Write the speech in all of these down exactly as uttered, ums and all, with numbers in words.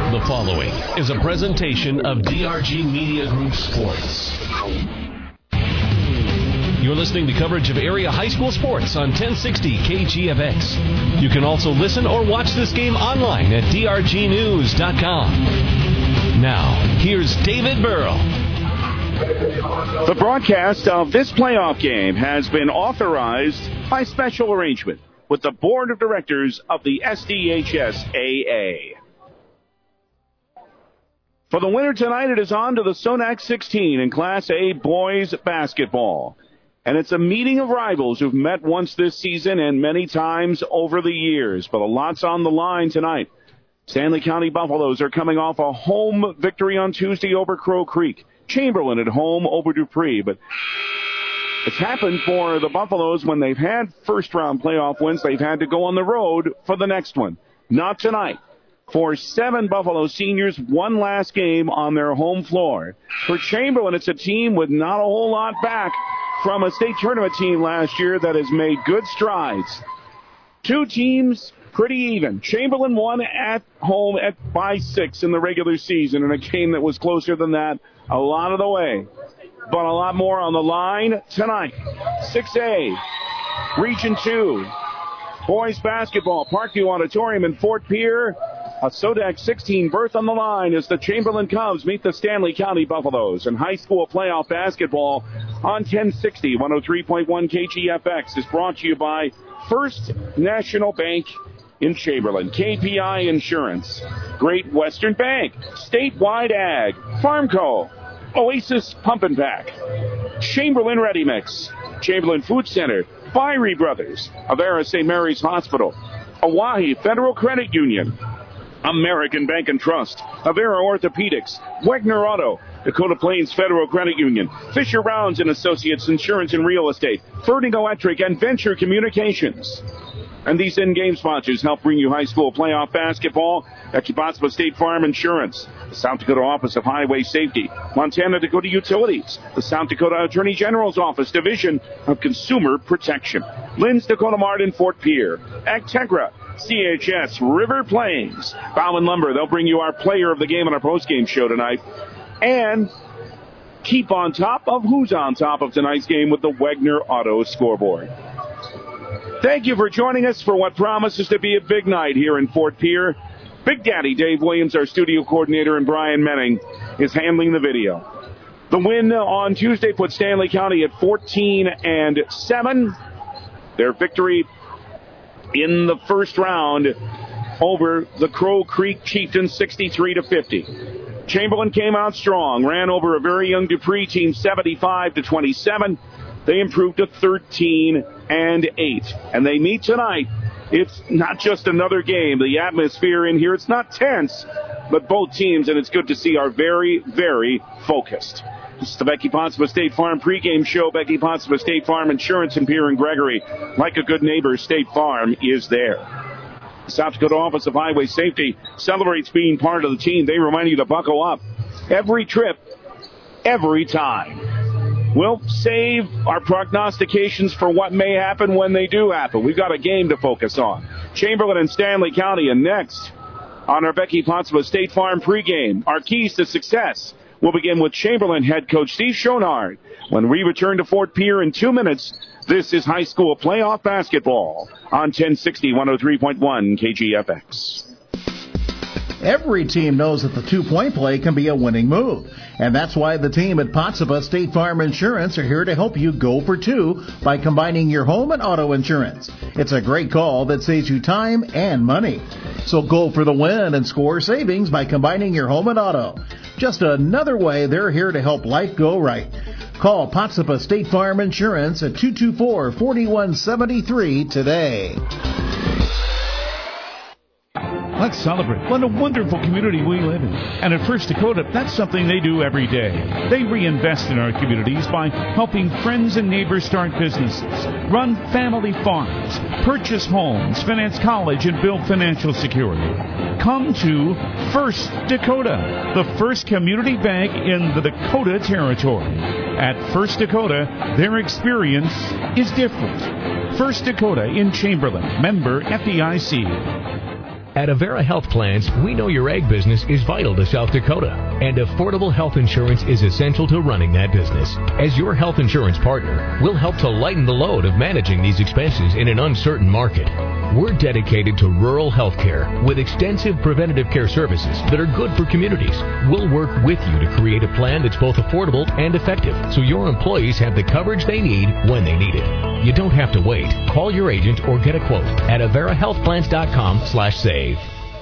The following is a presentation of D R G Media Group Sports. You're listening to coverage of area high school sports on ten sixty K G F X. You can also listen or watch this game online at D R G news dot com. Now, here's David Burrow. The broadcast of this playoff game has been authorized by special arrangement with the Board of Directors of the S D H S A A. For the winner tonight, it is on to the SONAC sixteen in Class A boys basketball. And it's a meeting of rivals who've met once this season and many times over the years. But a lot's on the line tonight. Stanley County Buffaloes are coming off a home victory on Tuesday over Crow Creek. Chamberlain at home over Dupree. But it's happened for the Buffaloes when they've had first-round playoff wins. They've had to go on the road for the next one. Not tonight. For seven Buffalo seniors, one last game on their home floor. For Chamberlain, it's a team with not a whole lot back from a state tournament team last year that has made good strides. Two teams pretty even. Chamberlain won at home at by six in the regular season in a game that was closer than that a lot of the way. But a lot more on the line tonight. six A, Region two, boys basketball, Parkview Auditorium in Fort Pierre. A SODAC sixteen berth on the line as the Chamberlain Cubs meet the Stanley County Buffaloes. And high school playoff basketball on ten sixty, one oh three point one K G F X is brought to you by First National Bank in Chamberlain, K P I Insurance, Great Western Bank, Statewide Ag, Farmco, Oasis Pump and Pack, Chamberlain Ready Mix, Chamberlain Food Center, Fiery Brothers, Avera Saint Mary's Hospital, Oahe Federal Credit Union, American Bank and Trust, Avera Orthopedics, Wegner Auto, Dakota Plains Federal Credit Union, Fisher Rounds and Associates Insurance and Real Estate, Ferding Electric, and Venture Communications. And these in-game sponsors help bring you high school playoff basketball at Kibasba State Farm Insurance, the South Dakota Office of Highway Safety, Montana Dakota Utilities, the South Dakota Attorney General's Office, Division of Consumer Protection, Lynn's Dakota Mart in Fort Pierre, Actegra, C H S River Plains, Bauman Lumber. They'll bring you our player of the game on our postgame show tonight. And keep on top of who's on top of tonight's game with the Wegner Auto scoreboard. Thank you for joining us for what promises to be a big night here in Fort Pierre. Big Daddy Dave Williams, our studio coordinator, and Brian Menning is handling the video. The win on Tuesday put Stanley County at fourteen and seven. Their victory in the first round over the Crow Creek Chieftains, sixty-three to fifty. Chamberlain came out strong, ran over a very young Dupree team, seventy-five to twenty-seven. They improved to thirteen and eight, and they meet tonight. It's not just another game. The atmosphere in here, it's not tense, but both teams, and it's good to see, are very, very focused. This is the Becky Ponsonby State Farm pregame show. Becky Ponsonby State Farm Insurance in Pierre and Gregory. Like a good neighbor, State Farm is there. The South Dakota Office of Highway Safety celebrates being part of the team. They remind you to buckle up every trip, every time. We'll save our prognostications for what may happen when they do happen. We've got a game to focus on. Chamberlain and Stanley County. And next on our Becky Ponsonby State Farm pregame, our keys to success. We'll begin with Chamberlain head coach Steve Schonard. When we return to Fort Pierre in two minutes, this is high school playoff basketball on ten sixty, one oh three point one K G F X. Every team knows that the two-point play can be a winning move. And that's why the team at Ponsonby State Farm Insurance are here to help you go for two by combining your home and auto insurance. It's a great call that saves you time and money. So go for the win and score savings by combining your home and auto. Just another way they're here to help life go right. Call Ponsonby State Farm Insurance at two two four, four one seven three today. Let's celebrate what a wonderful community we live in. And at First Dakota, that's something they do every day. They reinvest in our communities by helping friends and neighbors start businesses, run family farms, purchase homes, finance college, and build financial security. Come to First Dakota, the first community bank in the Dakota Territory. At First Dakota, their experience is different. First Dakota in Chamberlain, member F D I C. At Avera Health Plans, we know your ag business is vital to South Dakota, and affordable health insurance is essential to running that business. As your health insurance partner, we'll help to lighten the load of managing these expenses in an uncertain market. We're dedicated to rural health care with extensive preventative care services that are good for communities. We'll work with you to create a plan that's both affordable and effective, so your employees have the coverage they need when they need it. You don't have to wait. Call your agent or get a quote at avera health plans dot com slash save.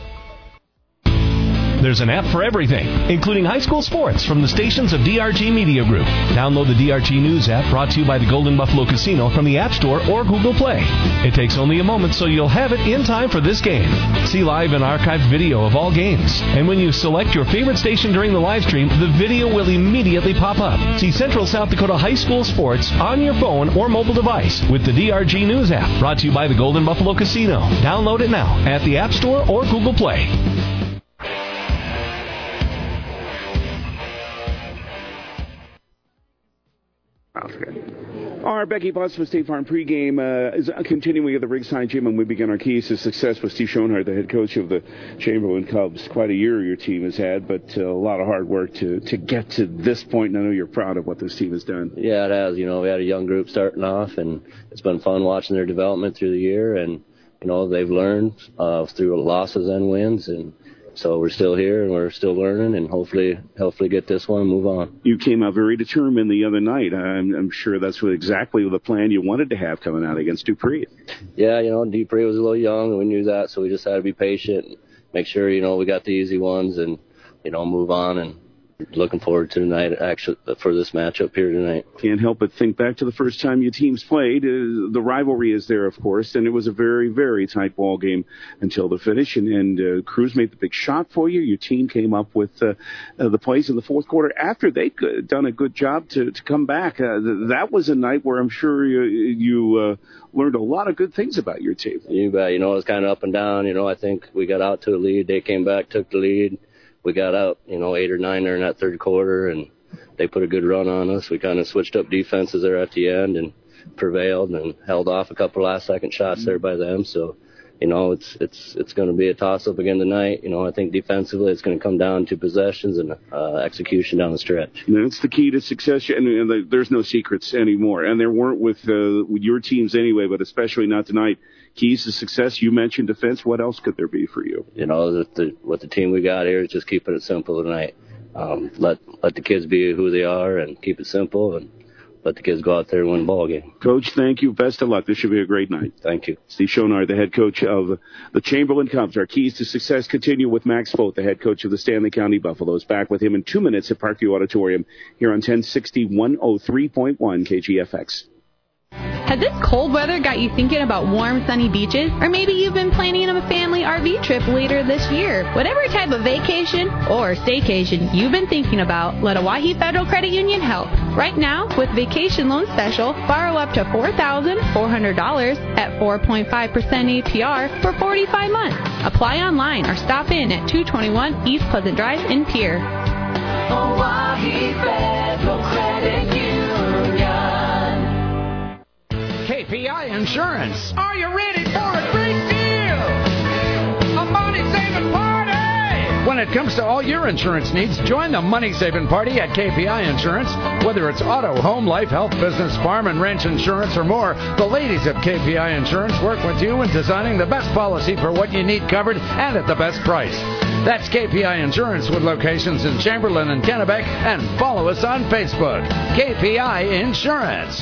There's an app for everything, including high school sports from the stations of D R G Media Group. Download the D R G News app, brought to you by the Golden Buffalo Casino, from the App Store or Google Play. It takes only a moment, so you'll have it in time for this game. See live and archived video of all games. And when you select your favorite station during the live stream, the video will immediately pop up. See Central South Dakota high school sports on your phone or mobile device with the D R G News app, brought to you by the Golden Buffalo Casino. Download it now at the App Store or Google Play. Our Becky Butts with State Farm pregame uh, is continuing at the Ringside Gym, and we begin our keys to success with Steve Schoenhardt, the head coach of the Chamberlain Cubs. Quite a year your team has had, but uh, a lot of hard work to, to get to this point, and I know you're proud of what this team has done. Yeah, it has. You know, we had a young group starting off, and it's been fun watching their development through the year, and, you know, they've learned uh, through losses and wins, and so we're still here, and we're still learning, and hopefully hopefully get this one and move on. You came out very determined the other night. I'm, I'm sure that's what exactly the plan you wanted to have coming out against Dupree. Yeah, you know, Dupree was a little young, and we knew that, so we just had to be patient, make sure, you know, we got the easy ones, and, you know, move on, and looking forward to tonight, actually, for this matchup here tonight. Can't help but think back to the first time your teams played. Uh, the rivalry is there, of course, and it was a very, very tight ball game until the finish. And, and uh, Cruz made the big shot for you. Your team came up with uh, uh, the plays in the fourth quarter after they'd done a good job to, to come back. Uh, th- that was a night where I'm sure you, you uh, learned a lot of good things about your team. You bet. You know, it was kind of up and down. You know, I think we got out to a lead. They came back, took the lead. We got out, you know, eight or nine there in that third quarter, and they put a good run on us. We kind of switched up defenses there at the end and prevailed and held off a couple last-second shots there by them. So, you know, it's it's it's going to be a toss-up again tonight. You know, I think defensively it's going to come down to possessions and uh, execution down the stretch. That's the key to success, and, and the, there's no secrets anymore. And there weren't with, uh, with your teams anyway, but especially not tonight. Keys to success, you mentioned defense. What else could there be for you? You know, the, the, what the team we got here is just keeping it simple tonight. Um, let let the kids be who they are and keep it simple, and let the kids go out there and win the ball game. Coach, thank you. Best of luck. This should be a great night. Thank you. Steve Schoenhardt, the head coach of the Chamberlain Cubs. Our keys to success continue with Max Vogt, the head coach of the Stanley County Buffaloes. Back with him in two minutes at Parkview Auditorium here on ten sixty, one oh three point one K G F X. Has this cold weather got you thinking about warm, sunny beaches? Or maybe you've been planning a family R V trip later this year. Whatever type of vacation or staycation you've been thinking about, let Owyhee Federal Credit Union help. Right now, with Vacation Loan Special, borrow up to four thousand four hundred dollars at four point five percent A P R for forty-five months. Apply online or stop in at two twenty-one East Pleasant Drive in Pierre. Owyhee Federal Credit Union. K P I Insurance. Are you ready for a great deal? A money-saving party! When it comes to all your insurance needs, join the money-saving party at K P I Insurance. Whether it's auto, home, life, health, business, farm, and ranch insurance, or more, the ladies at K P I Insurance work with you in designing the best policy for what you need covered and at the best price. That's K P I Insurance with locations in Chamberlain and Kennebec, and follow us on Facebook. K P I Insurance.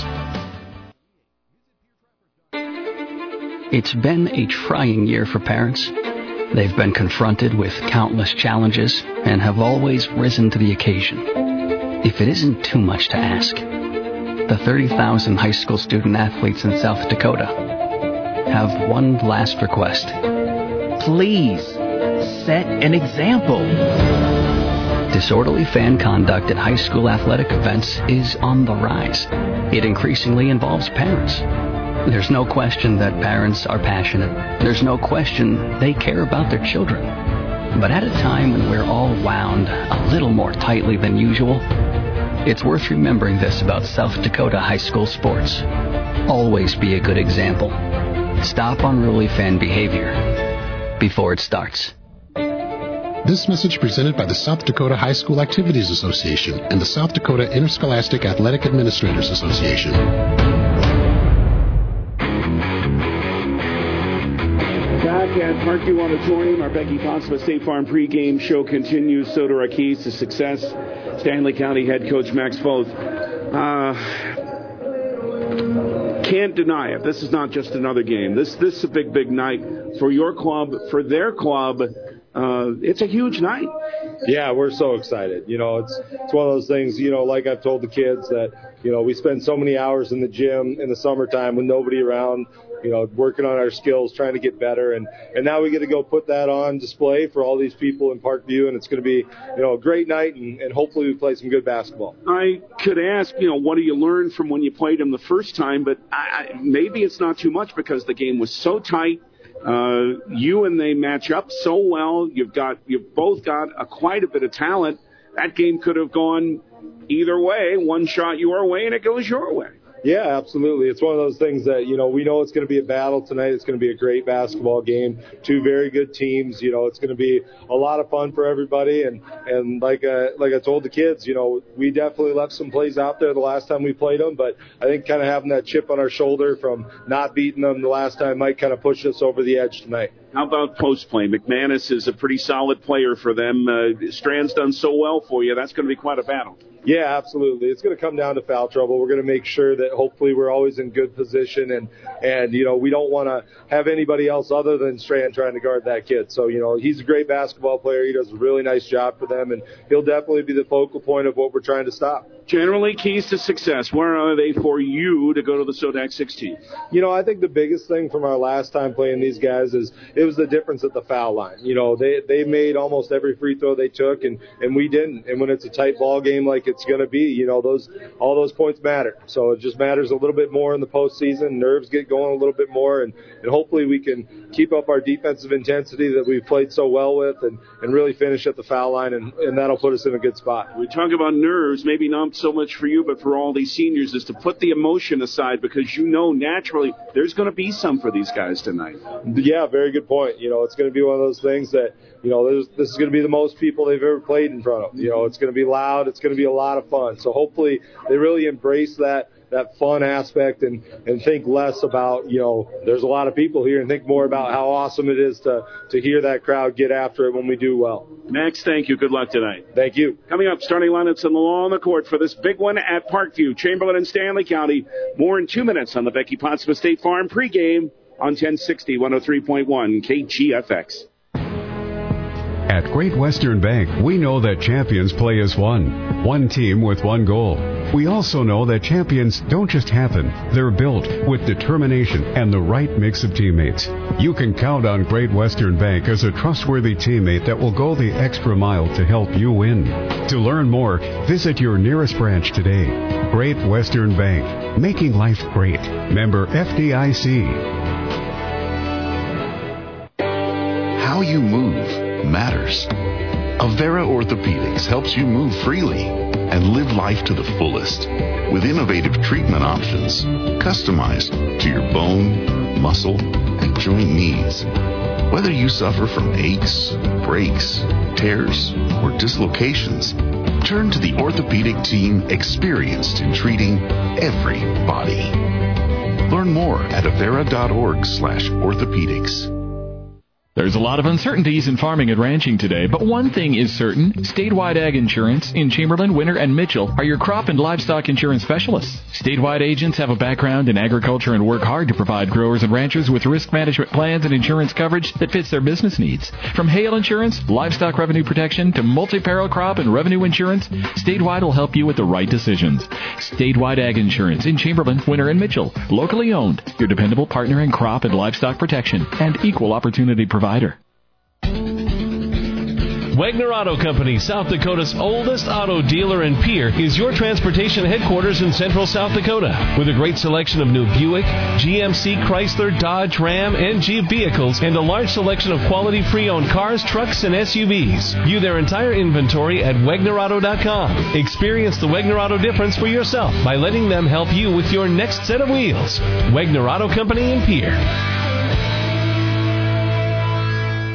It's been a trying year for parents. They've been confronted with countless challenges and have always risen to the occasion. If it isn't too much to ask, the thirty thousand high school student athletes in South Dakota have one last request. Please, set an example. Disorderly fan conduct at high school athletic events is on the rise. It increasingly involves parents. There's no question that parents are passionate. There's no question they care about their children. But at a time when we're all wound a little more tightly than usual, it's worth remembering this about South Dakota high school sports. Always be a good example. Stop unruly fan behavior. before it starts. This message presented by the South Dakota High School Activities Association and the South Dakota Interscholastic Athletic Administrators Association. Back at Parkview Auditorium, our Becky Pottsville State Farm pregame show continues. So do our keys to success. Stanley County head coach Max Foth. Uh, can't deny it. This is not just another game. This this is a big, big night for your club, for their club. Uh, it's a huge night. Yeah, we're so excited. You know, it's it's one of those things, you know, like I've told the kids that, you know, we spend so many hours in the gym in the summertime with nobody around, you know, working on our skills, trying to get better. And, and now we get to go put that on display for all these people in Parkview, and it's going to be, you know, a great night, and, and hopefully we play some good basketball. I could ask, you know, what do you learn from when you played them the first time? But I, I, maybe it's not too much because the game was so tight. Uh, you and they match up so well. You've got, you've both got a, quite a bit of talent. That game could have gone either way. One shot your way, and it goes your way. Yeah, absolutely. It's one of those things that, you know, we know it's going to be a battle tonight. It's going to be a great basketball game. Two very good teams. You know, it's going to be a lot of fun for everybody. And, and like, uh, like I told the kids, you know, we definitely left some plays out there the last time we played them. But I think kind of having that chip on our shoulder from not beating them the last time might kind of push us over the edge tonight. How about post play? McManus is a pretty solid player for them. Uh, Strand's done so well for you. That's going to be quite a battle. Yeah, absolutely. It's going to come down to foul trouble. We're going to make sure that hopefully we're always in good position, and, and you know, we don't want to have anybody else other than Strand trying to guard that kid. So, you know, he's a great basketball player. He does a really nice job for them, and he'll definitely be the focal point of what we're trying to stop. Generally, keys to success, where are they for you to go to the Sodak sixteen? You know, I think the biggest thing from our last time playing these guys is it was the difference at the foul line. You know, they they made almost every free throw they took, and, and we didn't. And when it's a tight ball game like it's going to be, you know, those all those points matter. So it just matters a little bit more in the postseason. Nerves get going a little bit more, and, and hopefully we can keep up our defensive intensity that we've played so well with, and, and really finish at the foul line, and, and that'll put us in a good spot. We talk about nerves, maybe not so much for you, but for all these seniors, is to put the emotion aside, because you know naturally there's going to be some for these guys tonight. Yeah, very good point. You know, it's going to be one of those things that, you know, this is going to be the most people they've ever played in front of. You know, it's going to be loud. It's going to be a lot of fun. So hopefully they really embrace that that fun aspect and, and think less about, you know, there's a lot of people here, and think more about how awesome it is to, to hear that crowd get after it when we do well. Max, thank you. Good luck tonight. Thank you. Coming up, starting lineups on the law on the court for this big one at Parkview, Chamberlain and Stanley County. More in two minutes on the Becky Pottsville State Farm pregame on ten sixty, one oh three point one K G F X. At Great Western Bank, we know that champions play as one, one team with one goal. We also know that champions don't just happen. They're built with determination and the right mix of teammates. You can count on Great Western Bank as a trustworthy teammate that will go the extra mile to help you win. To learn more, visit your nearest branch today. Great Western Bank, making life great. Member F D I C. How you move matters. Avera Orthopedics helps you move freely and live life to the fullest with innovative treatment options customized to your bone, muscle, and joint needs. Whether you suffer from aches, breaks, tears, or dislocations, turn to the orthopedic team experienced in treating every body. Learn more at avera.org slash orthopedics. There's a lot of uncertainties in farming and ranching today, but one thing is certain. Statewide Ag Insurance in Chamberlain, Winter, and Mitchell are your crop and livestock insurance specialists. Statewide agents have a background in agriculture and work hard to provide growers and ranchers with risk management plans and insurance coverage that fits their business needs. From hail insurance, livestock revenue protection, to multi-peril crop and revenue insurance, Statewide will help you with the right decisions. Statewide Ag Insurance in Chamberlain, Winter, and Mitchell. Locally owned, your dependable partner in crop and livestock protection and equal opportunity provider. Wagner Auto Company, South Dakota's oldest auto dealer and peer, is your transportation headquarters in central South Dakota. With a great selection of new Buick, G M C, Chrysler, Dodge, Ram, and Jeep vehicles, and a large selection of quality pre-owned cars, trucks, and S U Vs. View their entire inventory at Wagner Auto dot com. Experience the Wagner Auto difference for yourself by letting them help you with your next set of wheels. Wagner Auto Company and Peer.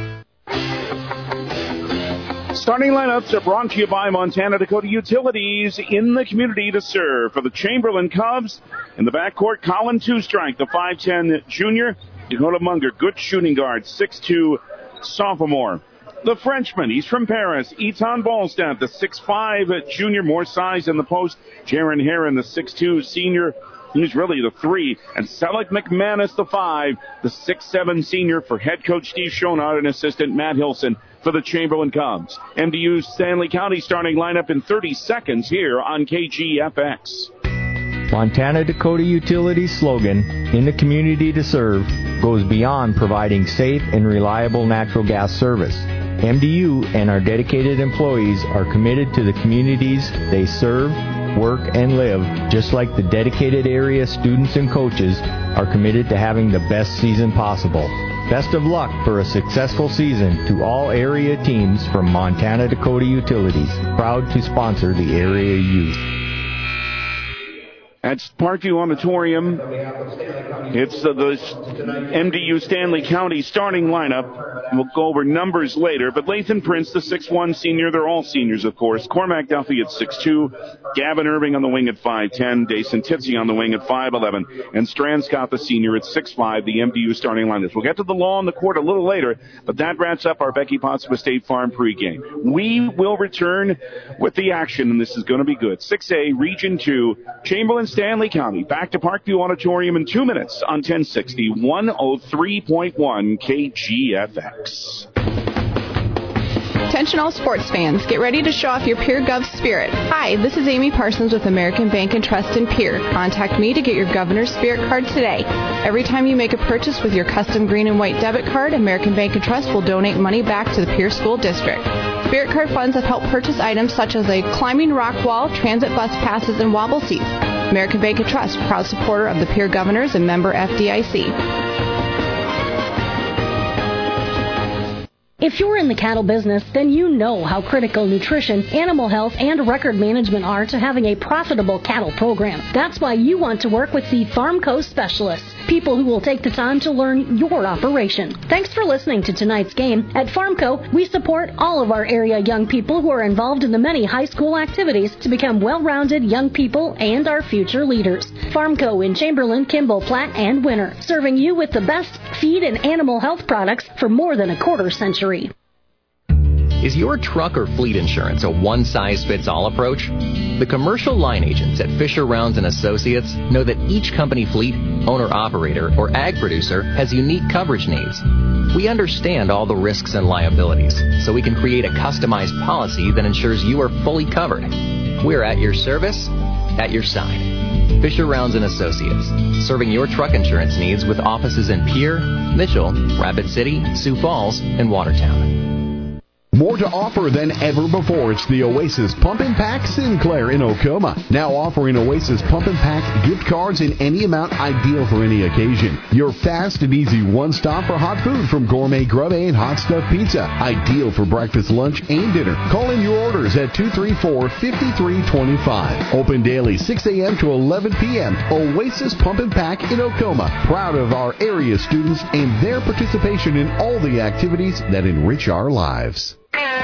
Starting lineups are brought to you by Montana Dakota Utilities, in the community to serve. For the Chamberlain Cubs, in the backcourt, Colin Two-Strike, the five ten junior. Dakota Munger, good shooting guard, six two sophomore. The Frenchman, he's from Paris, Etan Ballstadt, the six five junior, more size in the post. Jaron Heron, the six two senior. He's really the three. And Selleck McManus, the five, the six seven senior for head coach Steve Schonard and assistant Matt Hilson for the Chamberlain Cubs. M D U's Stanley County starting lineup in thirty seconds here on K G F X. Montana Dakota Utilities slogan, in the community to serve, goes beyond providing safe and reliable natural gas service. M D U and our dedicated employees are committed to the communities they serve, work, and live, just like the dedicated area students and coaches are committed to having the best season possible. Best of luck for a successful season to all area teams from Montana Dakota Utilities, proud to sponsor the area youth. At Parkview Auditorium, it's uh, the M D U Stanley County starting lineup. We'll go over numbers later, but Lathan Prince, the six one senior, they're all seniors, of course. Cormac Duffy at six two, Gavin Irving on the wing at five ten, Dason Titzy on the wing at five eleven, and Strand Scott, the senior, at six five, the M D U starting lineups. We'll get to the law on the court a little later, but that wraps up our Becky Potts with State Farm pregame. We will return with the action, and this is going to be good. six A, Region two, Chamberlain Stanley County. Back to Parkview Auditorium in two minutes on ten sixty, one oh three point one K G F X. Attention all sports fans, get ready to show off your Pierre Gov spirit. Hi, this is Amy Parsons with American Bank and Trust in Pierre. Contact me to get your Governor's Spirit card today. Every time you make a purchase with your custom green and white debit card, American Bank and Trust will donate money back to the Pierre School District. Spirit card funds have helped purchase items such as a climbing rock wall, transit bus passes, and wobble seats. American Bank and Trust, proud supporter of the Pierre Governors and member F D I C. If you're in the cattle business, then you know how critical nutrition, animal health, and record management are to having a profitable cattle program. That's why you want to work with the FarmCo specialists, people who will take the time to learn your operation. Thanks for listening to tonight's game. At FarmCo, we support all of our area young people who are involved in the many high school activities to become well-rounded young people and our future leaders. FarmCo in Chamberlain, Kimball, Platte, and Winter, serving you with the best feed and animal health products for more than a quarter century. Is your truck or fleet insurance a one-size-fits-all approach? The commercial line agents at Fisher Rounds and Associates know that each company fleet, owner-operator, or ag producer has unique coverage needs. We understand all the risks and liabilities, so we can create a customized policy that ensures you are fully covered. We're at your service, at your side. Fisher Rounds and Associates, serving your truck insurance needs with offices in Pierre, Mitchell, Rapid City, Sioux Falls, and Watertown. More to offer than ever before. It's the Oasis Pump and Pack Sinclair in Okoma. Now offering Oasis Pump and Pack gift cards in any amount, ideal for any occasion. Your fast and easy one-stop for hot food from Gourmet Grub and Hot Stuff Pizza. Ideal for breakfast, lunch, and dinner. Call in your orders at two three four, five three two five. Open daily six a.m. to eleven p.m. Oasis Pump and Pack in Okoma. Proud of our area students and their participation in all the activities that enrich our lives.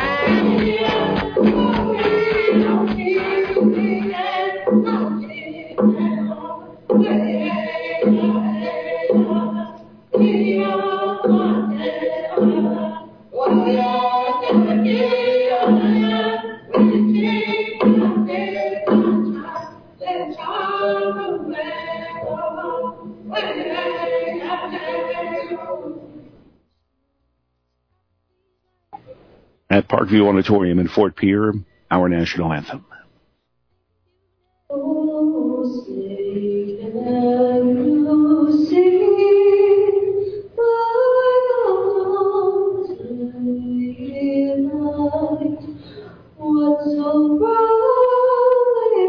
At Parkview Auditorium in Fort Pierre, our national anthem. Oh, say can you see my light, what so brightly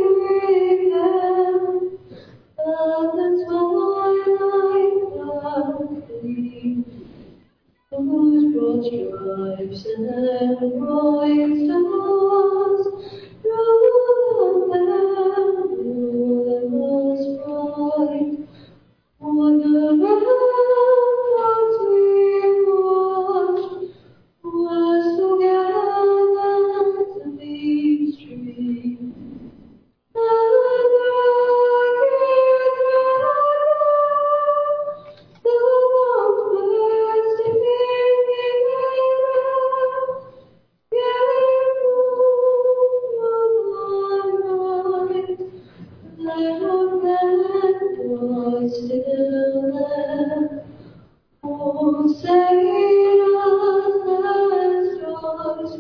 began at the twilight of thee, whose broad stripes and bright stars rode them endless bright. On the ramparts we watched, was together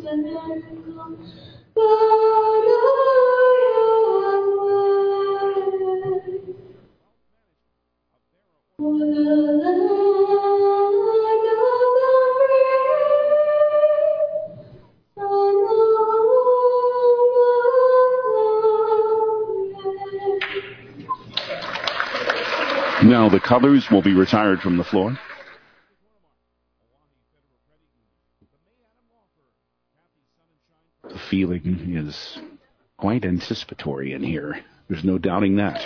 Now the colors will be retired from the floor. The feeling is quite anticipatory in here. There's no doubting that.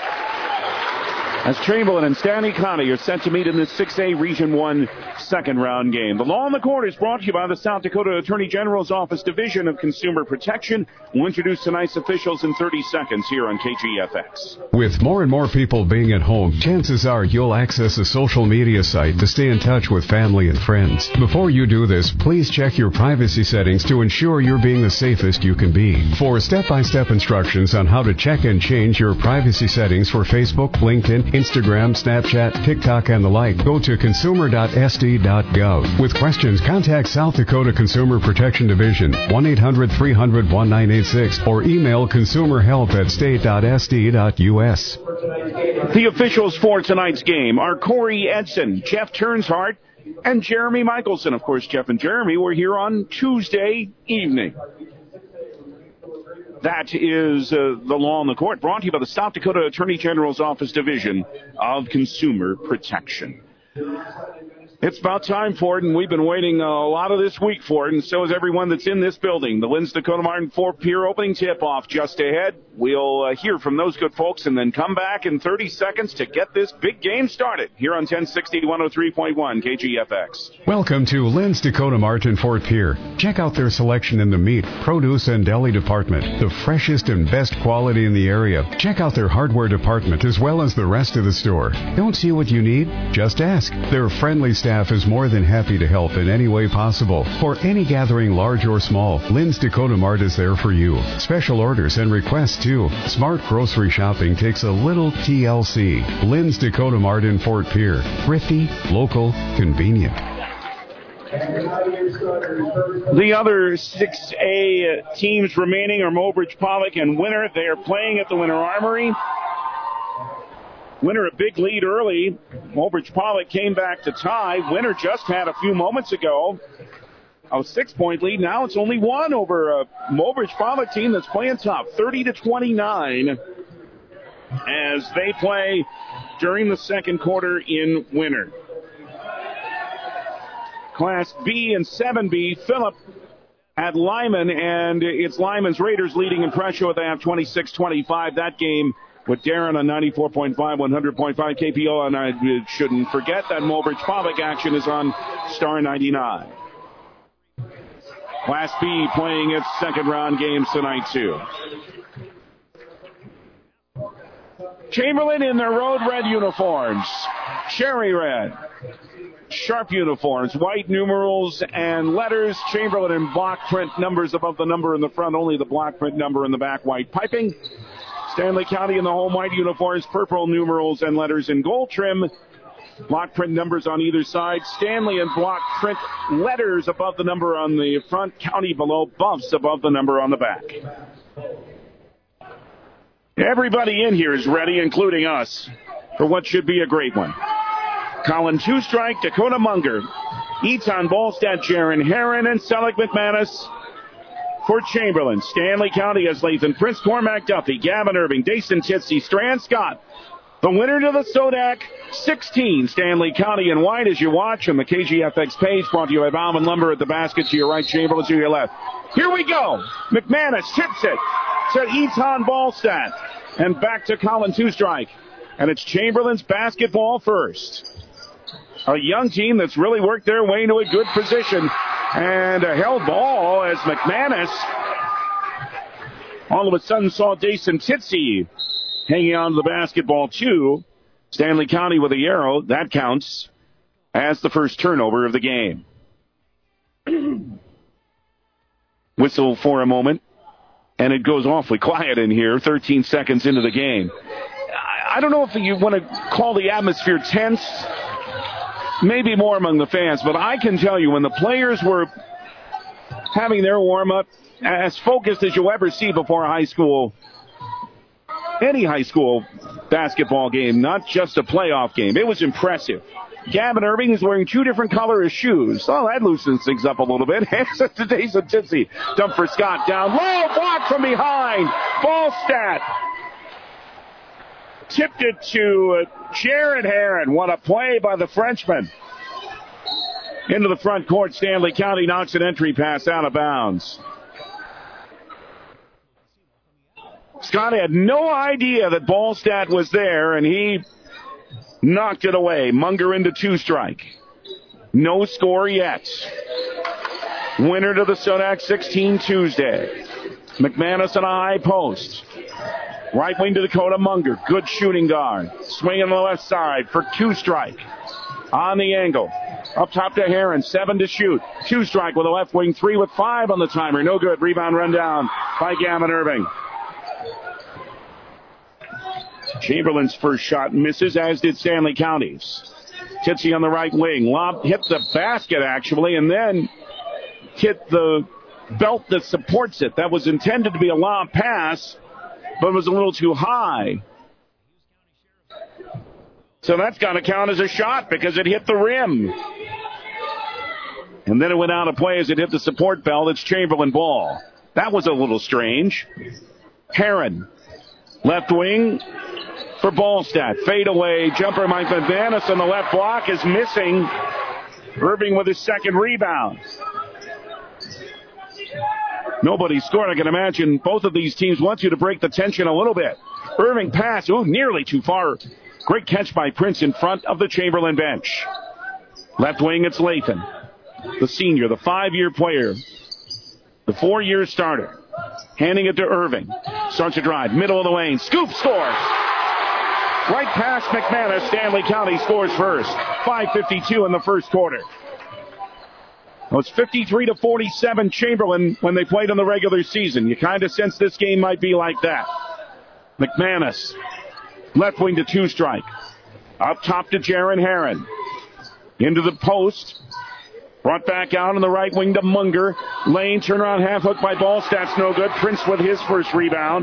As Chamberlain and Stanley County are set to meet in this six A Region one second round game. The Law in the Court is brought to you by the South Dakota Attorney General's Office Division of Consumer Protection. We'll introduce tonight's officials in thirty seconds here on K G F X. With more and more people being at home, chances are you'll access a social media site to stay in touch with family and friends. Before you do this, please check your privacy settings to ensure you're being the safest you can be. For step-by-step instructions on how to check and change your privacy settings for Facebook, LinkedIn, Instagram, Snapchat, TikTok, and the like, go to consumer dot s d dot gov. With questions, contact South Dakota Consumer Protection Division, one eight hundred three hundred nineteen eighty-six, or email consumerhelp at state dot s d dot u s. The officials for tonight's game are Corey Edson, Jeff Turnshart, and Jeremy Michelson. Of course, Jeff and Jeremy were here on Tuesday evening. That is uh, the Law in the Court, brought to you by the South Dakota Attorney General's Office Division of Consumer Protection. It's about time for it, and we've been waiting a lot of this week for it, and so is everyone that's in this building. The Linz Dakota Martin Fort Pier opening tip-off just ahead. We'll uh, hear from those good folks and then come back in thirty seconds to get this big game started here on ten sixty, one oh three point one K G F X. Welcome to Linz Dakota Martin Fort Pier. Check out their selection in the meat, produce, and deli department, the freshest and best quality in the area. Check out their hardware department as well as the rest of the store. Don't see what you need? Just ask. Their friendly staff is more than happy to help in any way possible. For any gathering, large or small, Linz Dakota Mart is there for you. Special orders and requests too. Smart grocery shopping takes a little T L C. Linz Dakota Mart in Fort Pier. Thrifty, local, convenient. The other six A teams remaining are Mobridge, Pollock, and Winter. They are playing at the Winter Armory. Winter a big lead early. Mobridge Pollock came back to tie. Winter just had a few moments ago a six-point lead. Now it's only one over a Mobridge Pollock team that's playing tough, thirty to twenty-nine, as they play during the second quarter in Winter. Class B and seven B, Phillip at Lyman, and it's Lyman's Raiders leading in pressure. They have twenty-six twenty-five. That game with Darren on ninety-four point five, one hundred point five K P O, and I shouldn't forget that Mobridge Pollock action is on Star ninety-nine. Class B playing its second round games tonight too. Chamberlain in their road red uniforms, cherry red, sharp uniforms, white numerals and letters. Chamberlain in block print numbers above the number in the front, only the block print number in the back, white piping. Stanley County in the home white uniforms, purple numerals and letters in gold trim. Block print numbers on either side. Stanley in block print letters above the number on the front. County below, buffs above the number on the back. Everybody in here is ready, including us, for what should be a great one. Colin Two-Strike, Dakota Munger, Eton Ballstead, Jaron Herron, and Selleck McManus. For Chamberlain, Stanley County has Lathan Prince, Cormac Duffy, Gavin Irving, Dason Titsey, Strand Scott. The winner to the Sodak, sixteen, Stanley County in white as you watch on the K G F X page, brought to you by Bauman Lumber at the basket to your right, Chamberlain to your left. Here we go. McManus tips it to Eton Ballstead. And back to Colin Two-Strike. And it's Chamberlain's basketball first. A young team that's really worked their way into a good position. And a held ball as McManus all of a sudden saw Dason Titsey hanging on to the basketball too. Stanley County with the arrow. That counts as the first turnover of the game. Whistle for a moment. And it goes awfully quiet in here, thirteen seconds into the game. I don't know if you want to call the atmosphere tense. Maybe more among the fans, but I can tell you when the players were having their warm-up as focused as you'll ever see before a high school, any high school basketball game, not just a playoff game. It was impressive. Gavin Irving is wearing two different colors shoes. Oh, that loosens things up a little bit. Hands it to Jason Titsy. Dump for Scott. Down low. Block from behind. Ballstat. Tipped it to uh, Jared Herron. What a play by the Frenchman. Into the front court. Stanley County knocks an entry pass out of bounds. Scott had no idea that Ballstat was there, and he knocked it away. Munger into two strike. No score yet. Winner to the Sonax sixteen Tuesday. McManus on a high post. Right wing to Dakota Munger. Good shooting guard. Swing on the left side for two strike. On the angle. Up top to Heron. Seven to shoot. Two strike with a left wing. Three with five on the timer. No good. Rebound run down by Gavin Irving. Chamberlain's first shot misses, as did Stanley County's. Titsy on the right wing. Lob hit the basket, actually, and then hit the belt that supports it. That was intended to be a lob pass, but was a little too high. So that's got to count as a shot because it hit the rim. And then it went out of play as it hit the support belt. It's Chamberlain ball. That was a little strange. Heron, left wing for Ballstat. Fade away. Jumper Mike McManus on the left block is missing. Irving with his second rebound. Nobody scored. I can imagine both of these teams want you to break the tension a little bit. Irving pass. Ooh, nearly too far. Great catch by Prince in front of the Chamberlain bench. Left wing, it's Lathan. The senior, the five-year player. The four-year starter. Handing it to Irving. Starts to drive. Middle of the lane. Scoop scores. Right past McManus. Stanley County scores first. five fifty-two in the first quarter. Well, it's fifty-three to forty-seven Chamberlain when they played in the regular season. You kind of sense this game might be like that. McManus. Left wing to two strike. Up top to Jaron Herron. Into the post. Brought back out on the right wing to Munger. Lane, turnaround half hook by Ballstat's no good. Prince with his first rebound.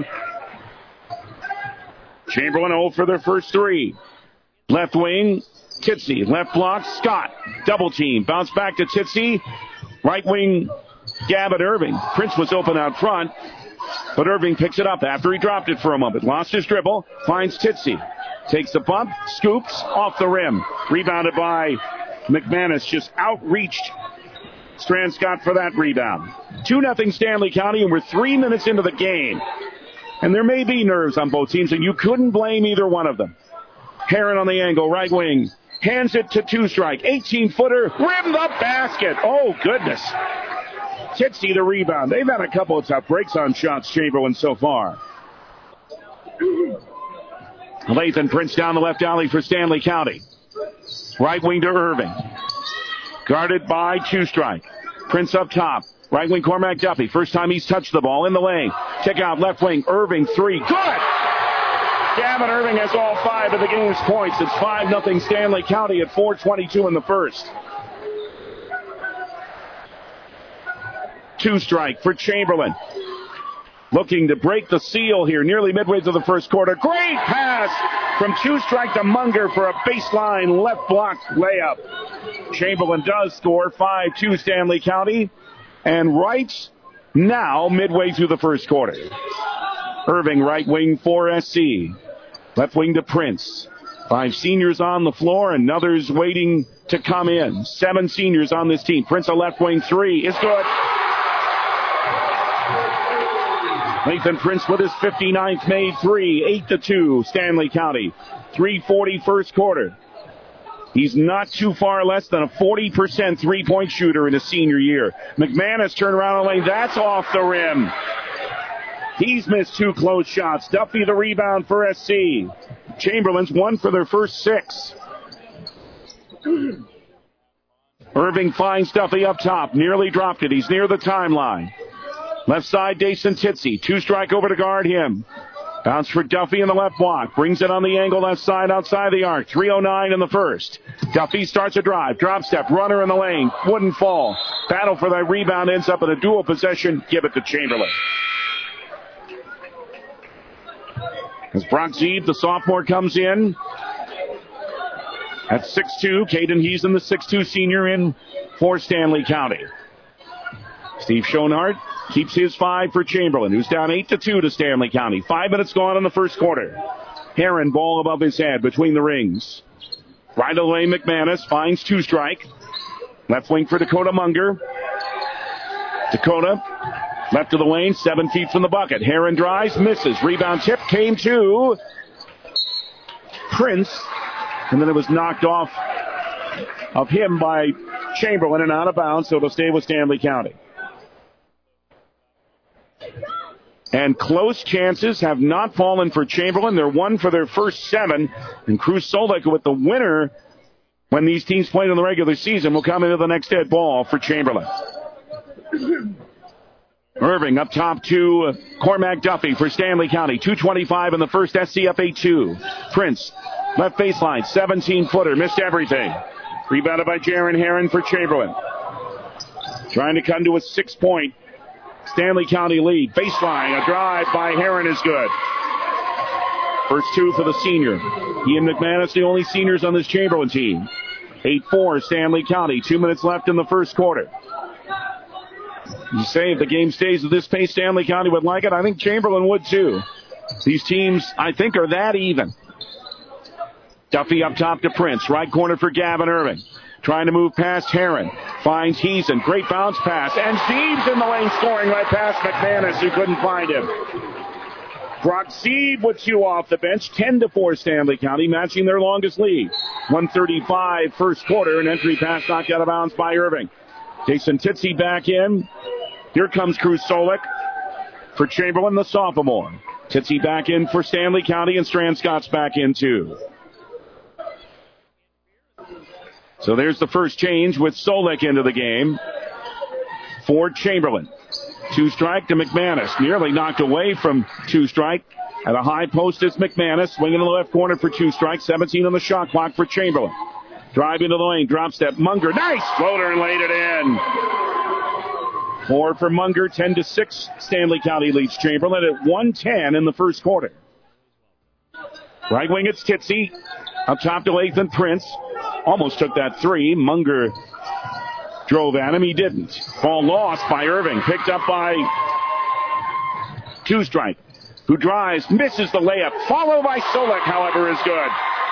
Chamberlain oh for their first three. Left wing, Titsy. Left block, Scott. Double team. Bounce back to Titsy. Right wing, Gavin Irving. Prince was open out front, but Irving picks it up after he dropped it for a moment. Lost his dribble. Finds Titsy. Takes the bump. Scoops off the rim. Rebounded by McManus. Just outreached Strand Scott for that rebound. two nothing Stanley County, and we're three minutes into the game. And there may be nerves on both teams, and you couldn't blame either one of them. Herron on the angle, right wing. Hands it to two strike. eighteen-footer. Rim the basket. Oh, goodness. Titsy the rebound. They've had a couple of tough breaks on shots, Chamberlain, so far. Lathan Prince down the left alley for Stanley County. Right wing to Irving. Guarded by two strike. Prince up top. Right wing Cormac Duffy. First time he's touched the ball in the lane. Check out left wing. Irving three. Good! Gavin Irving has all five of the game's points. It's five nothing Stanley County at four twenty-two in the first. Two strike for Chamberlain. Looking to break the seal here nearly midway through the first quarter. Great pass from two strike to Munger for a baseline left block layup. Chamberlain does score five two Stanley County. And right now, midway through the first quarter. Irving, right wing for S C. Left wing to Prince. Five seniors on the floor and others waiting to come in. Seven seniors on this team. Prince, a left wing three is good. Lathan Prince with his fifty-ninth made three. eight to two, Stanley County. three forty first quarter. He's not too far less than a forty percent three-point shooter in his senior year. McManus turned around the lane. That's off the rim. He's missed two close shots. Duffy the rebound for S C. Chamberlain's one for their first six. Irving finds Duffy up top. Nearly dropped it. He's near the timeline. Left side, Dason Titsy. Two strike over to guard him. Bounce for Duffy in the left block. Brings it on the angle left side outside the arc. three oh nine in the first. Duffy starts a drive. Drop step. Runner in the lane. Wouldn't fall. Battle for that rebound. Ends up in a dual possession. Give it to Chamberlain. As Brock Zeeb, the sophomore, comes in at six two. Caden Heason, the six two senior, in for Stanley County. Steve Schoenhardt keeps his five for Chamberlain, who's down eight to two to Stanley County. Five minutes gone in the first quarter. Heron, ball above his head between the rings. Right away, McManus finds two strike. Left wing for Dakota Munger. Dakota, left of the lane, seven feet from the bucket. Heron drives, misses. Rebound tip came to Prince, and then it was knocked off of him by Chamberlain and out of bounds, so it'll stay with Stanley County. And close chances have not fallen for Chamberlain. They're one for their first seven. And Cruz Solik, with the winner when these teams played in the regular season, will come into the next dead ball for Chamberlain. Irving up top to Cormac Duffy for Stanley County. two twenty-five in the first. S C F A two. Prince, left baseline, seventeen-footer. Missed everything. Rebounded by Jaron Heron for Chamberlain. Trying to come to a six-point Stanley County lead. Baseline, a drive by Heron is good. First two for the senior. Ian McManus, the only seniors on this Chamberlain team. eight four Stanley County. Two minutes left in the first quarter. You say if the game stays at this pace, Stanley County would like it. I think Chamberlain would too. These teams, I think, are that even. Duffy up top to Prince. Right corner for Gavin Irving. Trying to move past Heron. Finds Heason. Great bounce pass. And Zeeb's in the lane scoring right past McManus, who couldn't find him. Brock Zeeb with two off the bench. ten to four Stanley County, matching their longest lead. one thirty-five first quarter. An entry pass knocked out of bounds by Irving. Jason Titsey back in. Here comes Cruz Solik for Chamberlain, the sophomore. Titsey back in for Stanley County, and Strand Scott's back in too. So there's the first change with Solik into the game for Chamberlain. Two strike to McManus. Nearly knocked away from two strike. At a high post is McManus. Swinging in the left corner for two strikes. seventeen on the shot clock for Chamberlain. Drive into the lane. Drop step. Munger. Nice floater and laid it in. Four for Munger. ten to six. Stanley County leads Chamberlain at one ten in the first quarter. Right wing, it's Titsey. Up top to Lathan Prince. Almost took that three. Munger drove at him. He didn't. Ball lost by Irving. Picked up by two strike, who drives, misses the layup. Followed by Solik, however, is good.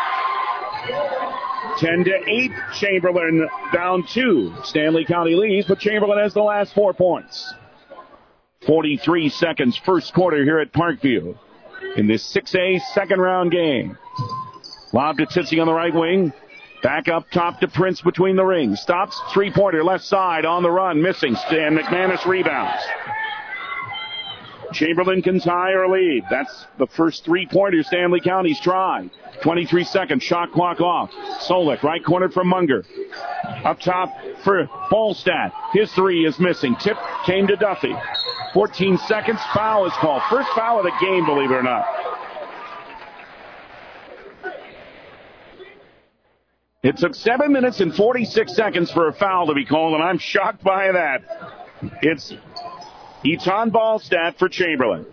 ten to eight. Chamberlain down two. Stanley County leads, but Chamberlain has the last four points. forty-three seconds first quarter here at Parkview in this six A second round game. Lob to Titsey on the right wing. Back up top to Prince between the rings. Stops, three-pointer, left side, on the run, missing. And McManus rebounds. Chamberlain can tie or lead. That's the first three-pointer Stanley County's tried. twenty-three seconds, shot clock off. Solik, right corner from Munger. Up top for Bolstad. His three is missing. Tip came to Duffy. fourteen seconds, foul is called. First foul of the game, believe it or not. It took seven minutes and forty-six seconds for a foul to be called, and I'm shocked by that. It's Etan Ballstat for Chamberlain.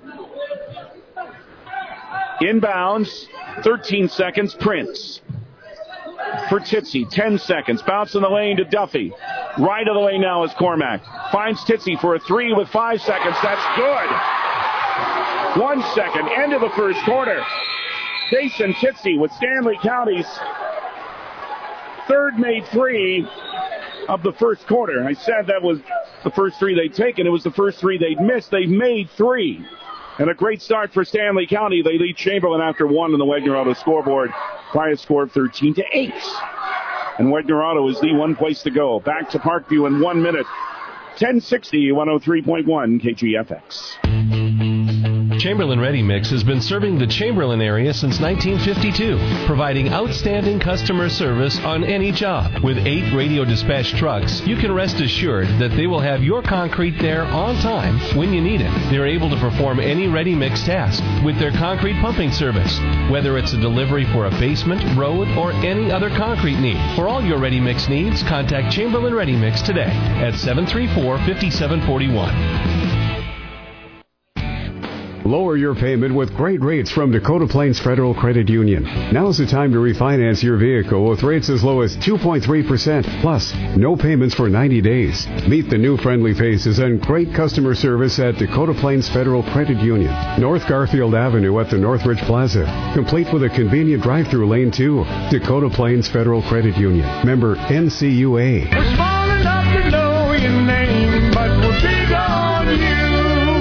Inbounds, thirteen seconds, Prince. For Titsey, ten seconds. Bounce in the lane to Duffy. Right of the lane now is Cormac. Finds Titsey for a three with five seconds. That's good. One second, end of the first quarter. Jason Titsey with Stanley County's third made three of the first quarter. I said that was the first three they'd taken. It was the first three they'd missed. They made three. And a great start for Stanley County. They lead Chamberlain after one on the Wegner Auto scoreboard by a score of thirteen to eight. And Wegner Auto is the one place to go. Back to Parkview in one minute. ten sixty, one oh three point one K G F X. Chamberlain Ready Mix has been serving the Chamberlain area since nineteen fifty-two, providing outstanding customer service on any job. With eight radio dispatch trucks, you can rest assured that they will have your concrete there on time when you need it. They're able to perform any ready mix task with their concrete pumping service, whether it's a delivery for a basement, road, or any other concrete need. For all your ready mix needs, contact Chamberlain Ready Mix today at seven three four, five seven four one. Lower your payment with great rates from Dakota Plains Federal Credit Union. Now's the time to refinance your vehicle with rates as low as two point three percent, plus no payments for ninety days. Meet the new friendly faces and great customer service at Dakota Plains Federal Credit Union, North Garfield Avenue at the Northridge Plaza, complete with a convenient drive-through lane too. Dakota Plains Federal Credit Union, member N C U A. We're small enough to know your name, but we're big on you.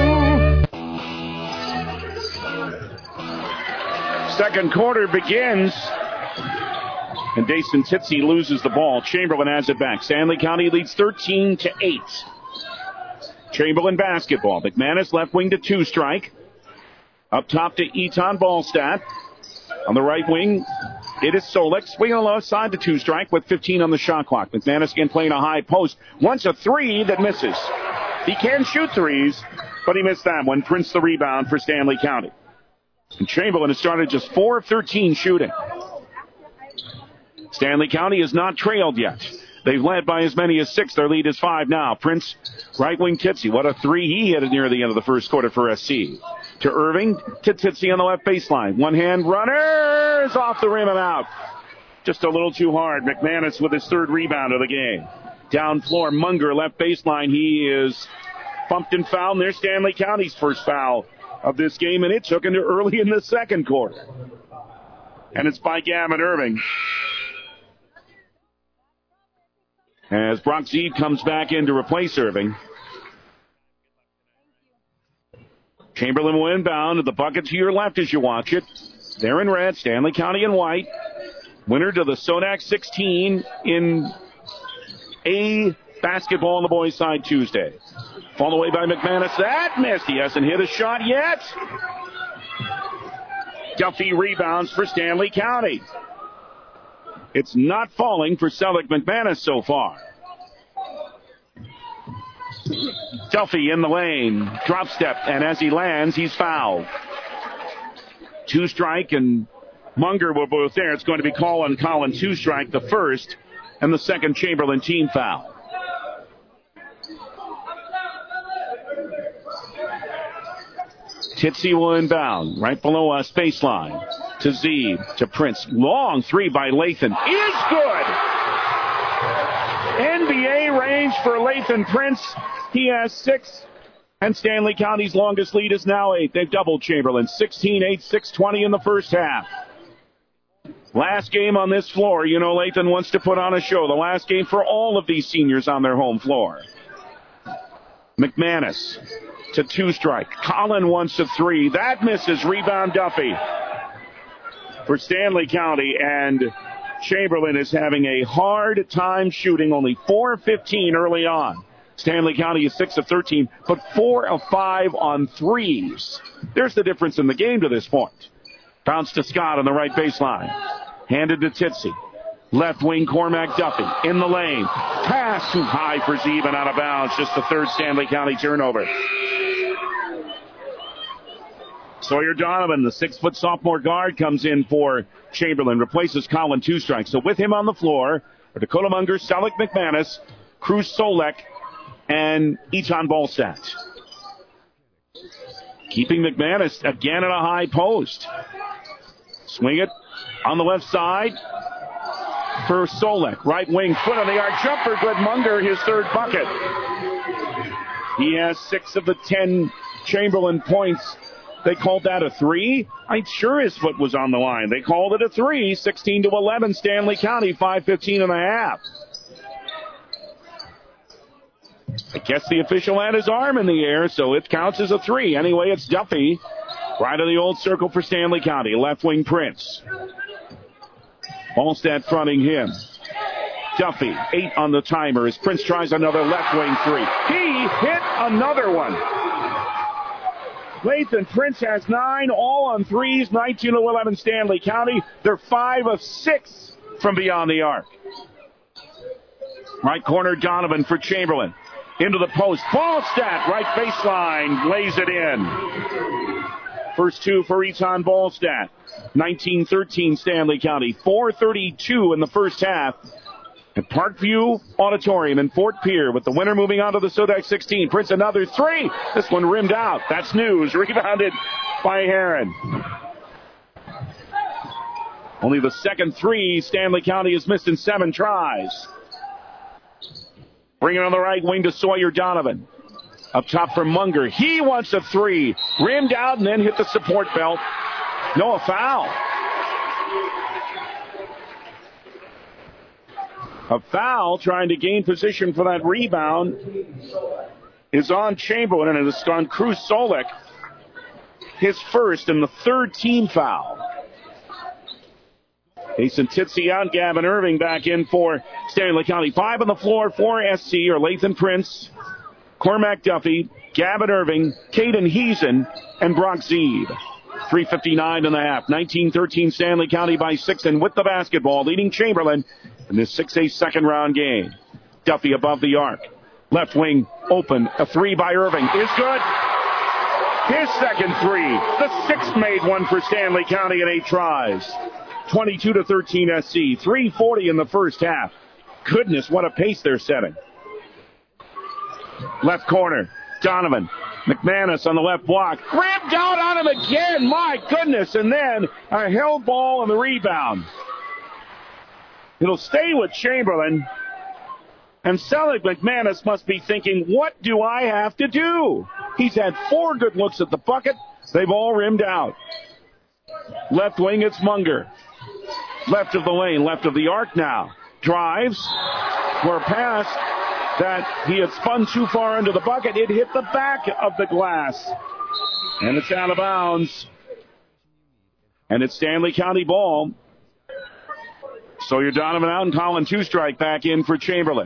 Second quarter begins, and Dason Titsey loses the ball. Chamberlain has it back. Stanley County leads thirteen to eight. Chamberlain basketball. McManus left wing to two strike. Up top to Eton Ballstat. On the right wing, it is Solek. Swing on the left side to two strike with fifteen on the shot clock. McManus again playing a high post. Wants a three that misses. He can shoot threes, but he missed that one. Prince the rebound for Stanley County. And Chamberlain has started just four of thirteen shooting. Stanley County has not trailed yet. They've led by as many as six. Their lead is five now. Prince, right wing Titsey. What a three he hit near the end of the first quarter for S C. To Irving, to Titsey on the left baseline. One hand runner is off the rim and out. Just a little too hard. McManus with his third rebound of the game. Down floor, Munger, left baseline. He is bumped and fouled. And there's Stanley County's first foul of this game, and it took into early in the second quarter. And it's by Gavin Irving. As Brock Zeeb comes back in to replace Irving. Chamberlain will inbound. The bucket to your left as you watch it. They're in red, Stanley County in white. Winner to the Sonac sixteen in A basketball on the boys' side Tuesday. Fall away by McManus. That missed. He hasn't hit a shot yet. Duffy rebounds for Stanley County. It's not falling for Selleck McManus so far. Duffy in the lane. Drop step. And as he lands, he's fouled. Two strike and Munger were both there. It's going to be Colin Collin two strike, the first, and the second Chamberlain team foul. Titsey will inbound right below us baseline to Zeeb to Prince. Long three by Lathan is good. N B A range for Lathan Prince. He has six, and Stanley County's longest lead is now eight. They've doubled Chamberlain. sixteen eight, six twenty in the first half. Last game on this floor. You know Lathan wants to put on a show. The last game for all of these seniors on their home floor. McManus to two strike. Collin wants a three. That misses. Rebound Duffy for Stanley County. And Chamberlain is having a hard time shooting. Only four of fifteen early on. Stanley County is six of thirteen, but four of five on threes. There's the difference in the game to this point. Bounce to Scott on the right baseline. Handed to Titsey. Left wing Cormac Duffy in the lane. Pass too high for Zeeb and out of bounds. Just the third Stanley County turnover. Sawyer Donovan, the six-foot sophomore guard, comes in for Chamberlain. Replaces Colin two strikes. So with him on the floor are Dakota Munger, Selleck McManus, Cruz Solek, and Eton Ballstat. Keeping McManus again at a high post. Swing it on the left side for Solek. Right wing, foot on the arc jumper. Good. Munger, his third bucket. He has six of the ten Chamberlain points. They called that a three. I'm sure his foot was on the line. They called it a three. sixteen to eleven, Stanley County, five fifteen and a half. I guess the official had his arm in the air, so it counts as a three. Anyway, it's Duffy. Right of the old circle for Stanley County. Left wing Prince. Ballstat fronting him. Duffy, eight on the timer as Prince tries another left wing three. He hit another one. Lathan Prince has nine, all on threes, nineteen of eleven Stanley County. They're five of six from beyond the arc. Right corner, Donovan for Chamberlain. Into the post. Ballstat, right baseline, lays it in. First two for Eton Ballstat. nineteen thirteen Stanley County. four thirty-two in the first half at Parkview Auditorium in Fort Pierre, with the winner moving on to the Sodak sixteen. Prince another three. This one rimmed out. That's news. Rebounded by Heron. Only the second three Stanley County has missed in seven tries. Bring it on the right wing to Sawyer Donovan. Up top for Munger. He wants a three. Rimmed out and then hit the support belt. No, a foul. A foul trying to gain position for that rebound is on Chamberlain, and it is on Cruz Solik. His first and the third team foul. Jason Titsi out, Gavin Irving back in for Stanley County. Five on the floor for S C are Lathan Prince, Cormac Duffy, Gavin Irving, Caden Heesen, and Brock Zeeb. three fifty-nine and a half. nineteen thirteen Stanley County by six, and with the basketball, leading Chamberlain in this six A second round game. Duffy above the arc. Left wing open. A three by Irving is good. His second three. The sixth made one for Stanley County in eight tries. twenty-two to thirteen S C. three forty in the first half. Goodness, what a pace they're setting. Left corner, Donovan. McManus on the left block. Grabbed out on him again, my goodness. And then a held ball and the rebound. It'll stay with Chamberlain. And Selig McManus must be thinking, what do I have to do? He's had four good looks at the bucket. They've all rimmed out. Left wing, it's Munger. Left of the lane, left of the arc now. Drives. For a pass that he had spun too far into the bucket. It hit the back of the glass. And it's out of bounds. And it's Stanley County ball. Sawyer Donovan out and Colin Two-Strike back in for Chamberlain.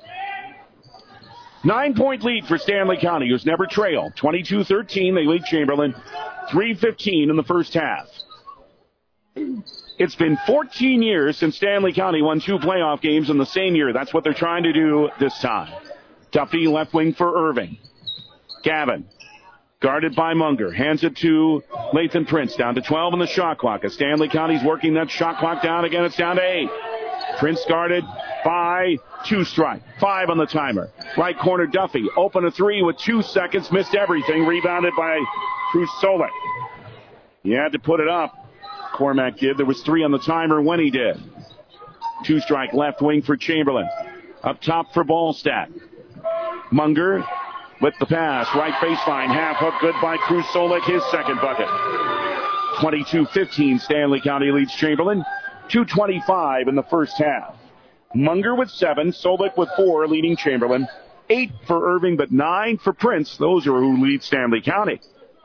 Nine-point lead for Stanley County, who's never trailed. twenty-two thirteen, they lead Chamberlain. three fifteen in the first half. It's been fourteen years since Stanley County won two playoff games in the same year. That's what they're trying to do this time. Duffy left wing for Irving. Gavin, guarded by Munger, hands it to Lathan Prince. Down to twelve on the shot clock. As Stanley County's working that shot clock down again, it's down to eight. Prince guarded by Two-Strike. Five on the timer. Right corner, Duffy. Open a three with two seconds. Missed everything. Rebounded by Cruz Solik. He had to put it up. Cormac did. There was three on the timer when he did. Two-Strike left wing for Chamberlain. Up top for Ballstat. Munger with the pass. Right baseline. Half hook good by Cruz Solik. His second bucket. twenty-two fifteen Stanley County leads Chamberlain. two twenty-five in the first half. Munger with seven. Solik with four leading Chamberlain. Eight for Irving, but nine for Prince. Those are who lead Stanley County.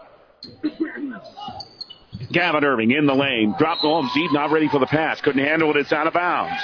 Gavin Irving in the lane. Dropped home. Zeeb not ready for the pass. Couldn't handle it. It's out of bounds.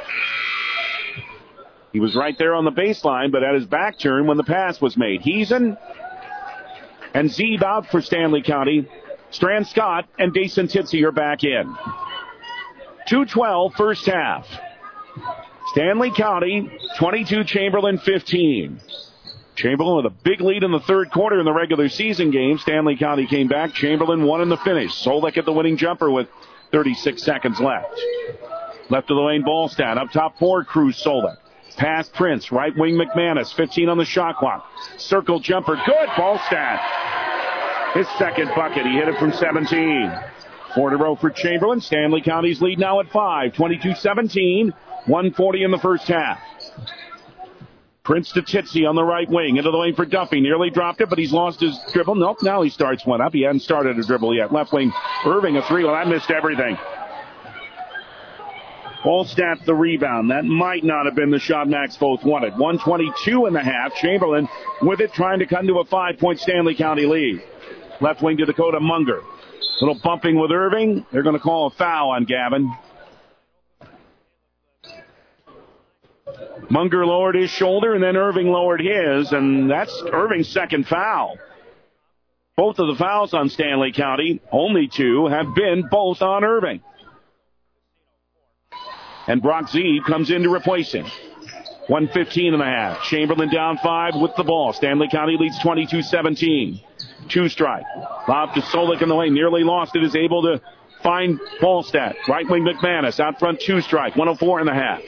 He was right there on the baseline, but at his back turn when the pass was made. Heesen and Zeeb out for Stanley County. Strand Scott and Dason Titsi are back in. two twelve first half. Stanley County twenty-two, Chamberlain fifteen. Chamberlain with a big lead in the third quarter in the regular season game. Stanley County came back. Chamberlain won in the finish. Solik at the winning jumper with thirty-six seconds left. Left of the lane, Ballstat. Up top for Cruz Solik. Pass Prince. Right wing McManus. fifteen on the shot clock. Circle jumper. Good. Ballstat. His second bucket. He hit it from seventeen. Four to row for Chamberlain. Stanley County's lead now at five. twenty-two seventeen. one forty in the first half. Prince to Titsi on the right wing. Into the lane for Duffy. Nearly dropped it, but he's lost his dribble. Nope, now he starts one up. He hadn't started a dribble yet. Left wing, Irving a three. Well, that missed everything. Ballstat the rebound. That might not have been the shot Max both wanted. one twenty-two and a half. Chamberlain with it, trying to cut into a five-point Stanley County lead. Left wing to Dakota Munger. Little bumping with Irving. They're going to call a foul on Gavin. Munger lowered his shoulder, and then Irving lowered his, and that's Irving's second foul. Both of the fouls on Stanley County, only two, have been both on Irving. And Brock Zeeb comes in to replace him. one fifteen and a half. Chamberlain down five with the ball. Stanley County leads twenty-two seventeen. Two strike. Bob to Solik in the lane. Nearly lost it. Is able to find Ballstat. Right wing McManus. Out front, two strike. one oh four and a half.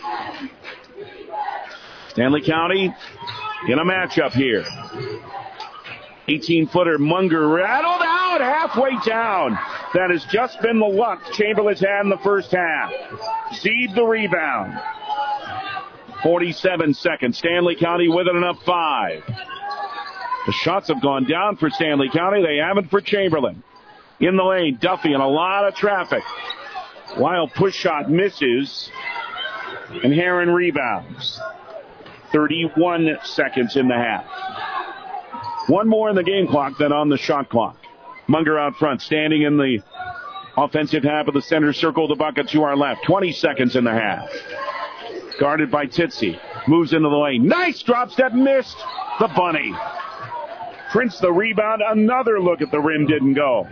Stanley County in a matchup here. eighteen-footer Munger rattled out halfway down. That has just been the luck Chamberlain's had in the first half. Zeeb the rebound. forty-seven seconds. Stanley County with it, and up five. The shots have gone down for Stanley County. They haven't for Chamberlain. In the lane, Duffy and a lot of traffic. Wild push shot misses. And Heron rebounds. thirty-one seconds in the half. One more in the game clock than on the shot clock. Munger out front, standing in the offensive half of the center circle, the bucket to our left. twenty seconds in the half. Guarded by Titsy. Moves into the lane. Nice drop step, missed the bunny. Prince the rebound. Another look at the rim, didn't go.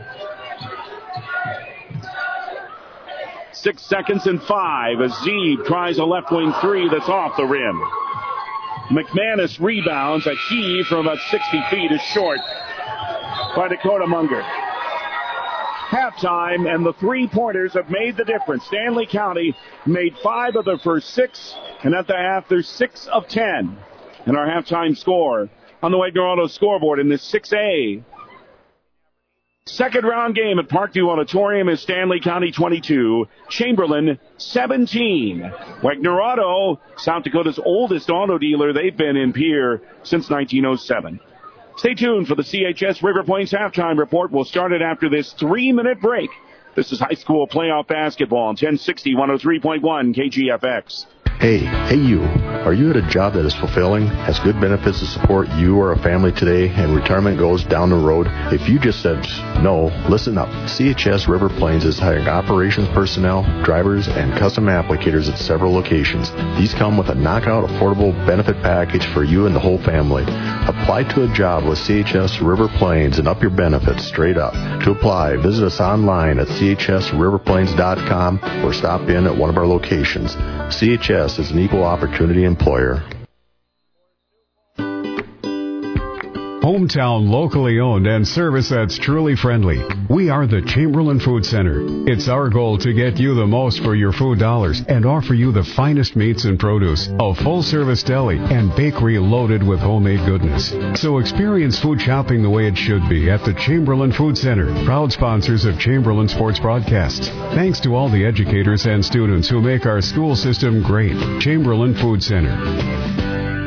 Six seconds and five as Zeeb tries a left wing three that's off the rim. McManus rebounds. A heave from about sixty feet is short by Dakota Munger. Halftime, and the three-pointers have made the difference. Stanley County made five of their first six, and at the half, they're six of ten. And our halftime score on the Wagner Auto scoreboard in this six A. Second round game at Parkview Auditorium is Stanley County twenty-two, Chamberlain seventeen. Wagner Auto, South Dakota's oldest auto dealer. They've been in Pierre since nineteen oh seven. Stay tuned for the C H S River Plains halftime report. We'll start it after this three-minute break. This is high school playoff basketball on ten sixty, one oh three point one K G F X. Hey, hey you. Are you at a job that is fulfilling, has good benefits to support you or a family today, and retirement goes down the road? If you just said no, listen up. C H S River Plains is hiring operations personnel, drivers, and custom applicators at several locations. These come with a knockout affordable benefit package for you and the whole family. Apply to a job with C H S River Plains and up your benefits straight up. To apply, visit us online at c h s river plains dot com or stop in at one of our locations. C H S is an equal opportunity employer. Hometown, locally owned, and service that's truly friendly. We are the Chamberlain Food Center. It's our goal to get you the most for your food dollars and offer you the finest meats and produce, a full-service deli, and bakery loaded with homemade goodness. So experience food shopping the way it should be at the Chamberlain Food Center, proud sponsors of Chamberlain Sports Broadcasts. Thanks to all the educators and students who make our school system great. Chamberlain Food Center.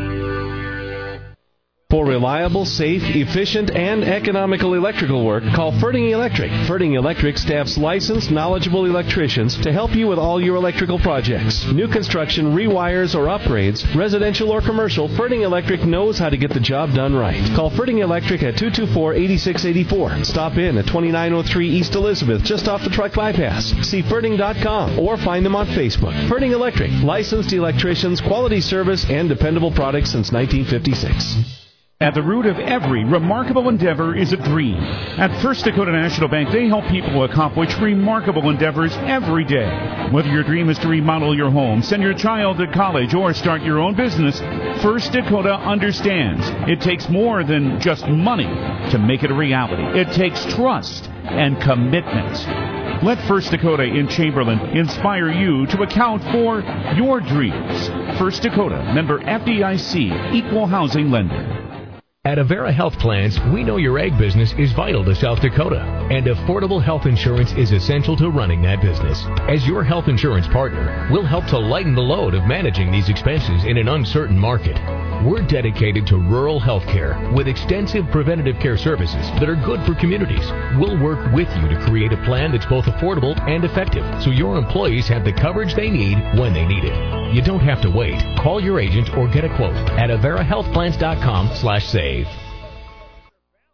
For reliable, safe, efficient, and economical electrical work, call Ferding Electric. Ferding Electric staffs licensed, knowledgeable electricians to help you with all your electrical projects. New construction, rewires, or upgrades, residential or commercial, Ferding Electric knows how to get the job done right. Call Ferding Electric at two two four, eight six eight four. Stop in at twenty-nine oh three East Elizabeth, just off the truck bypass. See Ferding dot com or find them on Facebook. Ferding Electric, licensed electricians, quality service, and dependable products since nineteen fifty-six. At the root of every remarkable endeavor is a dream. At First Dakota National Bank, they help people accomplish remarkable endeavors every day. Whether your dream is to remodel your home, send your child to college, or start your own business, First Dakota understands it takes more than just money to make it a reality. It takes trust and commitment. Let First Dakota in Chamberlain inspire you to account for your dreams. First Dakota, member F D I C, equal housing lender. At Avera Health Plans, we know your ag business is vital to South Dakota, and affordable health insurance is essential to running that business. As your health insurance partner, we'll help to lighten the load of managing these expenses in an uncertain market. We're dedicated to rural health care with extensive preventative care services that are good for communities. We'll work with you to create a plan that's both affordable and effective, so your employees have the coverage they need when they need it. You don't have to wait. Call your agent or get a quote at avera health plans dot com slash save.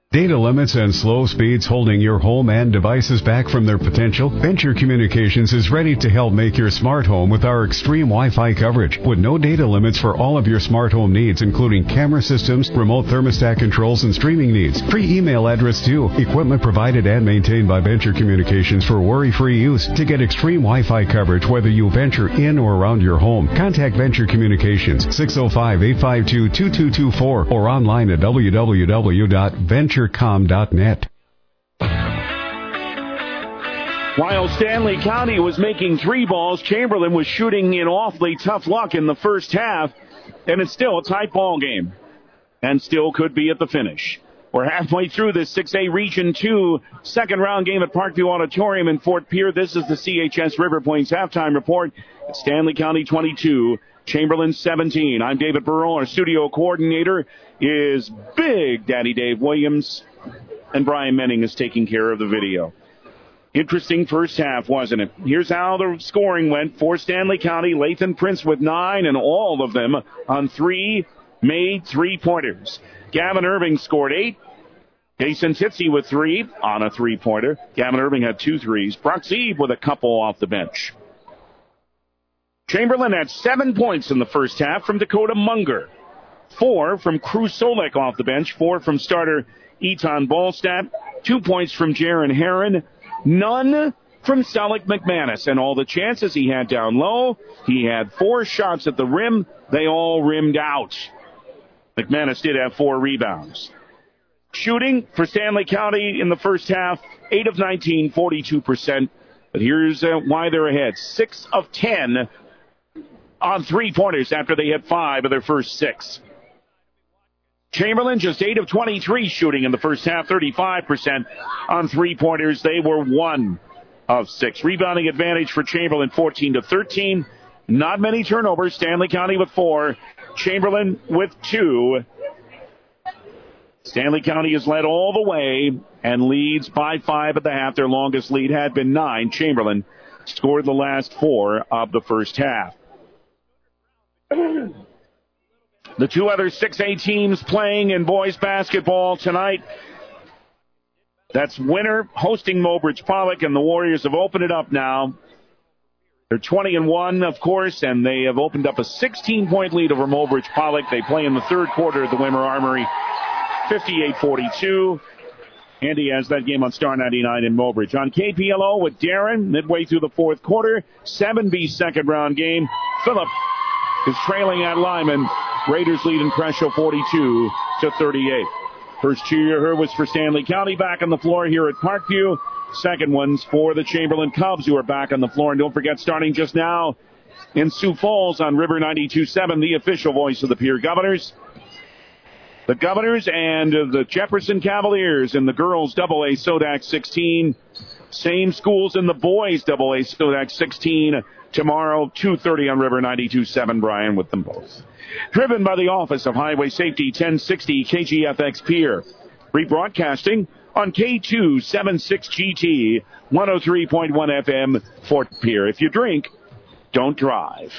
Data limits and slow speeds holding your home and devices back from their potential? Venture Communications is ready to help make your smart home with our extreme Wi-Fi coverage with no data limits for all of your smart home needs, including camera systems, remote thermostat controls, and streaming needs. Free email address too. Equipment provided and maintained by Venture Communications for worry-free use. To get extreme Wi-Fi coverage whether you venture in or around your home, contact Venture Communications six oh five, eight five two, two two two four or online at w w w dot venture com dot net. While Stanley County was making three balls, Chamberlain was shooting in awfully tough luck in the first half, and it's still a tight ball game, and still could be at the finish. We're halfway through this six A Region two second round game at Parkview Auditorium in Fort Pierre. This is the C H S River Plains halftime report. It's Stanley County twenty-two, Chamberlain seventeen. I'm David Burrell. Our studio coordinator is Big Daddy Dave Williams, and Brian Menning is taking care of the video. Interesting first half, wasn't it? Here's how the scoring went for Stanley County. Lathan Prince with nine, and all of them on three made three-pointers. Gavin Irving scored eight. Jason Titsey with three on a three-pointer. Gavin Irving had two threes. Brock Zeeb with a couple off the bench. Chamberlain had seven points in the first half from Dakota Munger. Four from Cruz Solek off the bench. Four from starter Eton Ballstat. Two points from Jaron Herron. None from Selleck McManus. And all the chances he had down low, he had four shots at the rim. They all rimmed out. McManus did have four rebounds. Shooting for Stanley County in the first half, eight of nineteen, forty-two percent. But here's uh, why they're ahead. six of ten on three-pointers after they had five of their first six. Chamberlain just eight of twenty-three shooting in the first half, thirty-five percent on three-pointers. They were one of six. Rebounding advantage for Chamberlain, fourteen to thirteen. Not many turnovers. Stanley County with four. Chamberlain with two. Stanley County has led all the way and leads by five at the half. Their longest lead had been nine. Chamberlain scored the last four of the first half. The two other six A teams playing in boys basketball tonight. That's Winter hosting Mobridge Pollock, and the Warriors have opened it up now. They're twenty and one, of course, and they have opened up a sixteen-point lead over Mobridge Pollock. They play in the third quarter at the Wimmer Armory, fifty-eight forty-two. Andy has that game on Star ninety-nine in Mobridge. On K P L O with Darren, midway through the fourth quarter, seven B second-round game. Phillip is trailing at Lyman. Raiders lead in Cresho forty-two to thirty-eight. First cheer was for Stanley County back on the floor here at Parkview. Second one's for the Chamberlain Cubs, who are back on the floor. And don't forget, starting just now in Sioux Falls on River ninety-two point seven, the official voice of the Pierre Governors. The Governors and the Jefferson Cavaliers in the girls' double A Sodac sixteen. Same schools in the boys' double A Sodac sixteen tomorrow, two thirty on River ninety-two point seven. Brian with them both. Driven by the Office of Highway Safety, ten sixty K G F X Pierre. Rebroadcasting on K two seventy-six G T, one oh three point one F M, Fort Pierre. If you drink, don't drive.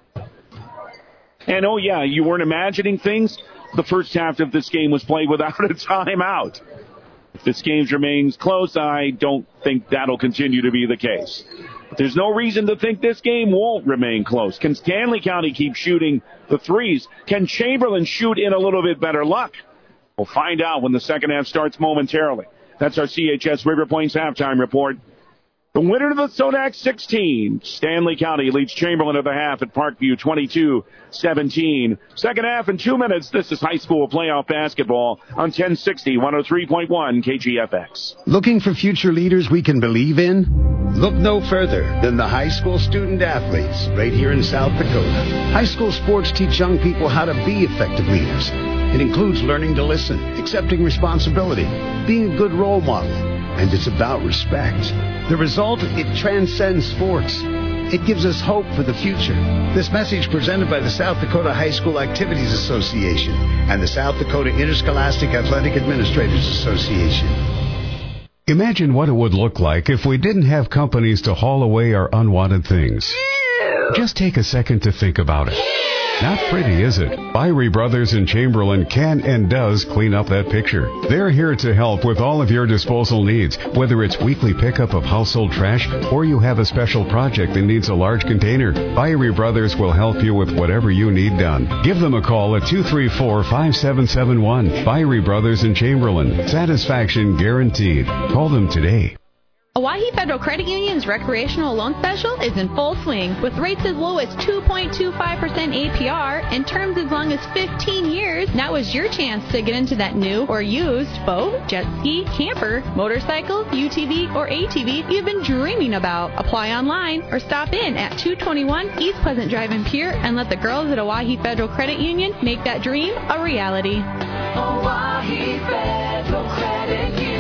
And oh yeah, you weren't imagining things? The first half of this game was played without a timeout. If this game remains close, I don't think that'll continue to be the case. But there's no reason to think this game won't remain close. Can Stanley County keep shooting the threes? Can Chamberlain shoot in a little bit better luck? We'll find out when the second half starts momentarily. That's our C H S River Plains halftime report. The winner of the Sodac sixteen, Stanley County, leads Chamberlain at the half at Parkview twenty-two seventeen. Second half in two minutes. This is high school playoff basketball on ten sixty, one oh three point one K G F X. Looking for future leaders we can believe in? Look no further than the high school student athletes right here in South Dakota. High school sports teach young people how to be effective leaders. It includes learning to listen, accepting responsibility, being a good role model, and it's about respect. The result, it transcends sports. It gives us hope for the future. This message presented by the South Dakota High School Activities Association and the South Dakota Interscholastic Athletic Administrators Association. Imagine what it would look like if we didn't have companies to haul away our unwanted things. Just take a second to think about it. Not pretty, is it? Fiery Brothers in Chamberlain can and does clean up that picture. They're here to help with all of your disposal needs, whether it's weekly pickup of household trash or you have a special project that needs a large container. Fiery Brothers will help you with whatever you need done. Give them a call at two three four, five seven seven one. Fiery Brothers in Chamberlain. Satisfaction guaranteed. Call them today. Owyhee Federal Credit Union's recreational loan special is in full swing with rates as low as two point two five percent A P R and terms as long as fifteen years. Now is your chance to get into that new or used boat, jet ski, camper, motorcycle, U T V, or A T V you've been dreaming about. Apply online or stop in at two twenty-one East Pleasant Drive in Pierre and let the girls at Owyhee Federal Credit Union make that dream a reality. Owyhee Federal Credit Union.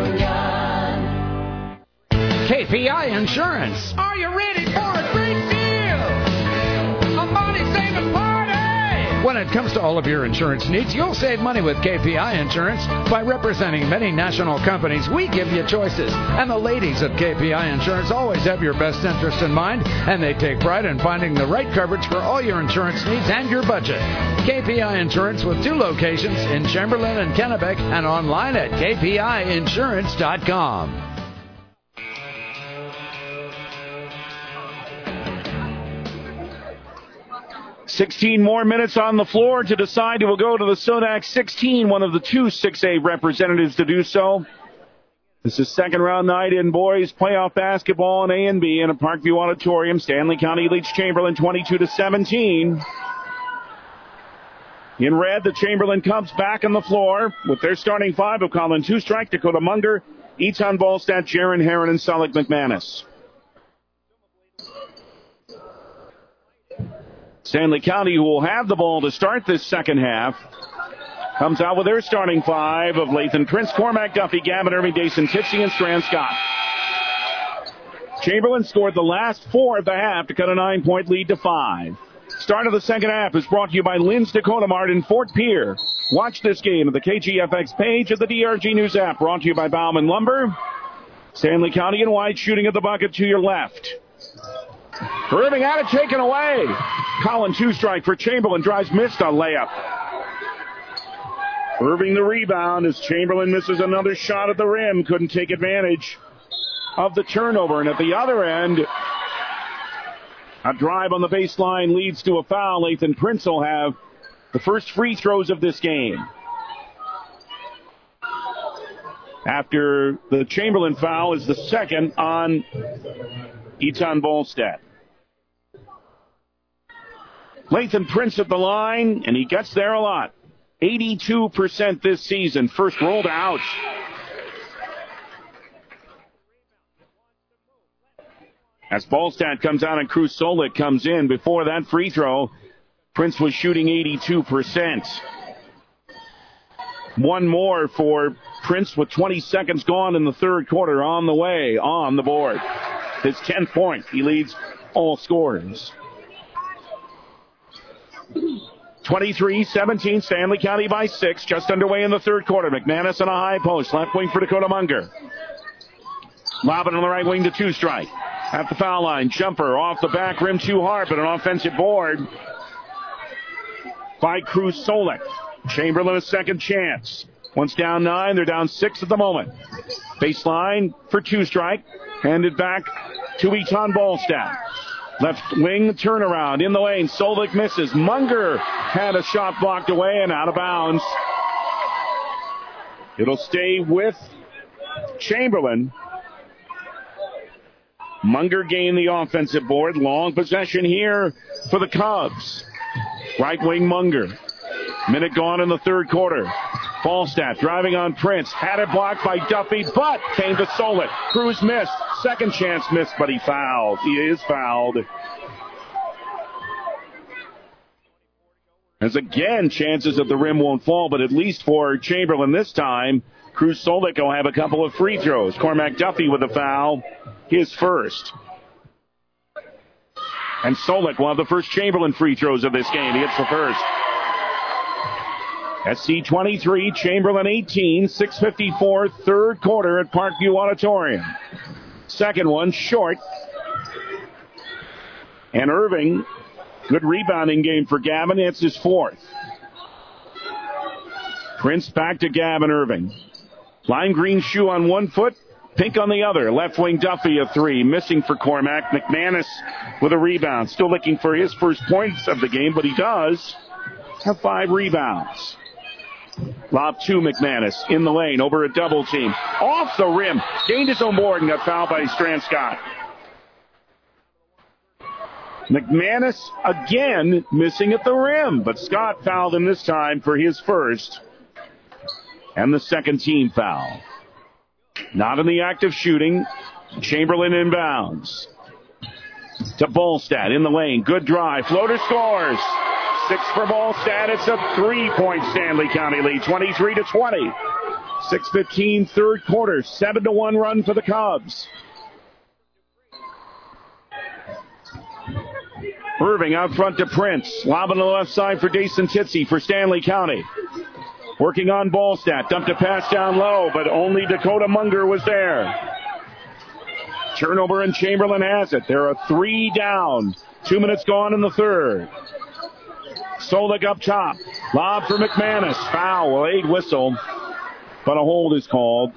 K P I Insurance. Are you ready for a great deal? A money-saving party! When it comes to all of your insurance needs, you'll save money with K P I Insurance. By representing many national companies, we give you choices. And the ladies at K P I Insurance always have your best interest in mind, and they take pride in finding the right coverage for all your insurance needs and your budget. K P I Insurance with two locations in Chamberlain and Kennebec and online at k p i insurance dot com. sixteen more minutes on the floor to decide who will go to the Sonax sixteen, one of the two six A representatives to do so. This is second round night in boys playoff basketball in A and B in a Parkview Auditorium. Stanley County leads Chamberlain twenty-two to seventeen. In red, the Chamberlain Cubs back on the floor with their starting five of Colin Two-Strike, Dakota Munger, Etan Volstadt, Jaron Herron, and Sullick McManus. Stanley County, who will have the ball to start this second half, comes out with their starting five of Lathan Prince, Cormac Duffy, Gavin Irving, Dason Tipsy, and Strand Scott. Chamberlain scored the last four of the half to cut a nine-point lead to five. Start of the second half is brought to you by Lynn's Dakota Mart in Fort Pierre. Watch this game at the K G F X page of the D R G News app. Brought to you by Bauman Lumber. Stanley County and White shooting at the bucket to your left. Irving had it taken away. Colin Two-Strike for Chamberlain. Drives missed on layup. Irving the rebound as Chamberlain misses another shot at the rim. Couldn't take advantage of the turnover. And at the other end, a drive on the baseline leads to a foul. Lathan Prince will have the first free throws of this game. After the Chamberlain foul is the second on Etan Volstadt. Lathan Prince at the line, and he gets there a lot. eighty-two percent this season. First rolled out. As Volstadt comes out and Cruz Solik comes in. Before that free throw, Prince was shooting eighty-two percent. One more for Prince with twenty seconds gone in the third quarter on the way, on the board. His tenth point. He leads all scorers. twenty-three seventeen, Stanley County by six. Just underway in the third quarter. McManus on a high post. Left wing for Dakota Munger. Lobbing on the right wing to Two-Strike. At the foul line. Jumper off the back rim too hard, but an offensive board by Cruz Solik. Chamberlain a second chance. Once down nine, they're down six at the moment. Baseline for Two-Strike. Handed back to Etan Volstadt. Left wing turnaround in the lane. Solik misses. Munger had a shot blocked away and out of bounds. It'll stay with Chamberlain. Munger gained the offensive board. Long possession here for the Cubs. Right wing Munger. Minute gone in the third quarter. Volstadt driving on Prince. Had it blocked by Duffy, but came to Solik. Cruz missed. Second chance missed, but he fouled. He is fouled. As again, chances that the rim won't fall, but at least for Chamberlain this time, Cruz Solik will have a couple of free throws. Cormac Duffy with a foul. His first. And Solik will have the first Chamberlain free throws of this game. He hits the first. S C twenty-three, Chamberlain eighteen, six fifty-four, third quarter at Parkview Auditorium. Second one, short. And Irving Good rebounding game for Gavin. It's his fourth. Prince back to Gavin Irving. Lime green shoe on one foot, pink on the other. Left wing Duffy a three. Missing for Cormac. McManus with a rebound. Still looking for his first points of the game, but he does have five rebounds. Lob to McManus in the lane over a double team. Off the rim. Gained his own board and got fouled by Strand Scott. McManus again missing at the rim, but Scott fouled him this time for his first and the second team foul. Not in the act of shooting. Chamberlain inbounds. To Bolstad in the lane. Good drive. Floater scores. Six for Bolstad. It's a three-point Stanley County lead. twenty-three to twenty. six fifteen third quarter. seven to one run for the Cubs. Irving out front to Prince. Lob on the left side for Dason Titsey for Stanley County. Working on Bolstad. Dumped a pass down low, but only Dakota Munger was there. Turnover and Chamberlain has it. There are three down. Two minutes gone in the third. Solik up top. Lob for McManus. Foul. Late whistle, but a hold is called.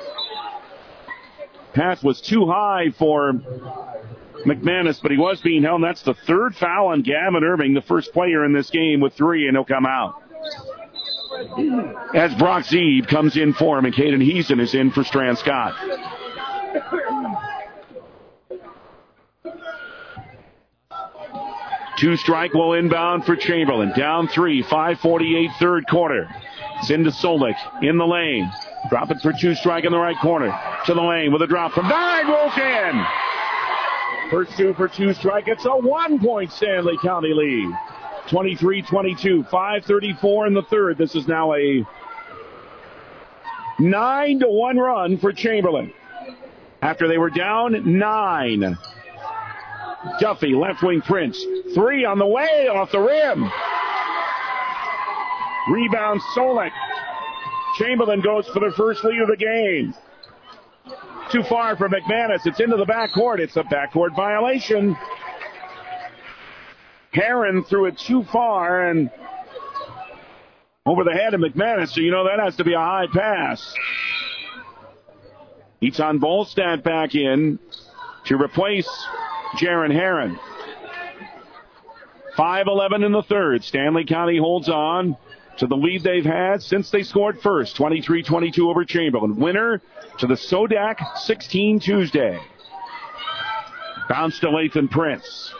Pass was too high for McManus, but he was being held. That's the third foul on Gavin Irving, the first player in this game with three, and he'll come out. As Brock Zeeb comes in for him, and Caden Heason is in for Strand Scott. Two strike will inbound for Chamberlain. Down three, five forty-eight third quarter. It's into Solik in the lane. Drop it for two strike in the right corner. To the lane with a drop from nine. Rolls in. First two for two strike. It's a one-point Stanley County lead. twenty-three twenty-two. five thirty-four in the third. This is now a nine to one run for Chamberlain. After they were down nine. Duffy, left wing Prince. Three on the way, off the rim. Rebound Solik. Chamberlain goes for the first lead of the game. Too far for McManus. It's into the backcourt. It's a backcourt violation. Heron threw it too far and over the head of McManus, so you know that has to be a high pass. Etan Bolstad back in to replace Jaron Heron. five eleven in the third. Stanley County holds on to the lead they've had since they scored first. twenty-three twenty-two over Chamberlain. Winner to the Sodak sixteen Tuesday. Bounce to Lathan Prince.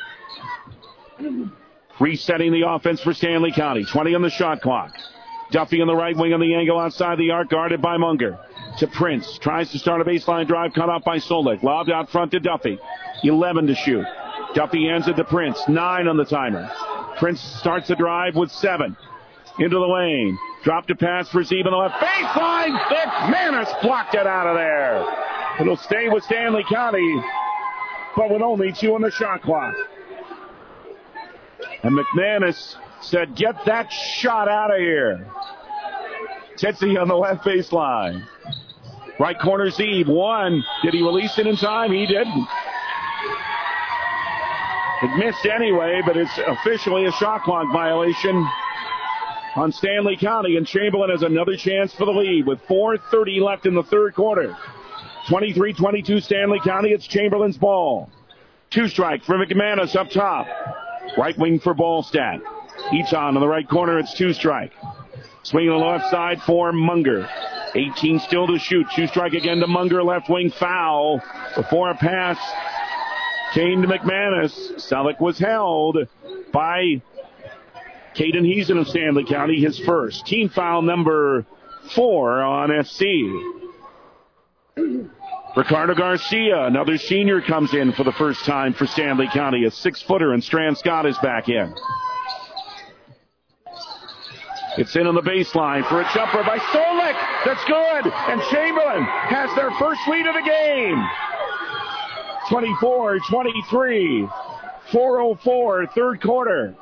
Resetting the offense for Stanley County. twenty on the shot clock. Duffy on the right wing on the angle outside the arc, guarded by Munger. To Prince. Tries to start a baseline drive, cut off by Solik. Lobbed out front to Duffy. eleven to shoot. Duffy hands it to Prince. Nine on the timer. Prince starts the drive with seven. Into the lane. Dropped a pass for Zeeb on the left baseline. McManus blocked it out of there. It'll stay with Stanley County, but with only two on the shot clock. And McManus said, get that shot out of here. Titsey on the left baseline. Right corner Zeeb. One. Did he release it in time? He didn't. It missed anyway, but it's officially a shot clock violation on Stanley County, and Chamberlain has another chance for the lead with four thirty left in the third quarter. twenty-three twenty-two Stanley County. It's Chamberlain's ball. Two strike for McManus up top. Right wing for Bolstad. Etan on the right corner. It's two strike. Swinging on the left side for Munger. eighteen still to shoot. Two strike again to Munger. Left wing foul before a pass came to McManus. Selleck was held by Caden Heason of Stanley County, his first. Team foul number four on S C. Ricardo Garcia, another senior, comes in for the first time for Stanley County. A six-footer, and Strand Scott is back in. It's in on the baseline for a jumper by Solik. That's good. And Chamberlain has their first lead of the game. twenty-four twenty-three. four oh four, third quarter.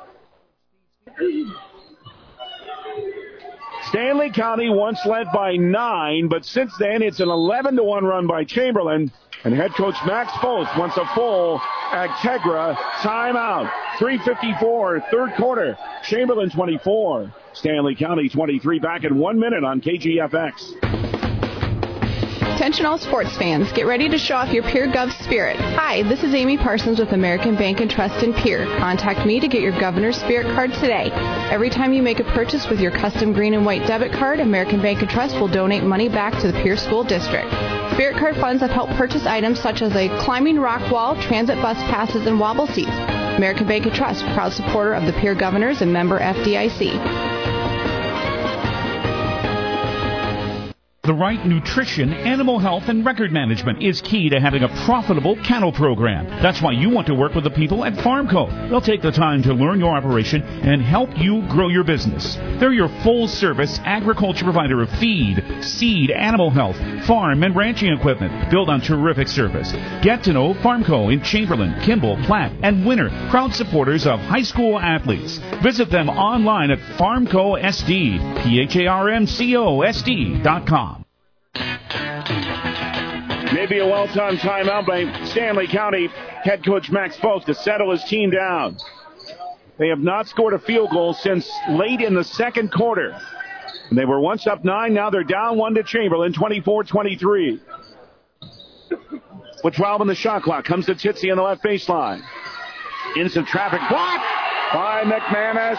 Stanley County once led by nine, but since then it's an eleven to one run by Chamberlain. And head coach Max Post wants a full Actegra timeout. three fifty-four, third quarter. Chamberlain twenty-four, Stanley County twenty-three. Back in one minute on K G F X. Attention all sports fans, get ready to show off your Peer Gov spirit. Hi, this is Amy Parsons with American Bank and Trust in Peer. Contact me to get your Governor's Spirit card today. Every time you make a purchase with your custom green and white debit card, American Bank and Trust will donate money back to the Peer School District. Spirit card funds have helped purchase items such as a climbing rock wall, transit bus passes, and wobble seats. American Bank and Trust, proud supporter of the Peer Governors and member F D I C. The right nutrition, animal health, and record management is key to having a profitable cattle program. That's why you want to work with the people at Farmco. They'll take the time to learn your operation and help you grow your business. They're your full-service agriculture provider of feed, seed, animal health, farm, and ranching equipment built on terrific service. Get to know Farmco in Chamberlain, Kimball, Platte, and Winter, proud supporters of high school athletes. Visit them online at Farmco S D, P H A R M C O S D dot com. Maybe a well-timed timeout by Stanley County head coach Max Folks to settle his team down. They have not scored a field goal since late in the second quarter. They were once up nine, now they're down one to Chamberlain, twenty-four twenty-three. With twelve on the shot clock, comes to Titsey on the left baseline. Instant traffic block by McManus.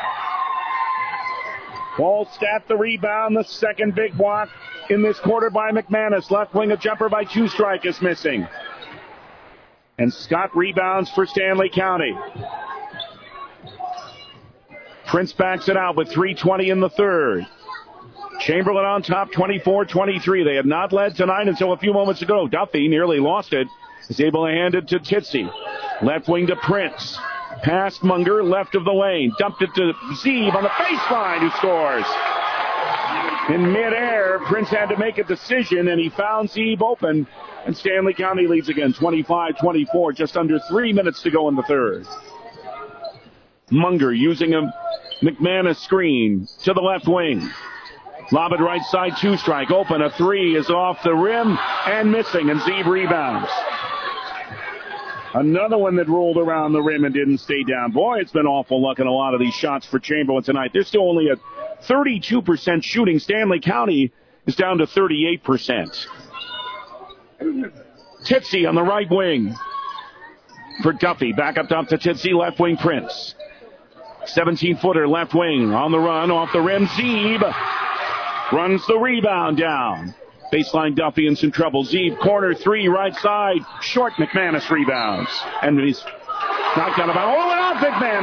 Wallstat the rebound, the second big block in this quarter by McManus. Left wing, a jumper by Two Strike is missing. And Scott rebounds for Stanley County. Prince backs it out with three twenty in the third. Chamberlain on top, twenty-four twenty-three. They had not led tonight until a few moments ago. Duffy nearly lost it. Is able to hand it to Titsey. Left wing to Prince. Past Munger, left of the lane. Dumped it to Zeeb on the baseline, who scores. In midair, Prince had to make a decision, and he found Zeeb open. And Stanley County leads again, twenty-five twenty-four. Just under three minutes to go in the third. Munger using a McManus screen to the left wing. Lob it right side, Two Strike. Open, a three is off the rim and missing, and Zeeb rebounds. Another one that rolled around the rim and didn't stay down. Boy, it's been awful luck in a lot of these shots for Chamberlain tonight. They're still only at thirty-two percent shooting. Stanley County is down to thirty-eight percent. Titsey on the right wing for Duffy. Back up top to Titsey, left wing Prince. seventeen-footer left wing on the run, off the rim. Zeeb runs the rebound down. Baseline Duffy in some trouble. Zeeb, corner three, right side. Short, McManus rebounds. And he's knocked out about. Oh, and off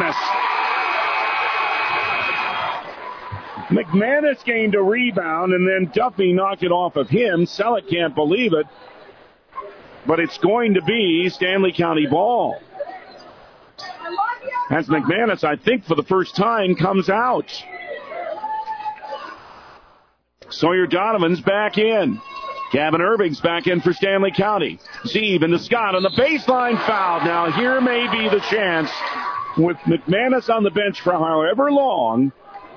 McManus. McManus gained a rebound, and then Duffy knocked it off of him. Selleck can't believe it. But it's going to be Stanley County ball. As McManus, I think, for the first time, comes out. Sawyer Donovan's back in. Gavin Irving's back in for Stanley County. Zeeb into Scott on the baseline, fouled. Now here may be the chance with McManus on the bench for however long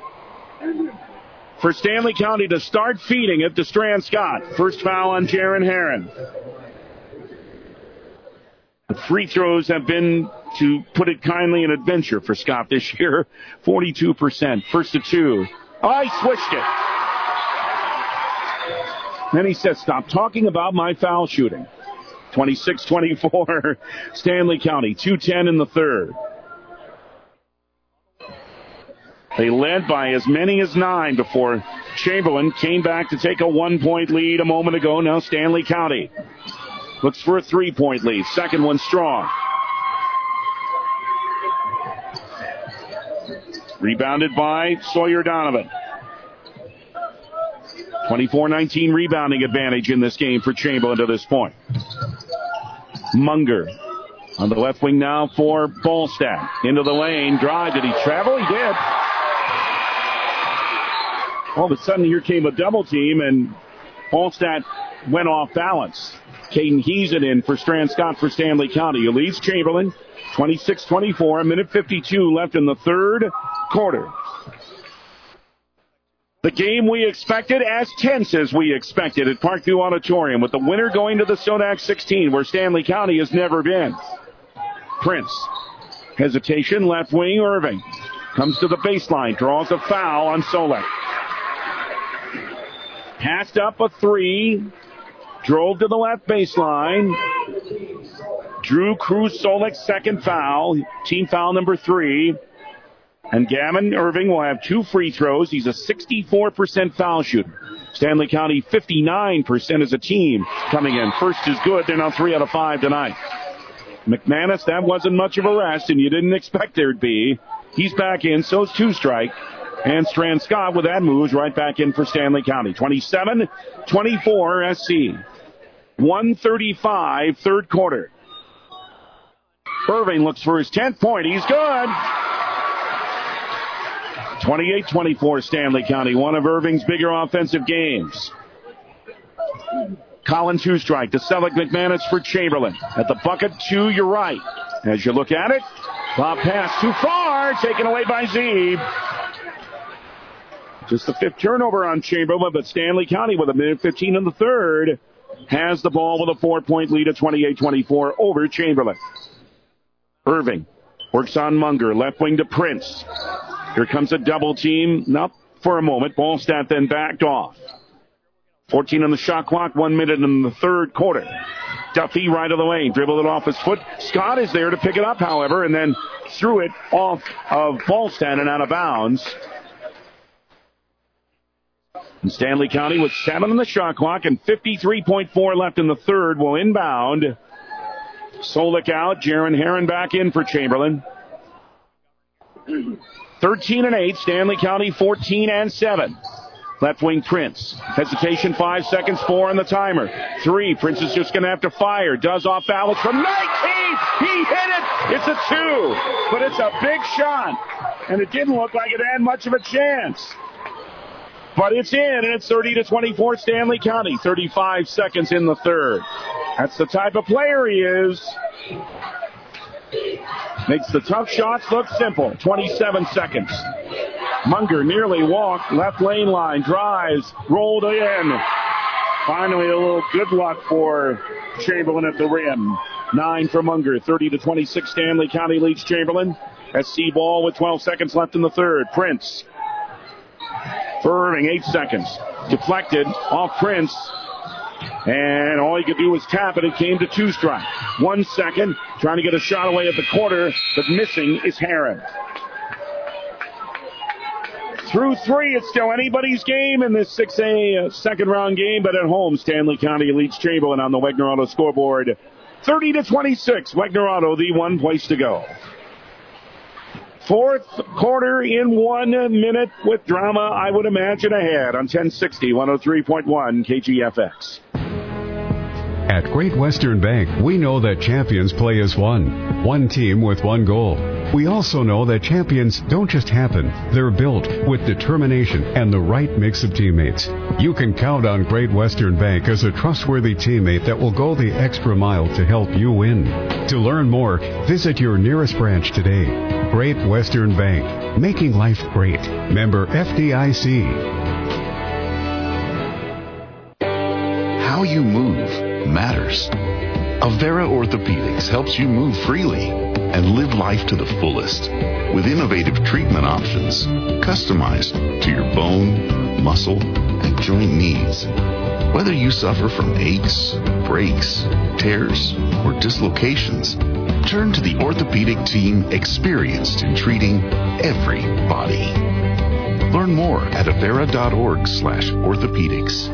for Stanley County to start feeding it to Strand Scott. First foul on Jaron Herron. The free throws have been, to put it kindly, an adventure for Scott this year. forty-two percent. First to two. Oh, he switched it. Then he said, stop talking about my foul shooting. twenty-six twenty-four, Stanley County, two ten in the third. They led by as many as nine before Chamberlain came back to take a one-point lead a moment ago. Now Stanley County looks for a three-point lead. Second one strong. Rebounded by Sawyer Donovan. twenty-four nineteen rebounding advantage in this game for Chamberlain to this point. Munger on the left wing now for Ballstack. Into the lane. Drive. Did he travel? He did. All of a sudden, here came a double team, and Ballstack went off balance. Caden Hees it in for Strand Scott for Stanley County, who leads Chamberlain twenty-six twenty-four. A minute fifty-two left in the third quarter. The game we expected, as tense as we expected at Parkview Auditorium, with the winner going to the Sonax sixteen, where Stanley County has never been. Prince. Hesitation, left wing, Irving. Comes to the baseline, draws a foul on Solek. Passed up a three. Drove to the left baseline. Drew Cruz Solek's second foul. Team foul number three. And Gavin Irving will have two free throws. He's a sixty-four percent foul shooter. Stanley County fifty-nine percent as a team coming in. First is good. They're now three out of five tonight. McManus, that wasn't much of a rest, and you didn't expect there'd be. He's back in, so's two strike. And Strand Scott with that moves right back in for Stanley County. twenty-seven twenty-four S C. one thirty-five, third quarter. Irving looks for his tenth point. He's good. twenty-eight twenty-four Stanley County. One of Irving's bigger offensive games. Collins two strike to Selleck McManus for Chamberlain. At the bucket to your right. As you look at it, lob pass too far. Taken away by Zeeb. Just the fifth turnover on Chamberlain, but Stanley County with a minute fifteen in the third has the ball with a four-point lead at twenty-eight twenty-four over Chamberlain. Irving works on Munger, left wing to Prince. Here comes a double team, not for a moment. Ballstat then backed off. fourteen on the shot clock, one minute in the third quarter. Duffy right of the lane, dribbled it off his foot. Scott is there to pick it up, however, and then threw it off of Ballstat and out of bounds. And Stanley County with seven on the shot clock and fifty-three point four left in the third will inbound. Solek out, Jaron Herron back in for Chamberlain. thirteen and eight, Stanley County fourteen and seven. Left wing Prince. Hesitation, five seconds, four on the timer. Three, Prince is just going to have to fire. Does off balance from nineteen. He hit it. It's a two, but it's a big shot. And it didn't look like it had much of a chance. But it's in, and it's thirty to twenty-four Stanley County. thirty-five seconds in the third. That's the type of player he is. Makes the tough shots look simple. twenty-seven seconds. Munger nearly walked. Left lane line. Drives. Rolled in. Finally a little good luck for Chamberlain at the rim. Nine for Munger. thirty to twenty-six Stanley County leads Chamberlain. S C ball with twelve seconds left in the third. Prince. For Irving, eight seconds. Deflected off Prince. And all he could do was tap it. It came to two strike. One second. Trying to get a shot away at the quarter. But missing is Herron. Through three, it's still anybody's game in this six A second round game. But at home, Stanley County leads Chamberlain on the Wegner Auto scoreboard. thirty to twenty-six. Wegner Auto, the one place to go. Fourth quarter in one minute with drama, I would imagine, ahead on ten sixty, one oh three point one K G F X. At Great Western Bank, we know that champions play as one. One team with one goal. We also know that champions don't just happen. They're built with determination and the right mix of teammates. You can count on Great Western Bank as a trustworthy teammate that will go the extra mile to help you win. To learn more, visit your nearest branch today. Great Western Bank, making life great. Member F D I C. How you move matters. Avera Orthopedics helps you move freely and live life to the fullest with innovative treatment options customized to your bone, muscle, and joint needs. Whether you suffer from aches, breaks, tears, or dislocations, turn to the orthopedic team experienced in treating every body. Learn more at avera.org slash orthopedics.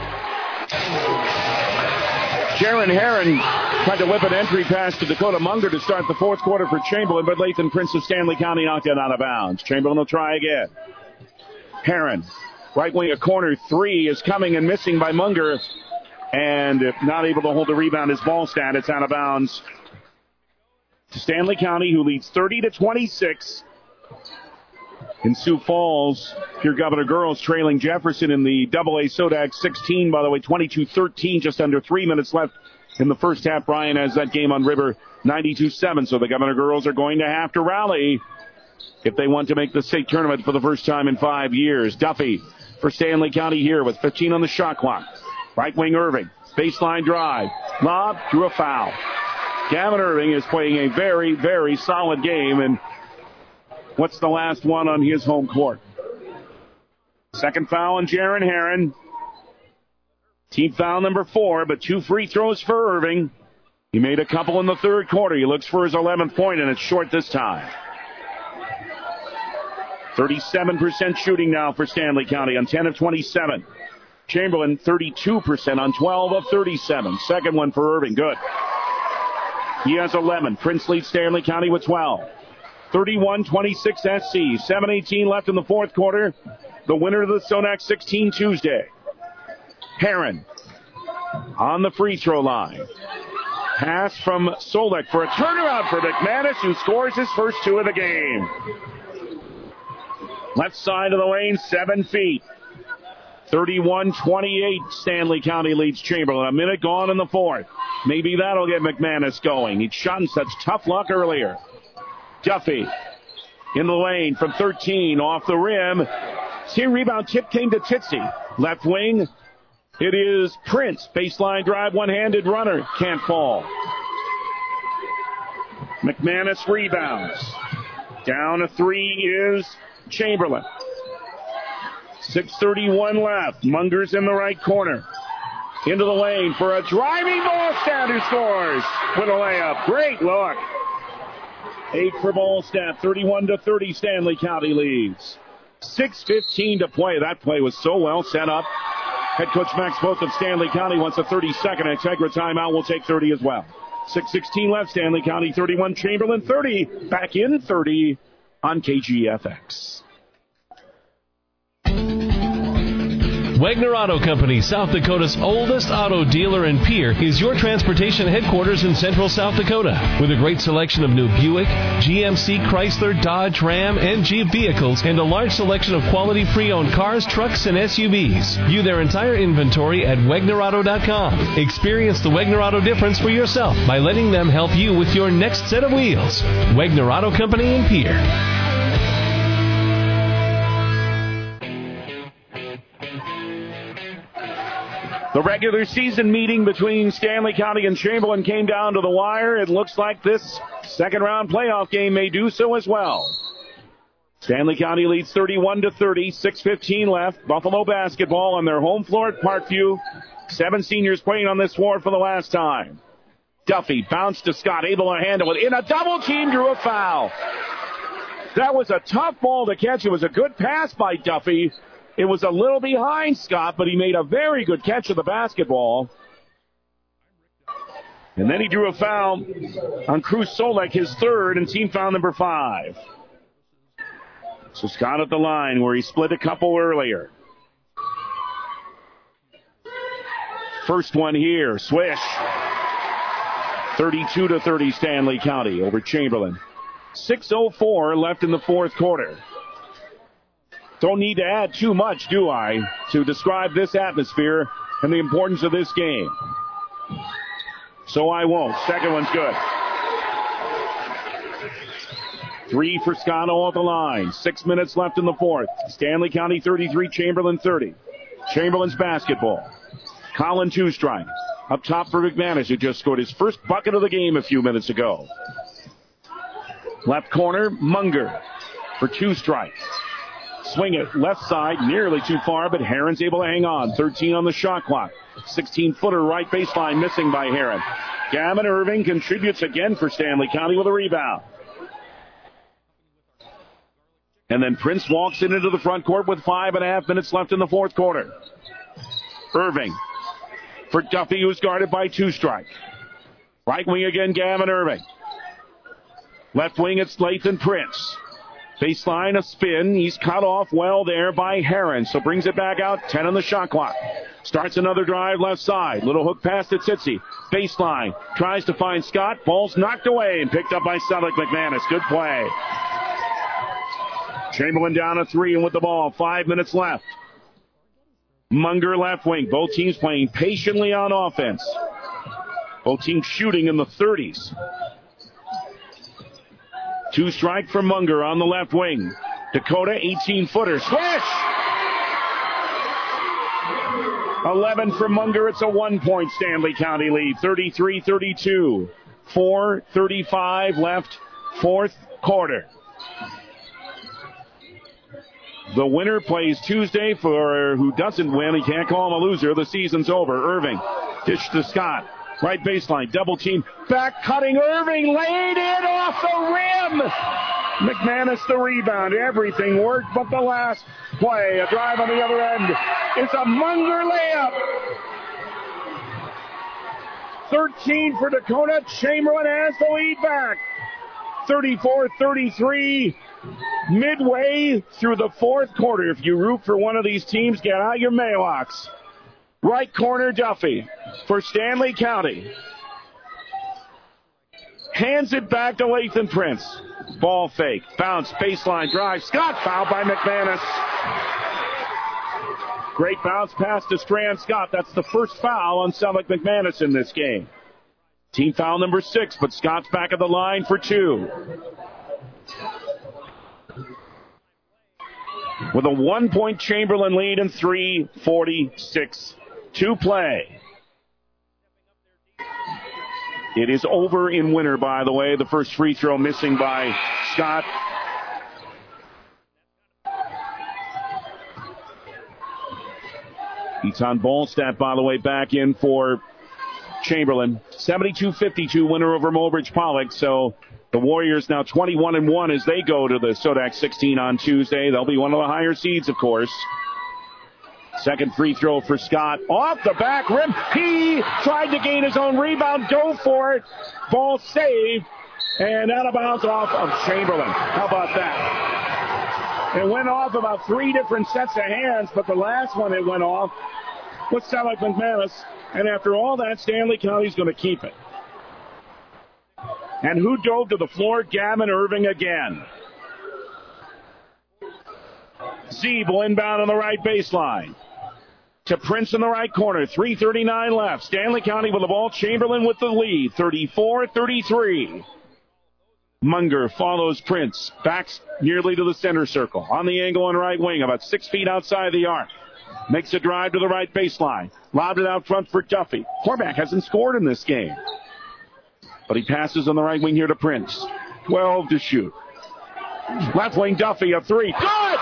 Jaron Herron tried to whip an entry pass to Dakota Munger to start the fourth quarter for Chamberlain, but Lathan Prince of Stanley County knocked it out of bounds. Chamberlain will try again. Herron, right wing, a corner three is coming and missing by Munger, and not able to hold the rebound. His ball stat, it's out of bounds. Stanley County, who leads thirty to twenty-six. In Sioux Falls, Pure Governor Girls trailing Jefferson in the double A Sodak sixteen, by the way, twenty-two thirteen, just under three minutes left in the first half. Brian has that game on River ninety-two seven, so the Governor Girls are going to have to rally if they want to make the state tournament for the first time in five years. Duffy for Stanley County here with fifteen on the shot clock. Right wing Irving, baseline drive, lob, drew a foul. Gavin Irving is playing a very, very solid game. And what's the last one on his home court? Second foul on Jaron Heron. Team foul number four, but two free throws for Irving. He made a couple in the third quarter. He looks for his eleventh point, and it's short this time. thirty-seven percent shooting now for Stanley County on ten of twenty-seven. Chamberlain, thirty-two percent on twelve of thirty-seven. Second one for Irving, good. He has eleven. Prince leads Stanley County with twelve. thirty-one twenty-six S C. seven eighteen left in the fourth quarter. The winner of the Sonax sixteen Tuesday. Heron on the free throw line. Pass from Solek for a turnaround for McManus, who scores his first two of the game. Left side of the lane, seven feet. thirty-one twenty-eight, Stanley County leads Chamberlain. A minute gone in the fourth. Maybe that'll get McManus going. He'd shot in such tough luck earlier. Duffy in the lane from thirteen, off the rim. Team rebound tip came to Titsy. Left wing. It is Prince. Baseline drive, one-handed runner. Can't fall. McManus rebounds. Down a three is Chamberlain. six thirty-one left. Munger's in the right corner. Into the lane for a driving Ballstat, who scores with a layup. Great look. Eight for Ballstat. thirty-one to thirty, Stanley County leads. six fifteen to play. That play was so well set up. Head coach Max Voth of Stanley County wants a thirty-second Integra timeout. We'll take thirty as well. six sixteen left. Stanley County thirty-one, Chamberlain thirty. Back in thirty on K G F X. Wagner Auto Company, South Dakota's oldest auto dealer and peer, is your transportation headquarters in central South Dakota. With a great selection of new Buick, G M C, Chrysler, Dodge, Ram, and Jeep vehicles, and a large selection of quality pre-owned cars, trucks, and S U Vs. View their entire inventory at Wagner Auto dot com. Experience the Wagner Auto difference for yourself by letting them help you with your next set of wheels. Wagner Auto Company in Pierre. The regular season meeting between Stanley County and Chamberlain came down to the wire. It looks like this second round playoff game may do so as well. Stanley County leads thirty-one to thirty, six fifteen left. Buffalo basketball on their home floor at Parkview. Seven seniors playing on this floor for the last time. Duffy bounced to Scott, able to handle it. In a double team, drew a foul. That was a tough ball to catch. It was a good pass by Duffy. It was a little behind Scott, but he made a very good catch of the basketball. And then he drew a foul on Cruz Solek, his third, and team foul number five. So Scott at the line where he split a couple earlier. First one here, swish. thirty-two to thirty, Stanley County over Chamberlain. six oh four left in the fourth quarter. Don't need to add too much, do I, to describe this atmosphere and the importance of this game. So I won't. Second one's good. Three for Scano at the line. Six minutes left in the fourth. Stanley County thirty-three, Chamberlain thirty. Chamberlain's basketball. Colin two-strike. Up top for McManus, who just scored his first bucket of the game a few minutes ago. Left corner, Munger for two-strike. Swing it left side, nearly too far, but Heron's able to hang on. thirteen on the shot clock. sixteen-footer right baseline missing by Heron. Gavin Irving contributes again for Stanley County with a rebound. And then Prince walks in into the front court with five and a half minutes left in the fourth quarter. Irving for Duffy, who's guarded by two-strike. Right wing again, Gavin Irving. Left wing, it's Lathan Prince. Baseline, a spin. He's cut off well there by Heron, so brings it back out. ten on the shot clock. Starts another drive left side. Little hook pass to Tsitsi. Baseline. Tries to find Scott. Ball's knocked away and picked up by Cedric McManus. Good play. Chamberlain down a three and with the ball. Five minutes left. Munger left wing. Both teams playing patiently on offense. Both teams shooting in the thirties. Two strike for Munger on the left wing. Dakota, eighteen-footer. Swish! eleven for Munger. It's a one-point Stanley County lead. thirty-three thirty-two. four thirty-five left, fourth quarter. The winner plays Tuesday. For who doesn't win, he can't call him a loser. The season's over. Irving, dish to Scott. Right baseline, double team, back cutting Irving, laid it off the rim. McManus the rebound. Everything worked but the last play. A drive on the other end. It's a Munger layup. thirteen for Dakota. Chamberlain has the lead back. thirty-four thirty-three. Midway through the fourth quarter. If you root for one of these teams, get out your Maylocks. Right corner, Duffy for Stanley County. Hands it back to Lathan Prince. Ball fake. Bounce. Baseline drive. Scott fouled by McManus. Great bounce pass to Strand Scott. That's the first foul on Selleck McManus in this game. Team foul number six, but Scott's back at the line for two. With a one-point Chamberlain lead and three forty-six to play. It is over in Winter, by the way. The first free throw missing by Scott. Etan Ballstat, by the way, back in for Chamberlain. seventy-two fifty-two winner over Mobridge Pollock. So the Warriors now twenty-one and one as they go to the Sodak sixteen on Tuesday. They'll be one of the higher seeds, of course. Second free throw for Scott. Off the back rim. He tried to gain his own rebound. Go for it. Ball saved. And out of bounds off of Chamberlain. How about that? It went off about three different sets of hands, but the last one it went off was Selleck McManus. And after all that, Stanley County's going to keep it. And who dove to the floor? Gavin Irving again. Zeeb will inbound on the right baseline. To Prince in the right corner. three thirty-nine left. Stanley County with the ball. Chamberlain with the lead. thirty-four thirty-three. Munger follows Prince. Backs nearly to the center circle. On the angle on right wing. About six feet outside the arc. Makes a drive to the right baseline. Lobbed it out front for Duffy. Horvath hasn't scored in this game. But he passes on the right wing here to Prince. twelve to shoot. Left wing Duffy, a three. Good!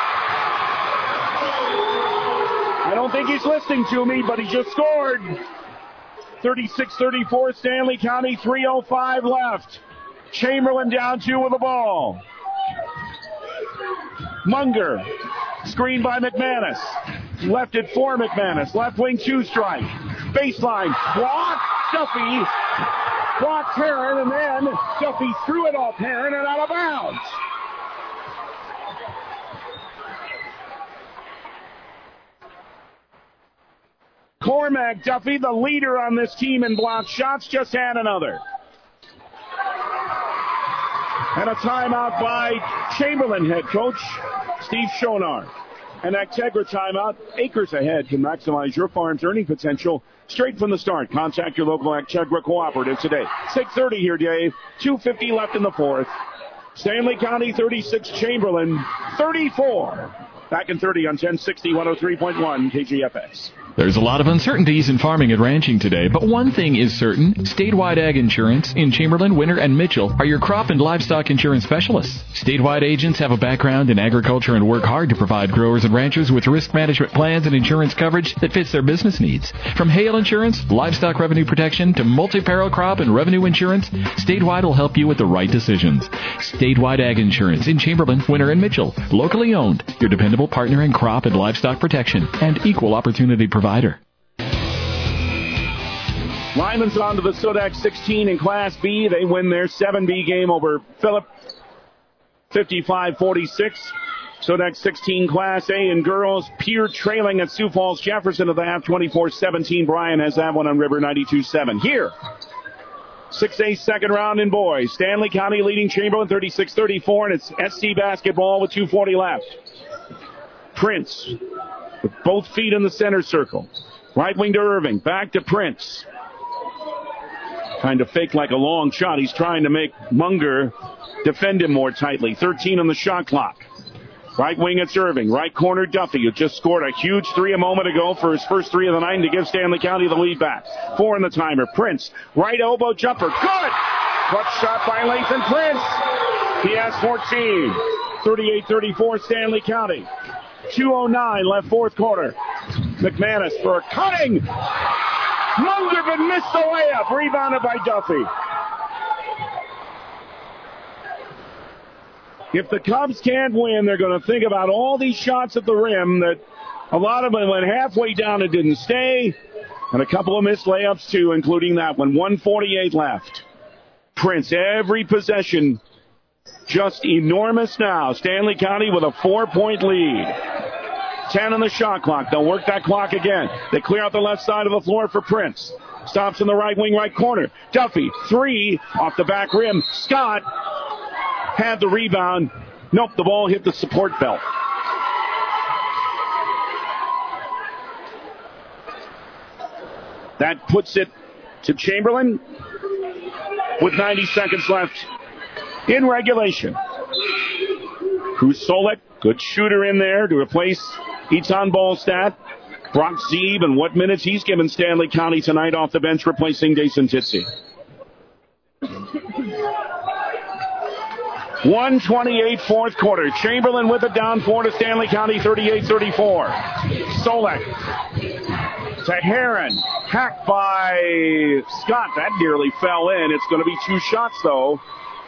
I don't think he's listening to me, but he just scored. thirty-six thirty-four, Stanley County, three oh five left. Chamberlain down two with the ball. Munger, screened by McManus. Left it for McManus. Left wing two strike. Baseline, block, Duffy. Blocked Heron, and then Duffy threw it off Heron and out of bounds. Cormac Duffy, the leader on this team in block shots, just had another. And a timeout by Chamberlain head coach Steve Schonar. An Actegra timeout. Acres ahead can maximize your farm's earning potential straight from the start. Contact your local Actegra cooperative today. six thirty here, Dave. two fifty left in the fourth. Stanley County thirty-six, Chamberlain thirty-four. Back in thirty on ten sixty, one oh three point one K G F X. There's a lot of uncertainties in farming and ranching today, but one thing is certain. Statewide Ag Insurance in Chamberlain, Winter, and Mitchell are your crop and livestock insurance specialists. Statewide agents have a background in agriculture and work hard to provide growers and ranchers with risk management plans and insurance coverage that fits their business needs. From hail insurance, livestock revenue protection, to multi-peril crop and revenue insurance, Statewide will help you with the right decisions. Statewide Ag Insurance in Chamberlain, Winter, and Mitchell. Locally owned, your dependable partner in crop and livestock protection and equal opportunity provider. Lyman's on to the Sodak sixteen in Class B. They win their seven B game over Phillip, fifty-five forty-six. Sodak sixteen Class A in girls. Pier trailing at Sioux Falls Jefferson at the half, twenty-four seventeen. Brian has that one on River ninety-two seven. Here, six A second round in boys. Stanley County leading Chamberlain thirty-six thirty-four, and it's S C basketball with two forty left. Prince with both feet in the center circle. Right wing to Irving. Back to Prince. Kind of fake like a long shot. He's trying to make Munger defend him more tightly. thirteen on the shot clock. Right wing, it's Irving. Right corner, Duffy, who just scored a huge three a moment ago for his first three of the night to give Stanley County the lead back. Four in the timer. Prince, right elbow jumper. Good! Clutch shot by Lathan Prince. He has fourteen. thirty-eight thirty-four Stanley County. two oh nine left fourth quarter. McManus for a cutting. Mungerman missed the layup. Rebounded by Duffy. If the Cubs can't win, they're going to think about all these shots at the rim that a lot of them went halfway down and didn't stay, and a couple of missed layups too, including that one. one forty-eight left. Prince, every possession just enormous now. Stanley County with a four-point lead. ten on the shot clock. They'll work that clock again. They clear out the left side of the floor for Prince. Stops in the right wing, right corner. Duffy, three, off the back rim. Scott had the rebound. Nope, the ball hit the support belt. That puts it to Chamberlain with ninety seconds left in regulation. Kusolek, good shooter in there to replace Etan Ballstat. Brock Zeeb, and what minutes he's given Stanley County tonight off the bench, replacing Dason Titze. one twenty-eight fourth quarter. Chamberlain with it, down four to Stanley County, thirty-eight thirty-four. Solek to Heron. Hacked by Scott. That nearly fell in. It's going to be two shots, though,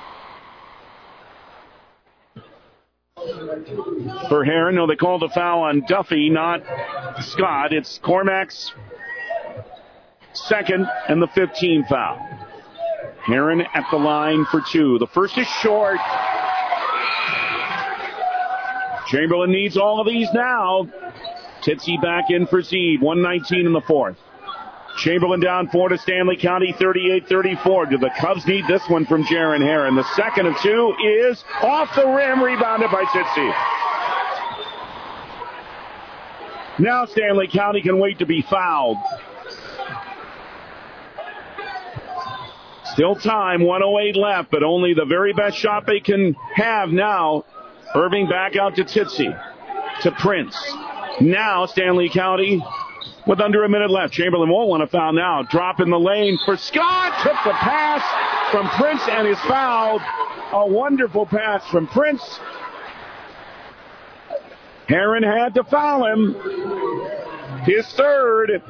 for Heron. No, they called a foul on Duffy, not Scott. It's Cormac's second and the fifteenth foul. Heron at the line for two. The first is short. Chamberlain needs all of these now. Titze back in for Zeeb. one nineteen in the fourth. Chamberlain down four to Stanley County, thirty-eight thirty-four. Do the Cubs need this one from Jaron Heron? The second of two is off the rim, rebounded by Titze. Now Stanley County can wait to be fouled. Still time, one oh eight left, but only the very best shot they can have now. Irving back out to Titze, to Prince. Now Stanley County with under a minute left. Chamberlain won't want to foul now. Drop in the lane for Scott. Took the pass from Prince and is fouled. A wonderful pass from Prince. Heron had to foul him. His third.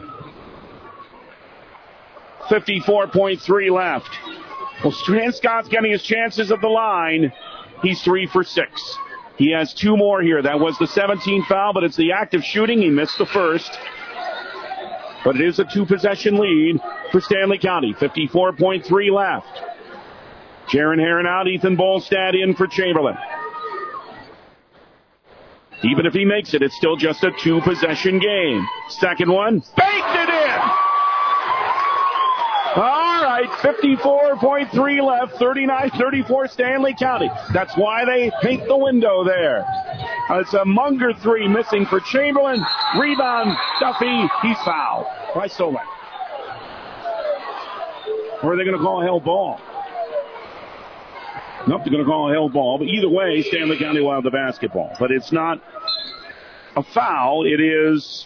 fifty-four point three left. Well, Stan Scott's getting his chances at the line. He's three for six. He has two more here. That was the seventeenth foul, but it's the act of shooting. He missed the first. But it is a two-possession lead for Stanley County. fifty-four point three left. Jaron Heron out. Ethan Ballstad in for Chamberlain. Even if he makes it, it's still just a two-possession game. Second one, baked it in! All right, fifty-four point three left, thirty-nine thirty-four Stanley County. That's why they paint the window there. It's a Munger three missing for Chamberlain. Rebound, Duffy. He's fouled by Solek. Or are they going to call a held ball? Nope, they're going to call a held ball. But either way, Stanley County will have the basketball. But it's not a foul. It is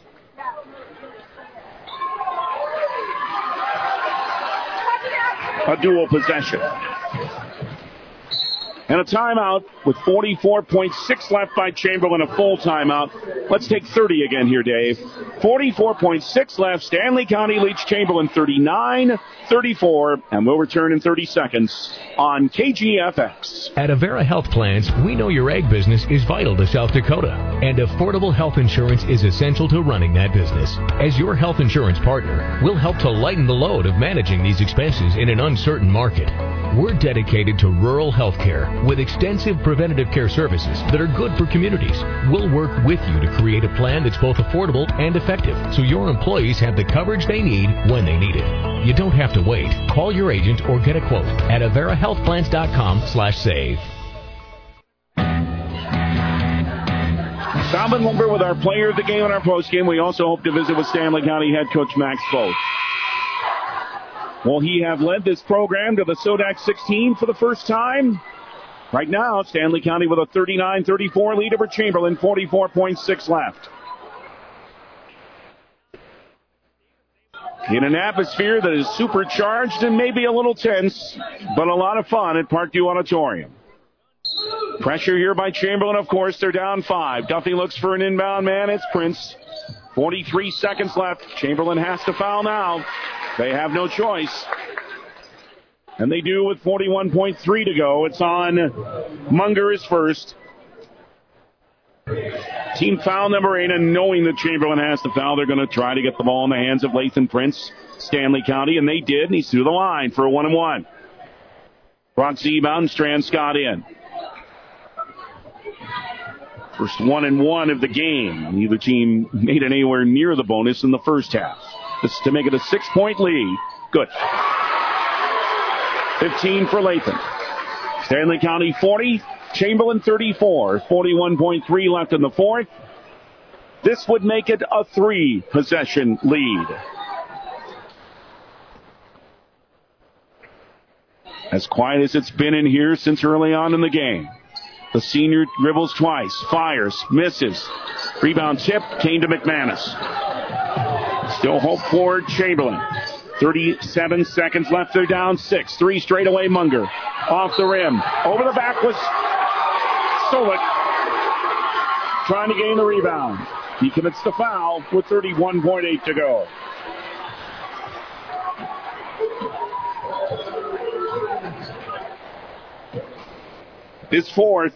a dual possession. And a timeout with forty-four point six left by Chamberlain, a full timeout. Let's take thirty again here, Dave. forty-four point six left. Stanley County leads Chamberlain thirty-nine thirty-four, and we'll return in thirty seconds on K G F X. At Avera Health Plans, we know your ag business is vital to South Dakota, and affordable health insurance is essential to running that business. As your health insurance partner, we'll help to lighten the load of managing these expenses in an uncertain market. We're dedicated to rural health care with extensive preventative care services that are good for communities. We'll work with you to create a plan that's both affordable and effective, so your employees have the coverage they need when they need it. You don't have to wait. Call your agent or get a quote at avera health plans dot com slash save. Salvin Lumber with our player of the game and our post game. We also hope to visit with Stanley County head coach Max Foth. Will he have led this program to the Sodac sixteen for the first time? Right now, Stanley County with a thirty-nine thirty-four lead over Chamberlain, forty-four point six left. In an atmosphere that is supercharged and maybe a little tense, but a lot of fun at Parkview Auditorium. Pressure here by Chamberlain, of course. They're down five. Duffy looks for an inbound man. It's Prince. forty-three seconds left. Chamberlain has to foul now. They have no choice. And they do with forty-one point three to go. It's on Munger is first. Team foul number eight, and knowing that Chamberlain has to foul, they're going to try to get the ball in the hands of Lathan Prince, Stanley County, and they did, and he's through the line for a one and one. Bronx E-bound, Strand Scott in. First one and one of the game. Neither team made it anywhere near the bonus in the first half. This is to make it a six-point lead. Good. fifteen for Lathan. Stanley County forty, Chamberlain thirty-four. forty-one point three left in the fourth. This would make it a three-possession lead. As quiet as it's been in here since early on in the game. The senior dribbles twice, fires, misses. Rebound tip came to McManus. Still hope for Chamberlain. thirty-seven seconds left. They're down six. Three straight away. Munger off the rim. Over the back was Solik. Trying to gain the rebound. He commits the foul with thirty-one point eight to go. His fourth.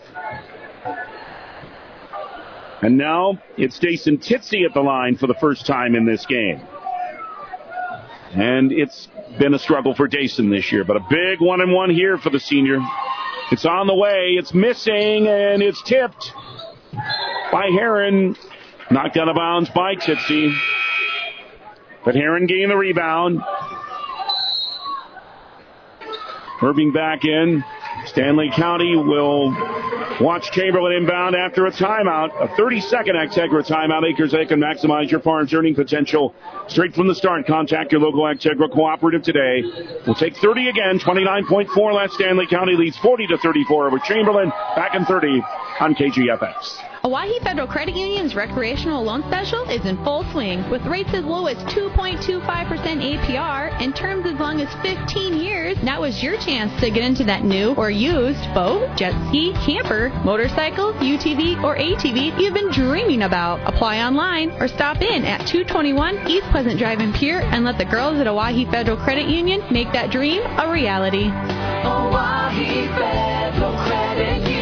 And now it's Jason Titsey at the line for the first time in this game. And it's been a struggle for Jason this year, but a big one and one here for the senior. It's on the way. It's missing, and it's tipped by Heron. Knocked out of bounds by Titsey. But Heron gained the rebound. Irving back in. Stanley County will watch Chamberlain inbound after a timeout. A thirty-second Actegra timeout. Acres Acre can maximize your farm's earning potential. Straight from the start, contact your local Actegra cooperative today. We'll take thirty again. twenty-nine point four left. Stanley County leads forty to thirty-four over Chamberlain. Back in thirty on K G F X. Owyhee Federal Credit Union's recreational loan special is in full swing with rates as low as two point two five percent A P R and terms as long as fifteen years. Now is your chance to get into that new or used boat, jet ski, camper, motorcycle, U T V, or A T V you've been dreaming about. Apply online or stop in at two twenty-one East Pleasant Drive in Pierre and let the girls at Owyhee Federal Credit Union make that dream a reality. Owyhee Federal Credit Union.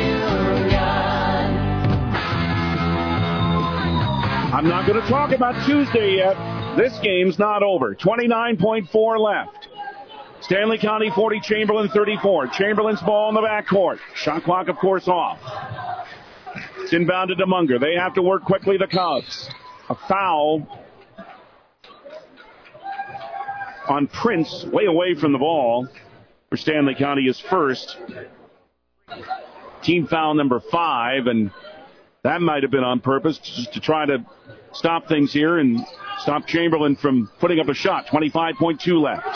I'm not going to talk about Tuesday yet. This game's not over. twenty-nine point four left. Stanley County forty, Chamberlain thirty-four. Chamberlain's ball in the backcourt. Shot clock, of course, off. It's inbounded to Munger. They have to work quickly, the Cubs. A foul on Prince, way away from the ball, for Stanley County is first. Team foul number five, and that might have been on purpose just to try to stop things here and stop Chamberlain from putting up a shot. twenty-five point two left.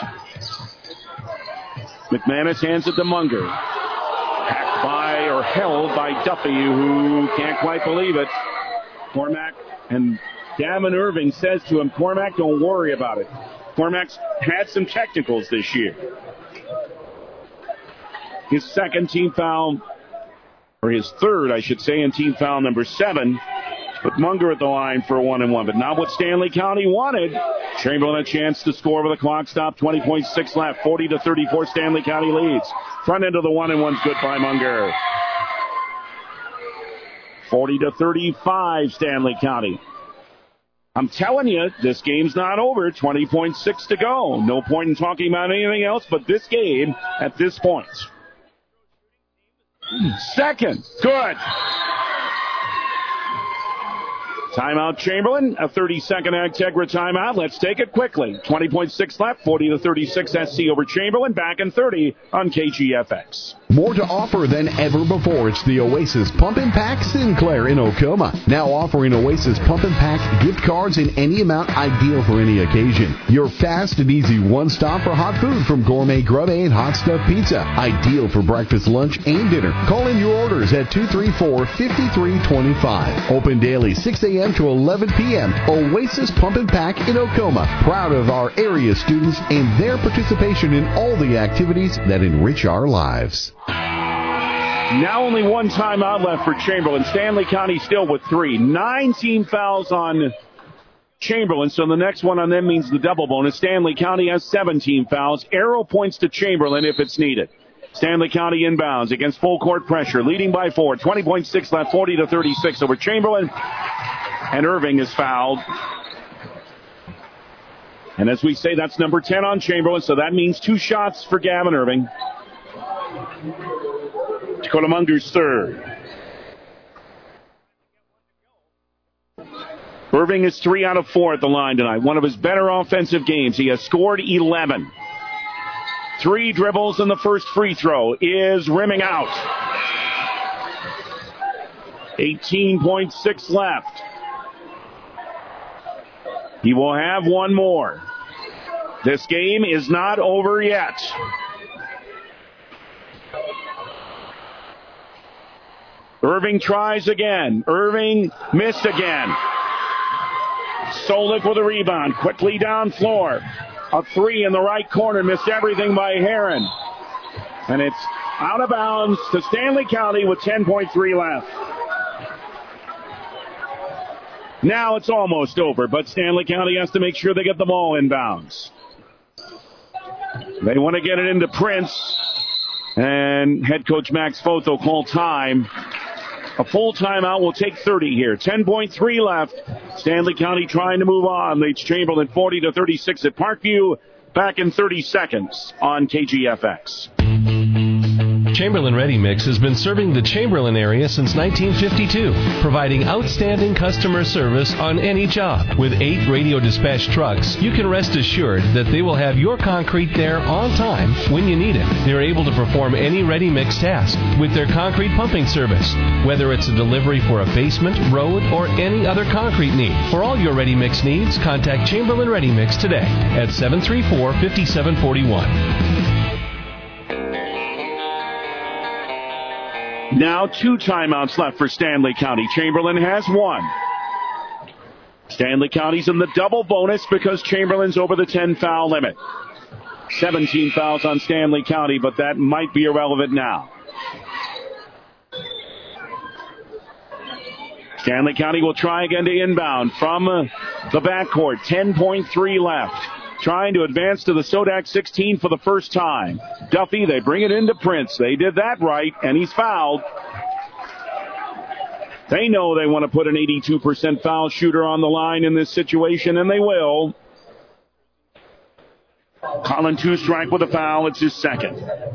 McManus hands it to Munger. Hacked by or held by Duffy, who can't quite believe it. Cormac and Davin Irving says to him, Cormac, don't worry about it. Cormac's had some technicals this year. His second team foul, or his third, I should say, and team foul number seven. But Munger at the line for a one and one, but not what Stanley County wanted. Chamberlain a chance to score with a clock stop. twenty point six left. forty to thirty-four. Stanley County leads. Front end of the one and one's good by Munger. forty to thirty-five. Stanley County. I'm telling you, this game's not over. twenty point six to go. No point in talking about anything else but this game at this point. Second. Good. Timeout Chamberlain, a thirty-second Actegra timeout. Let's take it quickly. twenty point six left, forty to thirty-six S C over Chamberlain. Back in thirty on K G F X. More to offer than ever before. It's the Oasis Pump and Pack Sinclair in Ocoma. Now offering Oasis Pump and Pack gift cards in any amount, ideal for any occasion. Your fast and easy one-stop for hot food from gourmet grub and hot stuffed pizza. Ideal for breakfast, lunch, and dinner. Call in your orders at two three four, five three two five. Open daily six a.m. to eleven p.m. Oasis Pump and Pack in Ocoma. Proud of our area students and their participation in all the activities that enrich our lives. Now only one timeout left for Chamberlain. Stanley County still with three. Nine team fouls on Chamberlain, so the next one on them means the double bonus. Stanley County has seventeen fouls. Arrow points to Chamberlain if it's needed. Stanley County inbounds against full court pressure, leading by four. twenty point six left, forty to thirty-six over Chamberlain. And Irving is fouled. And as we say, that's number ten on Chamberlain, so that means two shots for Gavin Irving. Dakota Munger's third. Irving is three out of four at the line tonight. One of his better offensive games. He has scored eleven. Three dribbles in the first free throw is rimming out. eighteen point six left. He will have one more. This game is not over yet. Irving tries again. Irving missed again. Solik with a rebound. Quickly down floor. A three in the right corner. Missed everything by Heron. And it's out of bounds to Stanley County with ten point three left. Now it's almost over, but Stanley County has to make sure they get the ball inbounds. They want to get it into Prince. And head coach Max Fotho called time. A full timeout will take thirty here. ten point three left. Stanley County trying to move on. Leads Chamberlain forty to thirty-six at Parkview. Back in thirty seconds on K G F X. Chamberlain Ready Mix has been serving the Chamberlain area since nineteen fifty-two, providing outstanding customer service on any job. With eight radio dispatch trucks, you can rest assured that they will have your concrete there on time when you need it. They're able to perform any ready mix task with their concrete pumping service, whether it's a delivery for a basement, road, or any other concrete need. For all your ready mix needs, contact Chamberlain Ready Mix today at seven three four, five seven four one. Now two timeouts left for Stanley County. Chamberlain has one. Stanley County's in the double bonus because Chamberlain's over the ten foul limit. seventeen fouls on Stanley County, but that might be irrelevant now. Stanley County will try again to inbound from uh, the backcourt. ten point three left. Trying to advance to the Sodak sixteen for the first time. Duffy, they bring it into Prince. They did that right, and he's fouled. They know they want to put an eighty-two percent foul shooter on the line in this situation, and they will. Colin two-strike with a foul. It's his second.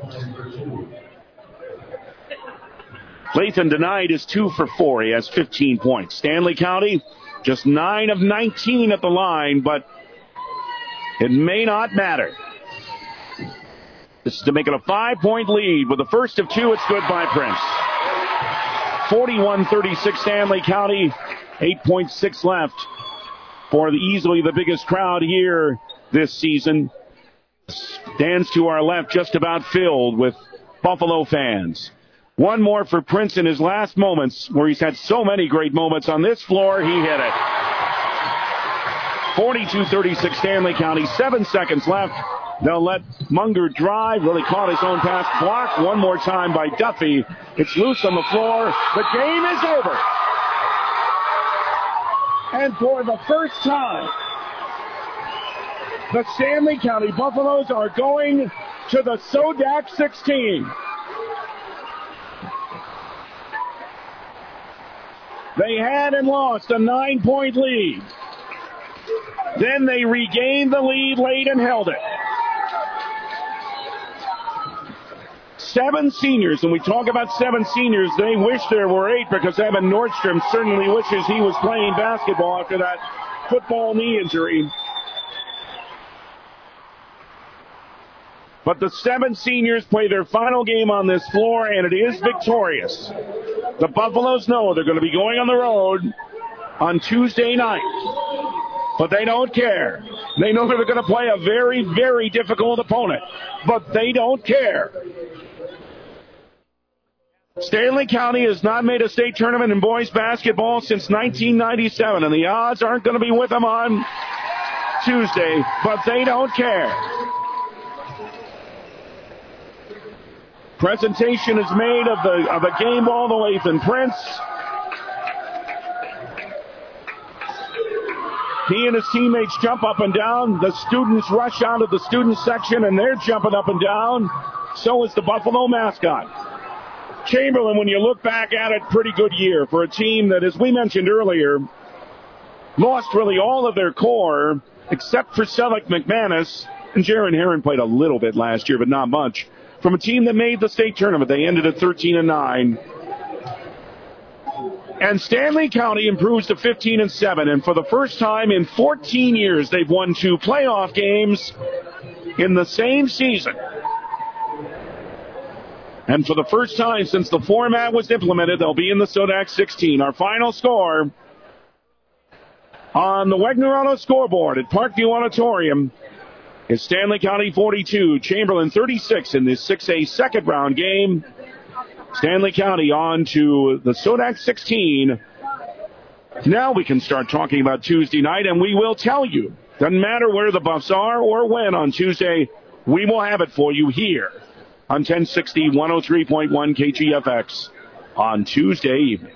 Lathan denied is two for four. He has fifteen points. Stanley County, just nine of nineteen at the line, but it may not matter. This is to make it a five-point lead. With the first of two, it's good by Prince. forty-one thirty-six Stanley County. eight point six left for the easily the biggest crowd here this season. Stands to our left just about filled with Buffalo fans. One more for Prince in his last moments, where he's had so many great moments on this floor. He hit it. forty-two thirty-six Stanley County. Seven seconds left. They'll let Munger drive. Really caught his own pass. Blocked one more time by Duffy. It's loose on the floor. The game is over. And for the first time, the Stanley County Buffaloes are going to the Sodak sixteen. They had and lost a nine-point lead. Then they regained the lead late and held it. Seven seniors, and we talk about seven seniors, they wish there were eight because Evan Nordstrom certainly wishes he was playing basketball after that football knee injury. But the seven seniors play their final game on this floor, and it is victorious. The Buffaloes know they're going to be going on the road on Tuesday night, but they don't care. They know they're going to play a very, very difficult opponent, but they don't care. Stanley County has not made a state tournament in boys basketball since nineteen ninety-seven, and the odds aren't going to be with them on Tuesday, but they don't care. Presentation is made of the of the game ball to Lathan Prince. He and his teammates jump up and down. The students rush out of the student section, and they're jumping up and down. So is the Buffalo mascot. Chamberlain, when you look back at it, pretty good year for a team that, as we mentioned earlier, lost really all of their core, except for Selleck McManus. And Jaron Heron played a little bit last year, but not much. From a team that made the state tournament, they ended at thirteen and nine. And Stanley County improves to fifteen and seven, and for the first time in fourteen years, they've won two playoff games in the same season. And for the first time since the format was implemented, they'll be in the Sodax sixteen. Our final score on the Wegner Auto scoreboard at Parkview Auditorium is Stanley County forty-two, Chamberlain thirty-six in this six A second round game. Stanley County on to the Sodax sixteen. Now we can start talking about Tuesday night, and we will tell you. Doesn't matter where the Buffs are or when on Tuesday, we will have it for you here on ten sixty, one oh three point one K G F X on Tuesday evening.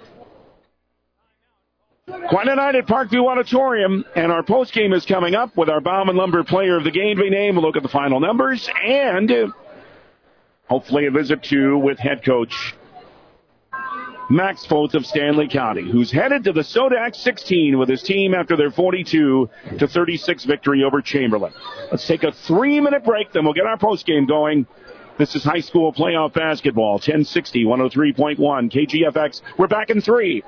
Quite a night at Parkview Auditorium, and our postgame is coming up with our Bauman Lumber Player of the Game to be named. We'll look at the final numbers and uh, hopefully a visit to with head coach Max Foth of Stanley County, who's headed to the Sodax sixteen with his team after their forty-two to thirty-six victory over Chamberlain. Let's take a three-minute break, then we'll get our postgame going. This is high school playoff basketball, ten sixty, one oh three point one K G F X. We're back in three.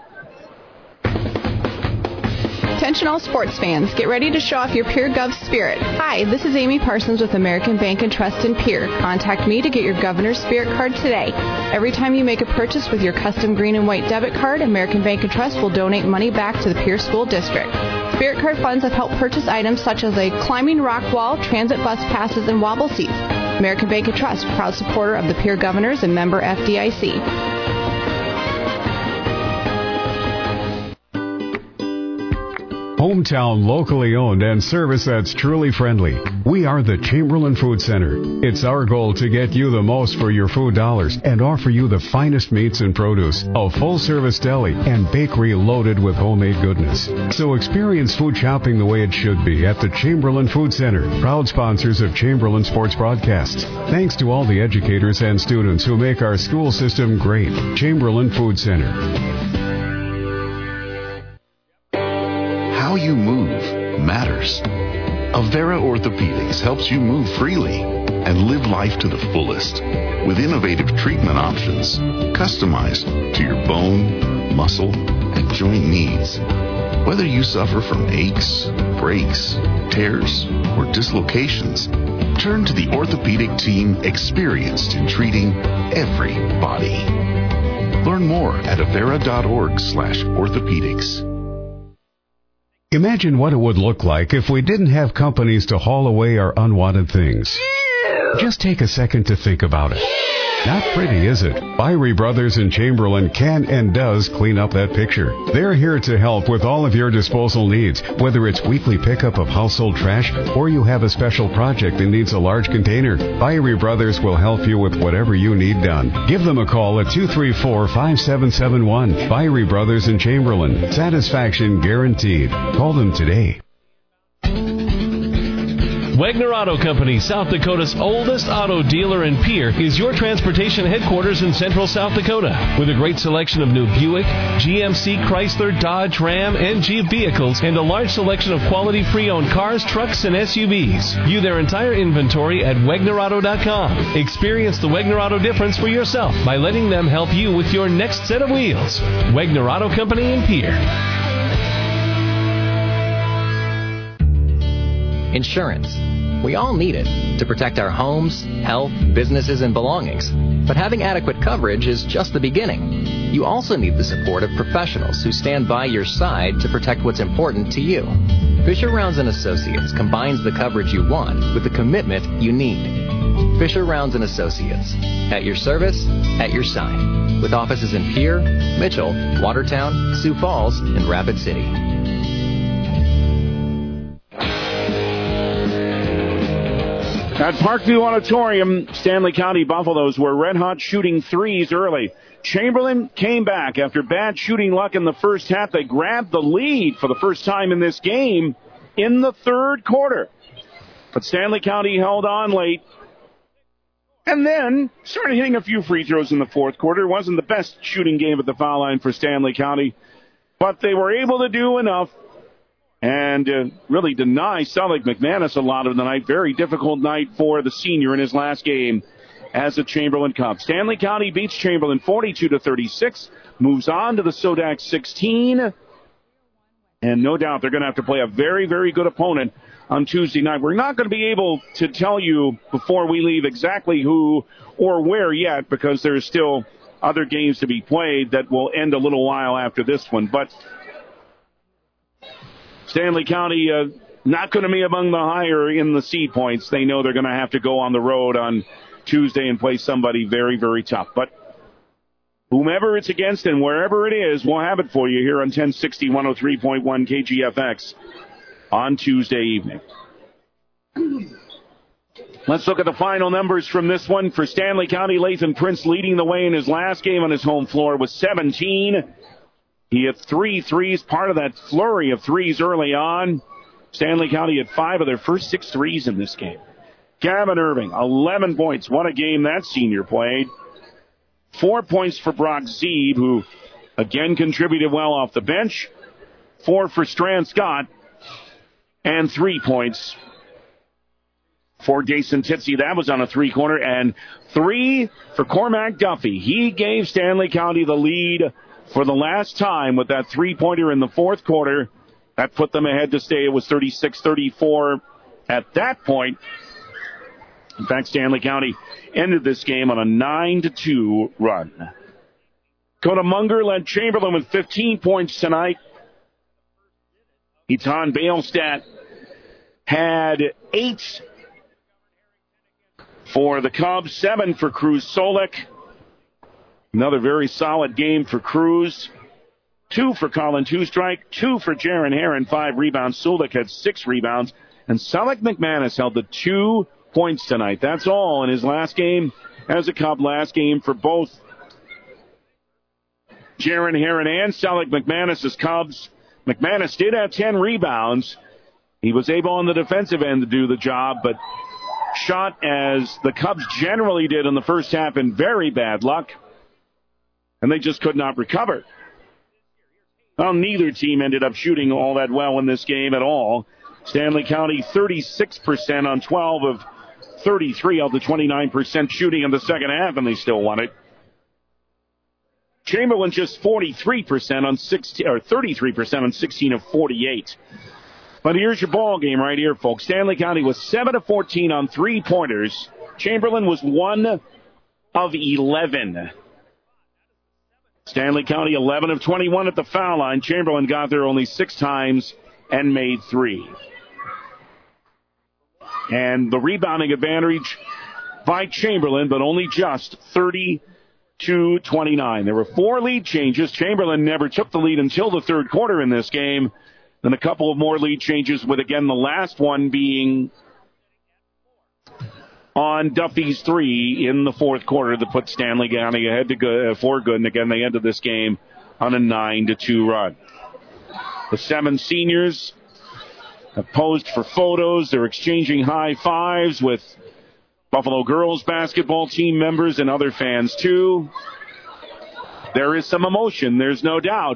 Attention all sports fans, get ready to show off your Peer Gov spirit. Hi, this is Amy Parsons with American Bank and Trust in Peer. Contact me to get your Governor's Spirit card today. Every time you make a purchase with your custom green and white debit card, American Bank and Trust will donate money back to the Peer School District. Spirit card funds have helped purchase items such as a climbing rock wall, transit bus passes, and wobble seats. American Bank and Trust, proud supporter of the Peer Governors and member F D I C. Hometown, locally owned, and service that's truly friendly. We are the Chamberlain Food Center. It's our goal to get you the most for your food dollars and offer you the finest meats and produce, a full-service deli, and bakery loaded with homemade goodness. So experience food shopping the way it should be at the Chamberlain Food Center, proud sponsors of Chamberlain Sports Broadcasts. Thanks to all the educators and students who make our school system great. Chamberlain Food Center. How you move matters. Avera Orthopedics helps you move freely and live life to the fullest with innovative treatment options customized to your bone, muscle, and joint needs. Whether you suffer from aches, breaks, tears, or dislocations, turn to the orthopedic team experienced in treating every body. Learn more at avera.org slash orthopedics. Imagine what it would look like if we didn't have companies to haul away our unwanted things. Just take a second to think about it. Not pretty, is it? Fiery Brothers in Chamberlain can and does clean up that picture. They're here to help with all of your disposal needs, whether it's weekly pickup of household trash or you have a special project that needs a large container. Fiery Brothers will help you with whatever you need done. Give them a call at two three four, five seven seven one. Fiery Brothers in Chamberlain. Satisfaction guaranteed. Call them today. Wegner Auto Company, South Dakota's oldest auto dealer and peer, is your transportation headquarters in central South Dakota. With a great selection of new Buick, G M C, Chrysler, Dodge, Ram, and Jeep vehicles, and a large selection of quality pre-owned cars, trucks, and S U Vs. View their entire inventory at Wegner Auto dot com. Experience the Wegner Auto difference for yourself by letting them help you with your next set of wheels. Wegner Auto Company in Pierre. Insurance. We all need it to protect our homes, health, businesses, and belongings. But having adequate coverage is just the beginning. You also need the support of professionals who stand by your side to protect what's important to you. Fisher Rounds and Associates combines the coverage you want with the commitment you need. Fisher Rounds and Associates. At your service, at your side. With offices in Pierre, Mitchell, Watertown, Sioux Falls, and Rapid City. At Parkview Auditorium, Stanley County Buffaloes were red-hot shooting threes early. Chamberlain came back after bad shooting luck in the first half. They grabbed the lead for the first time in this game in the third quarter. But Stanley County held on late and then started hitting a few free throws in the fourth quarter. It wasn't the best shooting game at the foul line for Stanley County, but they were able to do enough and uh, really deny Selleck McManus a lot of the night. Very difficult night for the senior in his last game as a Chamberlain Cub. Stanley County beats Chamberlain forty-two to thirty-six, moves on to the Sodak sixteen, and no doubt they're going to have to play a very, very good opponent on Tuesday night. We're not going to be able to tell you before we leave exactly who or where yet, because there's still other games to be played that will end a little while after this one, but Stanley County uh, not going to be among the higher in the seed points. They know they're going to have to go on the road on Tuesday and play somebody very, very tough. But whomever it's against and wherever it is, we'll have it for you here on ten sixty, one oh three point one K G F X on Tuesday evening. Let's look at the final numbers from this one. For Stanley County, Lathan Prince leading the way in his last game on his home floor with seventeen. He had three threes, part of that flurry of threes early on. Stanley County had five of their first six threes in this game. Gavin Irving, eleven points. What a game that senior played. Four points for Brock Zeeb, who again contributed well off the bench. Four for Strand Scott. And three points for Jason Titsey. That was on a three-quarter. And three for Cormac Duffy. He gave Stanley County the lead for the last time with that three-pointer in the fourth quarter. That put them ahead to stay. It was thirty-six thirty-four at that point. In fact, Stanley County ended this game on a nine to two run. Coda Munger led Chamberlain with fifteen points tonight. Etan Bailstat had eight for the Cubs, seven for Cruz Solik. Another very solid game for Cruz. Two for Colin Two-Strike, two for Jaron Heron, five rebounds. Solik had six rebounds. And Selleck McManus held the two points tonight. That's all in his last game as a Cub. Last game for both Jaron Heron and Selleck McManus as Cubs. McManus did have ten rebounds. He was able on the defensive end to do the job, but shot as the Cubs generally did in the first half in very bad luck. And they just could not recover. Well, neither team ended up shooting all that well in this game at all. Stanley County thirty-six percent on twelve of thirty-three of the twenty-nine percent shooting in the second half, and they still won it. Chamberlain just forty-three percent on sixteen, or thirty-three percent on sixteen of forty-eight. But here's your ball game right here, folks. Stanley County was seven of fourteen on three-pointers. Chamberlain was one of eleven. Stanley County eleven of twenty-one at the foul line. Chamberlain got there only six times and made three. And the rebounding advantage by Chamberlain, but only just thirty-two twenty-nine. There were four lead changes. Chamberlain never took the lead until the third quarter in this game. Then a couple of more lead changes, with, again, the last one being on Duffy's three in the fourth quarter that put Stanley County ahead to go, uh, for good. And again, they ended this game on a nine to two run. The seven seniors have posed for photos. They're exchanging high fives with Buffalo girls basketball team members and other fans too. There is some emotion, there's no doubt.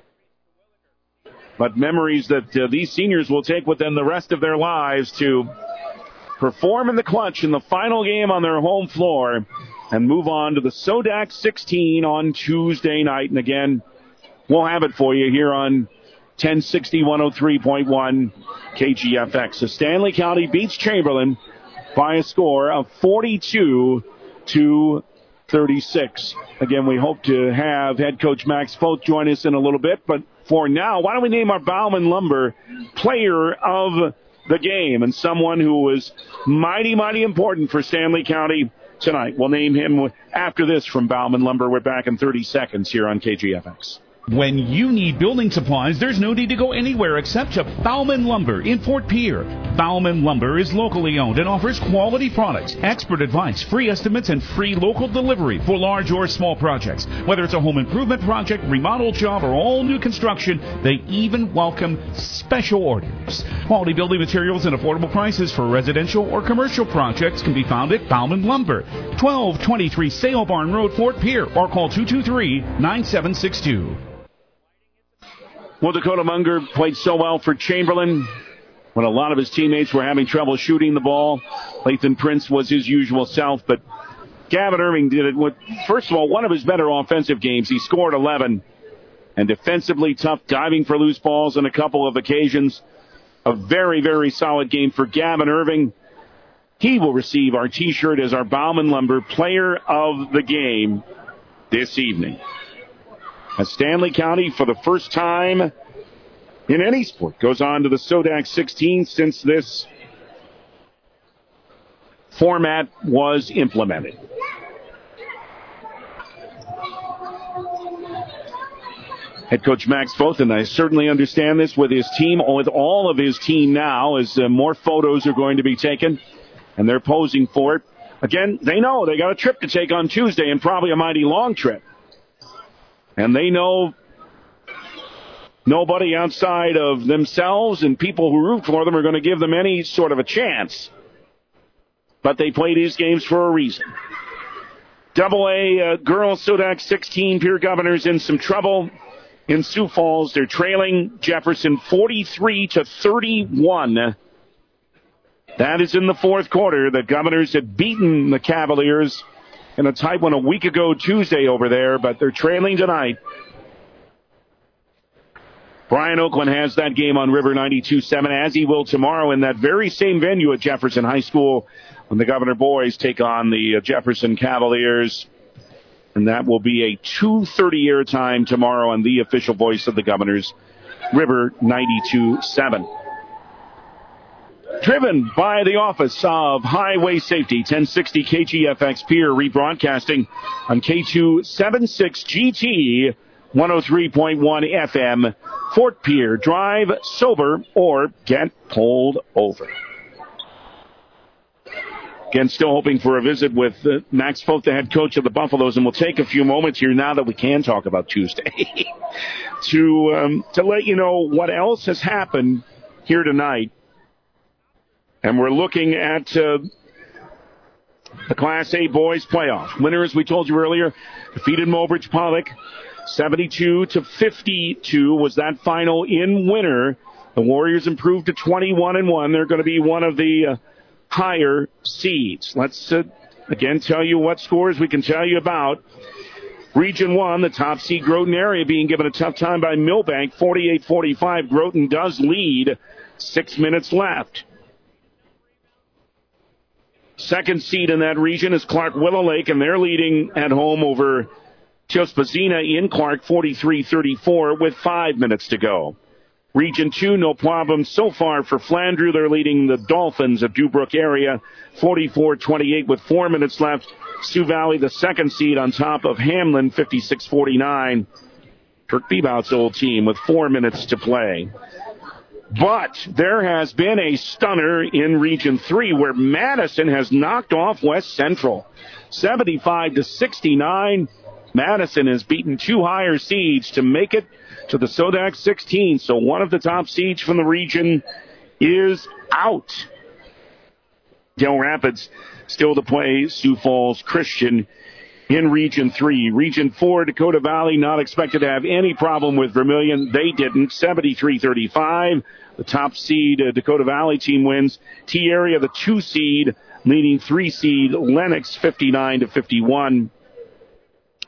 But memories that uh, these seniors will take with them the rest of their lives to perform in the clutch in the final game on their home floor and move on to the Sodak sixteen on Tuesday night. And again, we'll have it for you here on ten sixty, one oh three point one K G F X. So Stanley County beats Chamberlain by a score of forty-two to thirty-six. Again, we hope to have head coach Max Foth join us in a little bit, but for now, why don't we name our Bauman Lumber player of the game and someone who was mighty, mighty important for Stanley County tonight. We'll name him after this from Bauman Lumber. We're back in thirty seconds here on K G F X. When you need building supplies, there's no need to go anywhere except to Bauman Lumber in Fort Pierre. Bauman Lumber is locally owned and offers quality products, expert advice, free estimates, and free local delivery for large or small projects. Whether it's a home improvement project, remodel job, or all new construction, they even welcome special orders. Quality building materials and affordable prices for residential or commercial projects can be found at Bauman Lumber, twelve twenty-three Sale Barn Road, Fort Pierre, or call two two three, nine seven six two. Well, Dakota Munger played so well for Chamberlain when a lot of his teammates were having trouble shooting the ball. Lathan Prince was his usual self, but Gavin Irving did it with, first of all, one of his better offensive games. He scored eleven, and defensively tough, diving for loose balls on a couple of occasions. A very, very solid game for Gavin Irving. He will receive our T-shirt as our Bauman Lumber Player of the Game this evening. As Stanley County, for the first time in any sport, goes on to the Sodax sixteen since this format was implemented. Head coach Max Foth, and I certainly understand this with his team, with all of his team now, as uh, more photos are going to be taken, and they're posing for it. Again, they know they got a trip to take on Tuesday, and probably a mighty long trip. And they know nobody outside of themselves and people who root for them are going to give them any sort of a chance. But they play these games for a reason. Double A uh, girls Sodax sixteen, Pierre Governors in some trouble. In Sioux Falls, they're trailing Jefferson forty-three to thirty-one. That is in the fourth quarter. The Governors had beaten the Cavaliers in a tight one a week ago Tuesday over there, but they're trailing tonight. Brian Oakland has that game on River ninety-two seven, as he will tomorrow in that very same venue at Jefferson High School when the Governor boys take on the Jefferson Cavaliers. And that will be a two thirty airtime tomorrow on the official voice of the Governors, River ninety-two seven. Driven by the Office of Highway Safety, ten sixty K G F X Pierre, rebroadcasting on K two seventy-six G T, one oh three point one F M, Fort Pierre. Drive sober or get pulled over. Again, still hoping for a visit with uh, Max Foth, the head coach of the Buffaloes, and we'll take a few moments here now that we can talk about Tuesday to um, to let you know what else has happened here tonight. And we're looking at uh, the Class A boys playoff. Winner, as we told you earlier, defeated Mobridge Pollock seventy-two to fifty-two was that final in winner. The Warriors improved to twenty-one and one. They're going to be one of the uh, higher seeds. Let's uh, again tell you what scores we can tell you about. Region one, the top seed Groton area being given a tough time by Millbank, forty-eight forty-five. Groton does lead. Six minutes left. Second seed in that region is Clark Willow Lake, and they're leading at home over Chiospazina in Clark, forty-three thirty-four, with five minutes to go. Region two, no problem so far for Flandreau. They're leading the Dolphins of Dubrook area, forty-four twenty-eight, with four minutes left. Sioux Valley, the second seed, on top of Hamlin, fifty-six forty-nine. Kirk Bebout's old team with four minutes to play. But there has been a stunner in Region three where Madison has knocked off West Central. seventy-five to sixty-nine. Madison has beaten two higher seeds to make it to the Sodax sixteen. So one of the top seeds from the region is out. Del Rapids still to play Sioux Falls Christian in Region three. Region four, Dakota Valley, not expected to have any problem with Vermilion. They didn't. seventy-three thirty-five. The top seed, uh, Dakota Valley team wins. T-Area, the two seed, leading three seed Lennox, fifty-nine to fifty-one.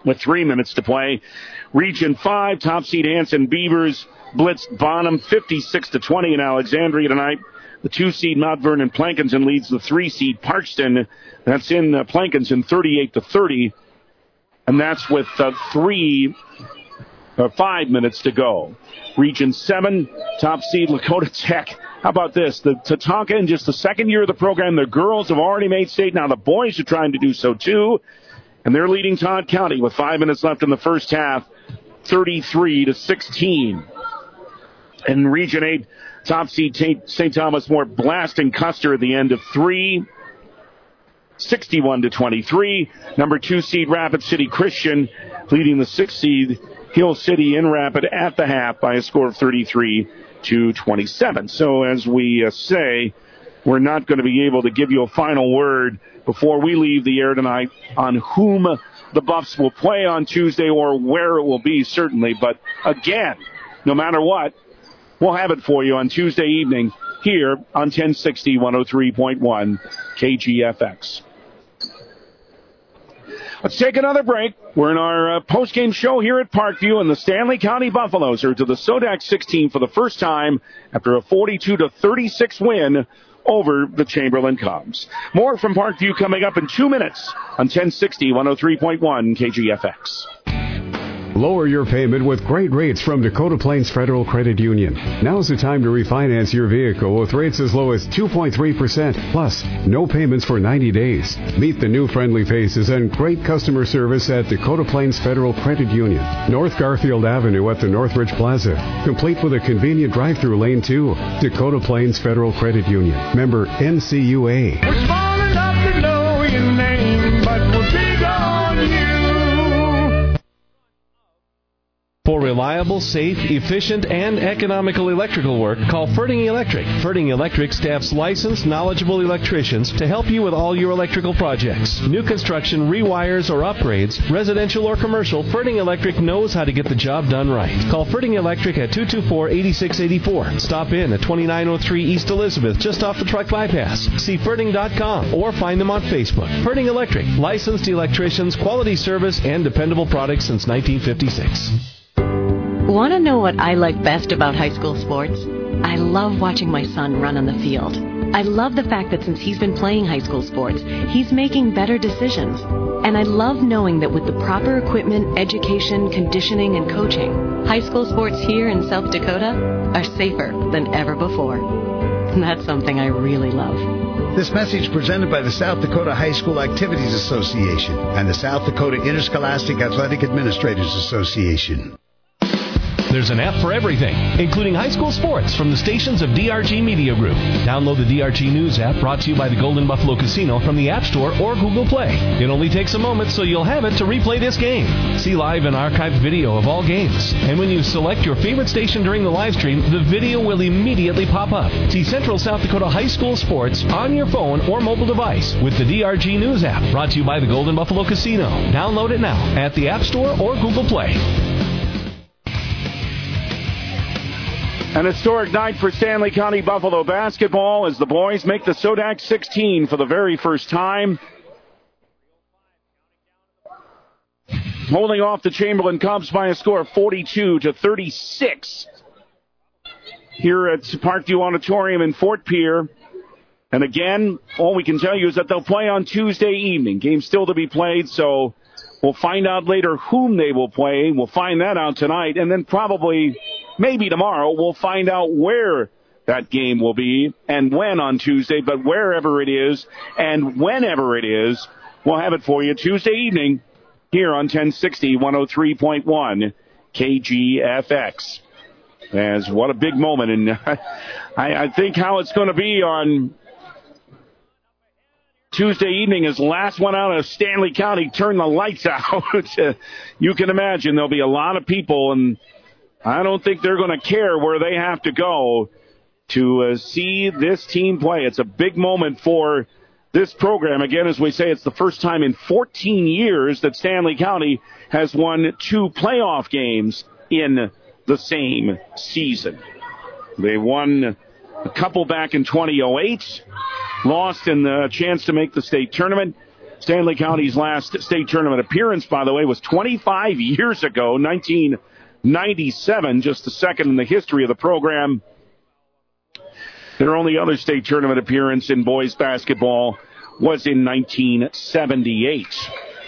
with three minutes to play. Region five, top seed Hanson Beavers blitzed Bonham fifty-six to twenty in Alexandria tonight. The two seed Mount Vernon Plankinson leads the three seed Parkston. That's in uh, Plankinson thirty-eight to thirty. And that's with uh, three or five minutes to go. Region seven, top seed Lakota Tech. How about this? The Tatanka, in just the second year of the program, the girls have already made state. Now the boys are trying to do so too. And they're leading Todd County with five minutes left in the first half, thirty-three to sixteen. In Region eight, top seed Saint Thomas More blasting Custer at the end of three, sixty-one to twenty-three. Number two seed Rapid City Christian leading the sixth seed Hill City in Rapid at the half by a score of thirty-three to twenty-seven. So as we uh, say, we're not going to be able to give you a final word before we leave the air tonight on whom the Buffs will play on Tuesday or where it will be, certainly. But again, no matter what, we'll have it for you on Tuesday evening here on ten sixty, one oh three point one K G F X. Let's take another break. We're in our uh, post-game show here at Parkview, and the Stanley County Buffaloes are to the Sodac sixteen for the first time after a forty-two to thirty-six win over the Chamberlain Cubs. More from Parkview coming up in two minutes on ten sixty, one oh three point one K G F X. Lower your payment with great rates from Dakota Plains Federal Credit Union. Now's the time to refinance your vehicle with rates as low as two point three percent, plus no payments for ninety days. Meet the new friendly faces and great customer service at Dakota Plains Federal Credit Union, North Garfield Avenue at the Northridge Plaza, complete with a convenient drive-through lane too. Dakota Plains Federal Credit Union, member N C U A. We're small enough to know your name, but we're big on you. For reliable, safe, efficient, and economical electrical work, call Ferding Electric. Ferding Electric staffs licensed, knowledgeable electricians to help you with all your electrical projects. New construction, rewires, or upgrades, residential or commercial, Ferding Electric knows how to get the job done right. Call Ferding Electric at two two four, eight six eight four. Stop in at twenty-nine oh three East Elizabeth, just off the truck bypass. See Ferding dot com or find them on Facebook. Ferding Electric, licensed electricians, quality service, and dependable products since nineteen fifty-six. Want to know what I like best about high school sports? I love watching my son run on the field. I love the fact that since he's been playing high school sports, he's making better decisions. And I love knowing that with the proper equipment, education, conditioning, and coaching, high school sports here in South Dakota are safer than ever before. And that's something I really love. This message presented by the South Dakota High School Activities Association and the South Dakota Interscholastic Athletic Administrators Association. There's an app for everything, including high school sports from the stations of D R G Media Group. Download the D R G News app brought to you by the Golden Buffalo Casino from the App Store or Google Play. It only takes a moment, so you'll have it to replay this game. See live and archived video of all games. And when you select your favorite station during the live stream, the video will immediately pop up. See Central South Dakota High School Sports on your phone or mobile device with the D R G News app brought to you by the Golden Buffalo Casino. Download it now at the App Store or Google Play. An historic night for Stanley County Buffalo basketball as the boys make the Sodac sixteen for the very first time. Holding off the Chamberlain Cubs by a score of forty-two to thirty-six here at Parkview Auditorium in Fort Pierre. And again, all we can tell you is that they'll play on Tuesday evening. Game still to be played, so we'll find out later whom they will play. We'll find that out tonight, and then probably, maybe tomorrow, we'll find out where that game will be and when on Tuesday. But wherever it is and whenever it is, we'll have it for you Tuesday evening here on ten sixty, one oh three point one K G F X. As what a big moment, and I, I think how it's going to be on Tuesday evening is last one out of Stanley County. Turn the lights out. You can imagine there'll be a lot of people, and I don't think they're going to care where they have to go to uh, see this team play. It's a big moment for this program. Again, as we say, it's the first time in fourteen years that Stanley County has won two playoff games in the same season. They won a couple back in twenty oh eight. Lost in the chance to make the state tournament. Stanley County's last state tournament appearance, by the way, was twenty-five years ago, nineteen ninety-seven, just the second in the history of the program. Their only other state tournament appearance in boys basketball was in nineteen seventy-eight.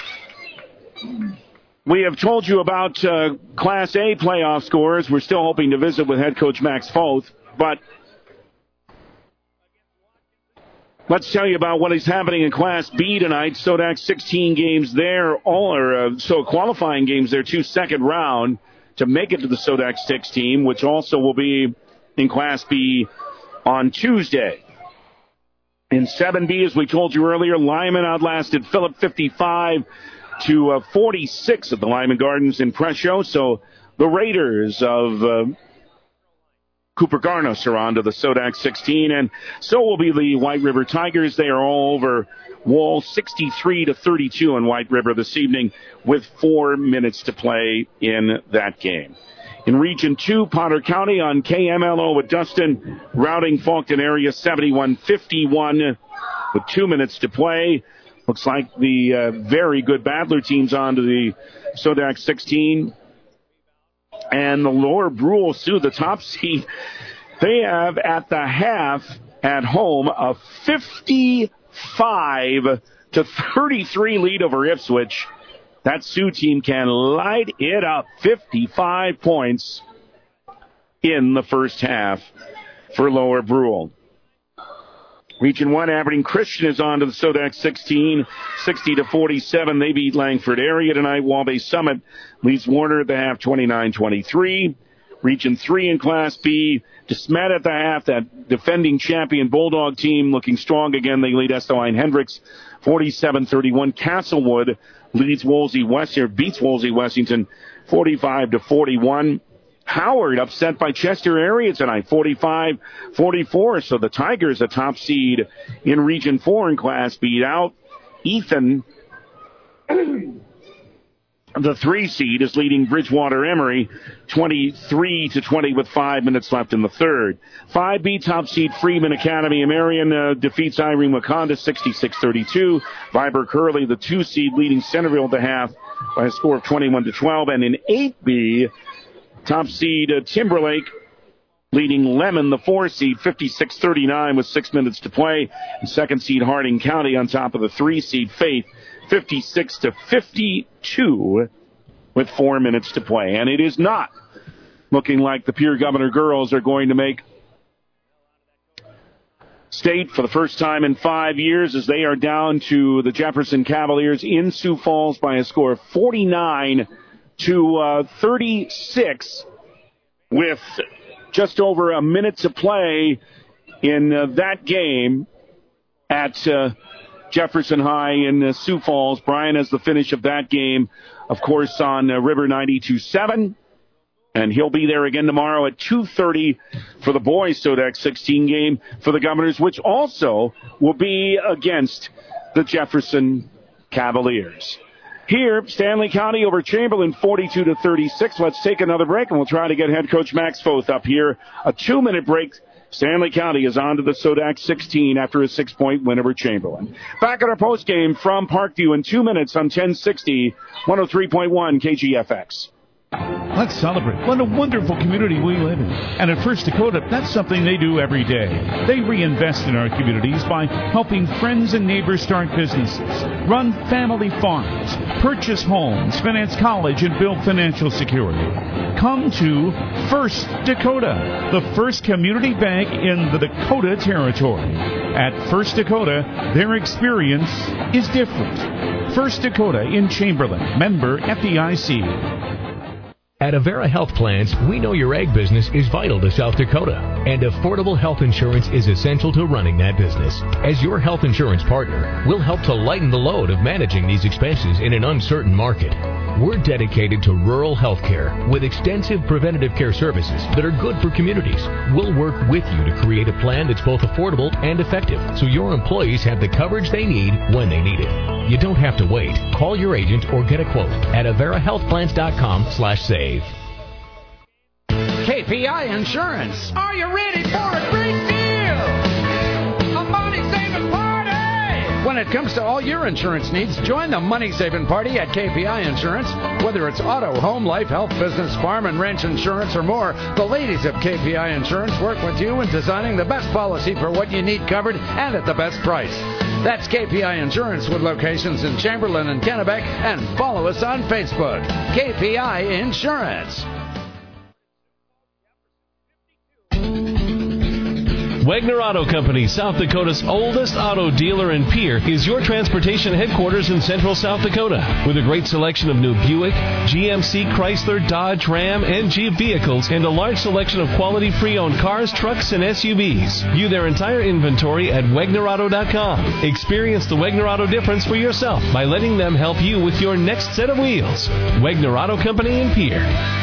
We have told you about uh, Class A playoff scores. We're still hoping to visit with head coach Max Foth, but let's tell you about what is happening in Class B tonight. Sodax sixteen games there, all or uh, so qualifying games there, two second round to make it to the Sodax sixteen, which also will be in Class B on Tuesday. In seven B, as we told you earlier, Lyman outlasted Phillip fifty-five to uh, forty-six at the Lyman Gardens in Presho. So the Raiders of uh, Cooper Garnos are on to the Sodax sixteen, and so will be the White River Tigers. They are all over Wall, sixty-three to thirty-two in White River this evening with four minutes to play in that game. In Region two, Potter County on K M L O with Dustin routing Faulkton area seventy-one fifty-one with two minutes to play. Looks like the uh, very good Badler team's on to the Sodax sixteen. And the Lower Brule Sioux, the top seed, they have at the half at home a fifty-five to thirty-three lead over Ipswich. That Sioux team can light it up. fifty-five points in the first half for Lower Brule. Region one, Aberdeen Christian is on to the Sodax sixteen, sixty to forty-seven. They beat Langford area tonight. Waubay Summit leads Warner at the half, twenty-nine twenty-three. Region three in Class B, DeSmet at the half, that defending champion Bulldog team looking strong again. They lead Estoline Hendricks, forty-seven thirty-one. Castlewood leads Wolsey West here, beats Wolsey Wessington, forty-five to forty-one. Howard upset by Chester area tonight, forty-five forty-four. So the Tigers, a top seed in Region four in Class B, out. Ethan, the three seed, is leading Bridgewater Emory, twenty-three to twenty with five minutes left in the third. five B top seed Freeman Academy of Marion uh, defeats Irene Wakanda, sixty-six thirty-two. Viber Curley, the two seed, leading Centerville at the half by a score of twenty-one to twelve. And in eight B, top seed uh, Timberlake leading Lemon, the four seed, fifty-six thirty-nine with six minutes to play. And second seed Harding County on top of the three seed Faith, fifty-six to fifty-two with four minutes to play. And it is not looking like the Pierre Governor girls are going to make state for the first time in five years as they are down to the Jefferson Cavaliers in Sioux Falls by a score of forty-nine to thirty-six with just over a minute to play in uh, that game at uh, Jefferson High in uh, Sioux Falls. Brian has the finish of that game, of course, on uh, River ninety-two seven. And he'll be there again tomorrow at two thirty for the boys Sodax sixteen game for the Governors, which also will be against the Jefferson Cavaliers. Here, Stanley County over Chamberlain, forty-two to thirty-six. Let's take another break, and we'll try to get head coach Max Foth up here. A two-minute break. Stanley County is on to the Sodax sixteen after a six-point win over Chamberlain. Back at our postgame from Parkview in two minutes on ten sixty, one oh three point one K G F X. Let's celebrate. What a wonderful community we live in. And at First Dakota, that's something they do every day. They reinvest in our communities by helping friends and neighbors start businesses, run family farms, purchase homes, finance college, and build financial security. Come to First Dakota, the first community bank in the Dakota Territory. At First Dakota, their experience is different. First Dakota in Chamberlain, member F D I C. At Avera Health Plans, we know your ag business is vital to South Dakota, and affordable health insurance is essential to running that business. As your health insurance partner, we'll help to lighten the load of managing these expenses in an uncertain market. We're dedicated to rural health care with extensive preventative care services that are good for communities. We'll work with you to create a plan that's both affordable and effective, so your employees have the coverage they need when they need it. You don't have to wait. Call your agent or get a quote at avera health plans dot com slash save. K P I Insurance. Are you ready for a great deal? A money-saving party! When it comes to all your insurance needs, join the money-saving party at K P I Insurance. Whether it's auto, home, life, health, business, farm, and ranch insurance or more, the ladies of K P I Insurance work with you in designing the best policy for what you need covered and at the best price. That's K P I Insurance with locations in Chamberlain and Kennebec, and follow us on Facebook. K P I Insurance. Wagner Auto Company, South Dakota's oldest auto dealer and peer, is your transportation headquarters in central South Dakota. With a great selection of new Buick, G M C, Chrysler, Dodge, Ram, and Jeep vehicles, and a large selection of quality pre-owned cars, trucks, and S U Vs. View their entire inventory at Wagner Auto dot com. Experience the Wagner Auto difference for yourself by letting them help you with your next set of wheels. Wagner Auto Company and Peer.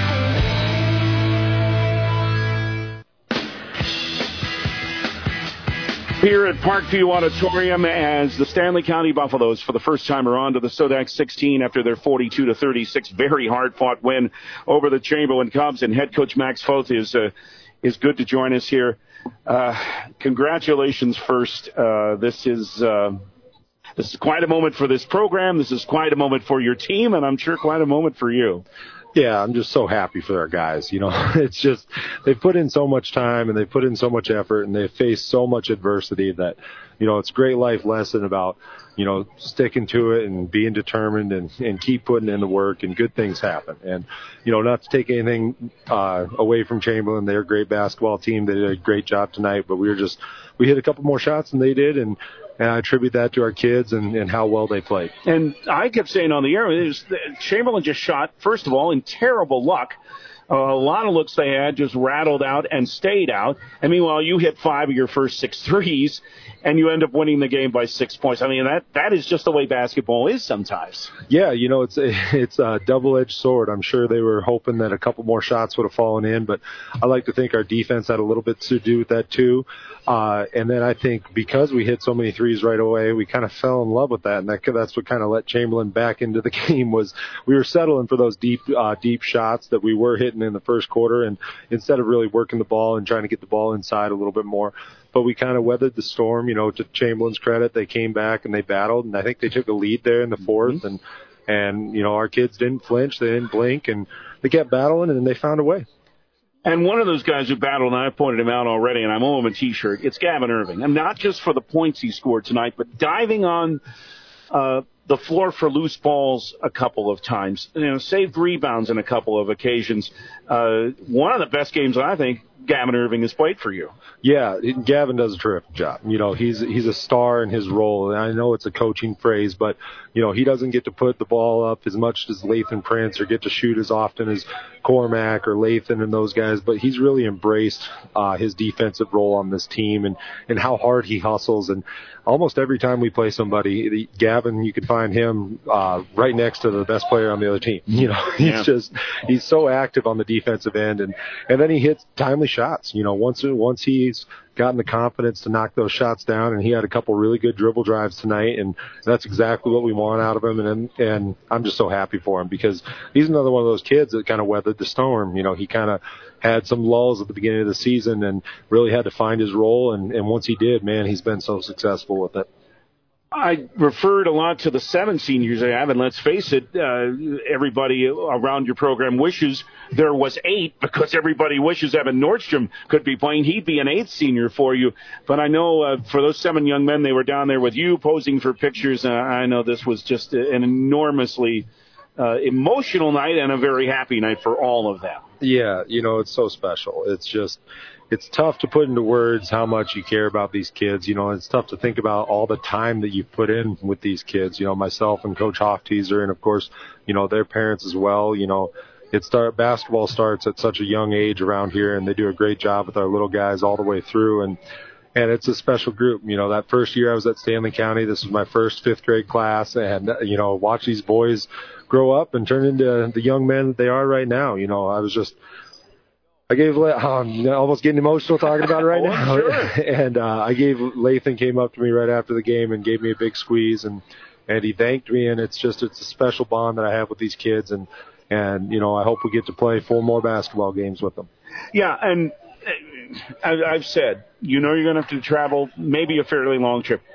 Here at Parkview Auditorium, as the Stanley County Buffaloes for the first time are on to the Sodax sixteen after their forty-two to thirty-six very hard-fought win over the Chamberlain Cubs, and head coach Max Foth is uh, is good to join us here. Uh, congratulations first. Uh, this is uh, this is quite a moment for this program. This is quite a moment for your team, and I'm sure quite a moment for you. Yeah, I'm just so happy for our guys. You know, it's just they've put in so much time and they've put in so much effort and they've faced so much adversity that, you know, it's a great life lesson about, you know, sticking to it and being determined and, and keep putting in the work, and good things happen. And, you know, not to take anything uh, away from Chamberlain. They're a great basketball team. They did a great job tonight, but we were just, we hit a couple more shots than they did, and And I attribute that to our kids and, and how well they played. And I kept saying on the air, it was, Chamberlain just shot, first of all, in terrible luck. Uh, a lot of looks they had just rattled out and stayed out. And meanwhile, you hit five of your first six threes, and you end up winning the game by six points. I mean, that that is just the way basketball is sometimes. Yeah, you know, it's a, it's a double-edged sword. I'm sure they were hoping that a couple more shots would have fallen in, but I like to think our defense had a little bit to do with that too. Uh, and then I think because we hit so many threes right away, we kind of fell in love with that, and that, that's what kind of let Chamberlain back into the game. Was we were settling for those deep, uh, deep shots that we were hitting in the first quarter, and instead of really working the ball and trying to get the ball inside a little bit more. But we kind of weathered the storm. You know, to Chamberlain's credit, they came back and they battled, and I think they took a lead there in the fourth, mm-hmm. and and you know, our kids didn't flinch, they didn't blink, and they kept battling, and they found a way. And one of those guys who battled, and I pointed him out already, and I'm on him a T-shirt, it's Gavin Irving. And not just for the points he scored tonight, but diving on uh, the floor for loose balls a couple of times. You know, saved rebounds in a couple of occasions. Uh, one of the best games, I think, Gavin Irving has played for you. Yeah, Gavin does a terrific job. You know, he's he's a star in his role. And I know it's a coaching phrase, but, you know, he doesn't get to put the ball up as much as Lathan Prince or get to shoot as often as Cormac or Lathan and those guys, but he's really embraced uh, his defensive role on this team and, and how hard he hustles. And almost every time we play somebody, Gavin, you can find him uh, right next to the best player on the other team. You know, he's yeah. just, he's so active on the defensive end, and, and then he hits timely shots. You know, once once he's gotten the confidence to knock those shots down, and he had a couple really good dribble drives tonight, and that's exactly what we want out of him. And and I'm just so happy for him, because he's another one of those kids that kind of weathered the storm. You know, he kind of had some lulls at the beginning of the season and really had to find his role, and, and once he did, man, he's been so successful with it. I referred a lot to the seven seniors I have, and let's face it, uh, everybody around your program wishes there was eight, because everybody wishes Evan Nordstrom could be playing. He'd be an eighth senior for you. But I know uh, for those seven young men, they were down there with you posing for pictures. Uh, I know this was just an enormously uh, emotional night and a very happy night for all of them. Yeah, you know, it's so special. It's just... It's tough to put into words how much you care about these kids. You know, it's tough to think about all the time that you put in with these kids. You know, myself and Coach Hofteaser, and of course, you know, their parents as well. You know, it start basketball starts at such a young age around here, and they do a great job with our little guys all the way through. And and it's a special group. You know, that first year I was at Stanley County, this was my first fifth grade class, and you know, watch these boys grow up and turn into the young men that they are right now. You know, I was just. I gave um, almost getting emotional talking about it right oh, now. Sure. And uh, I gave Lathan came up to me right after the game and gave me a big squeeze, and and he thanked me. And it's just it's a special bond that I have with these kids, and and you know, I hope we get to play four more basketball games with them. Yeah, and I've said, you know, you're going to have to travel maybe a fairly long trip.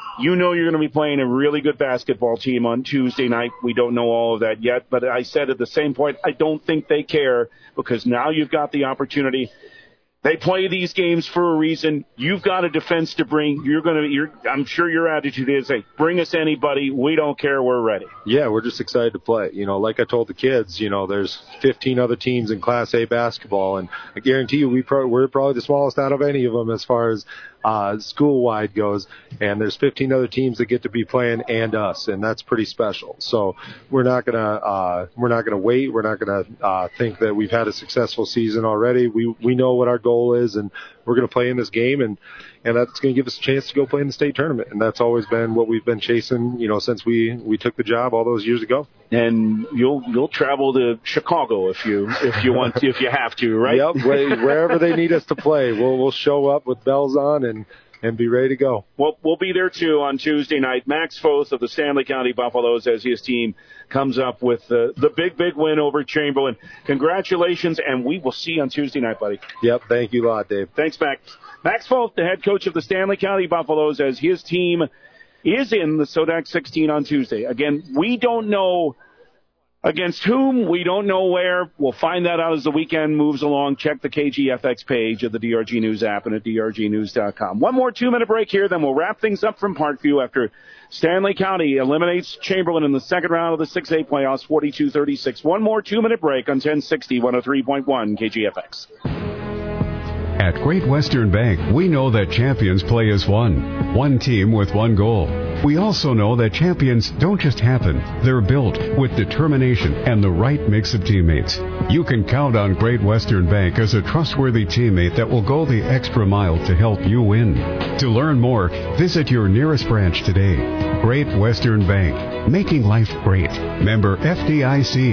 You know you're going to be playing a really good basketball team on Tuesday night. We don't know all of that yet, but I said at the same point, I don't think they care because now you've got the opportunity. They play these games for a reason. You've got a defense to bring. You're going to. You're, I'm sure your attitude is, "Hey, bring us anybody. We don't care. We're ready." Yeah, we're just excited to play. You know, like I told the kids, you know, there's fifteen other teams in Class A basketball, and I guarantee you, we pro- we're probably the smallest out of any of them as far as uh, school-wide goes. And there's fifteen other teams that get to be playing and us, and that's pretty special. So we're not gonna uh, we're not gonna wait. We're not gonna uh, think that we've had a successful season already. We we know what our goal is, and we're going to play in this game, and and that's going to give us a chance to go play in the state tournament, and that's always been what we've been chasing, you know, since we we took the job all those years ago. And you'll you'll travel to Chicago if you if you want to, if you have to, right? Yep, wherever they need us to play, we'll we'll show up with bells on and and be ready to go. Well, we'll be there, too, on Tuesday night. Max Foth of the Stanley County Buffaloes as his team comes up with the, the big, big win over Chamberlain. Congratulations, and we will see you on Tuesday night, buddy. Yep, thank you a lot, Dave. Thanks, Max. Max Foth, the head coach of the Stanley County Buffaloes, as his team is in the Sodac sixteen on Tuesday. Again, we don't know against whom, we don't know where. We'll find that out as the weekend moves along. Check the K G F X page of the D R G News app and at D R G news dot com. One more two-minute break here, then we'll wrap things up from Parkview after Stanley County eliminates Chamberlain in the second round of the six A playoffs, forty-two thirty-six. One more two-minute break on ten sixty, one oh three point one K G F X. At Great Western Bank, we know that champions play as one. One team with one goal. We also know that champions don't just happen. They're built with determination and the right mix of teammates. You can count on Great Western Bank as a trustworthy teammate that will go the extra mile to help you win. To learn more, visit your nearest branch today. Great Western Bank, making life great. Member F D I C.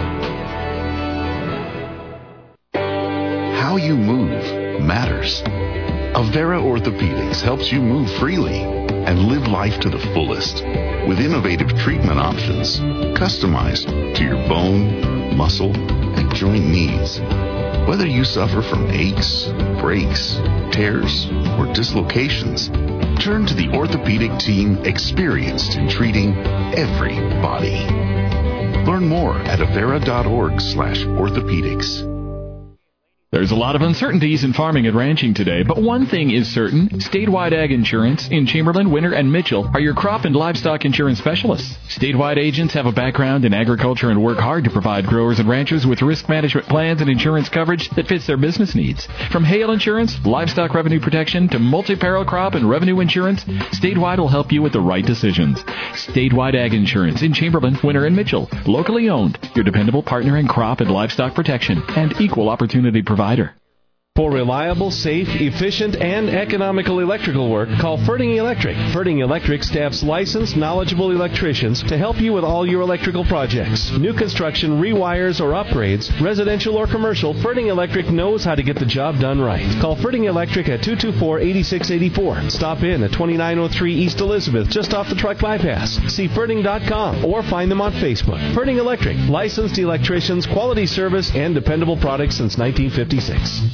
How you move matters. Avera Orthopedics helps you move freely and live life to the fullest with innovative treatment options customized to your bone, muscle, and joint needs. Whether you suffer from aches, breaks, tears, or dislocations, turn to the orthopedic team experienced in treating every body. Learn more at avera.org slash orthopedics. There's a lot of uncertainties in farming and ranching today, but one thing is certain. Statewide Ag Insurance in Chamberlain, Winter, and Mitchell are your crop and livestock insurance specialists. Statewide agents have a background in agriculture and work hard to provide growers and ranchers with risk management plans and insurance coverage that fits their business needs. From hail insurance, livestock revenue protection, to multi-peril crop and revenue insurance, Statewide will help you with the right decisions. Statewide Ag Insurance in Chamberlain, Winter, and Mitchell. Locally owned, your dependable partner in crop and livestock protection and equal opportunity provider. For reliable, safe, efficient, and economical electrical work, call Ferding Electric. Ferding Electric staffs licensed, knowledgeable electricians to help you with all your electrical projects. New construction, rewires, or upgrades, residential or commercial, Ferding Electric knows how to get the job done right. Call Ferding Electric at two two four, eight six eight four. Stop in at twenty-nine oh three East Elizabeth, just off the truck bypass. See Ferding dot com or find them on Facebook. Ferding Electric, licensed electricians, quality service, and dependable products since nineteen fifty-six.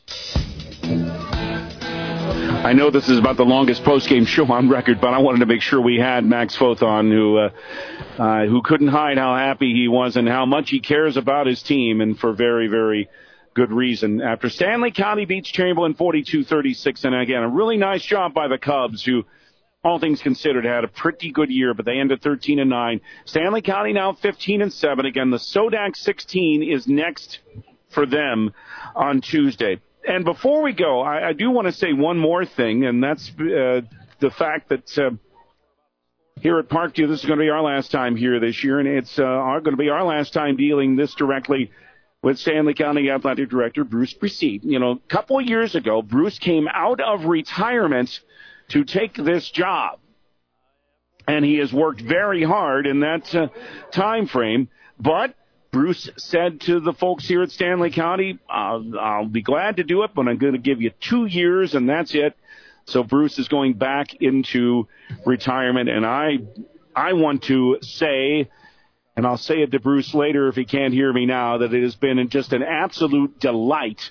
I know this is about the longest post-game show on record, but I wanted to make sure we had Max Foth on, who uh, uh, who couldn't hide how happy he was and how much he cares about his team, and for very, very good reason. After Stanley County beats Chamberlain forty-two thirty-six, and again, a really nice job by the Cubs, who, all things considered, had a pretty good year, but they ended thirteen and nine. Stanley County now fifteen and seven. Again, the Sodac sixteen is next for them on Tuesday. And before we go, I, I do want to say one more thing, and that's uh, the fact that uh, here at Parkview, this is going to be our last time here this year, and it's uh, going to be our last time dealing this directly with Stanley County Athletic Director Bruce Bresee. You know, a couple of years ago, Bruce came out of retirement to take this job, and he has worked very hard in that uh, time frame, but Bruce said to the folks here at Stanley County, I'll, I'll be glad to do it, but I'm going to give you two years, and that's it. So Bruce is going back into retirement, and I I want to say, and I'll say it to Bruce later if he can't hear me now, that it has been just an absolute delight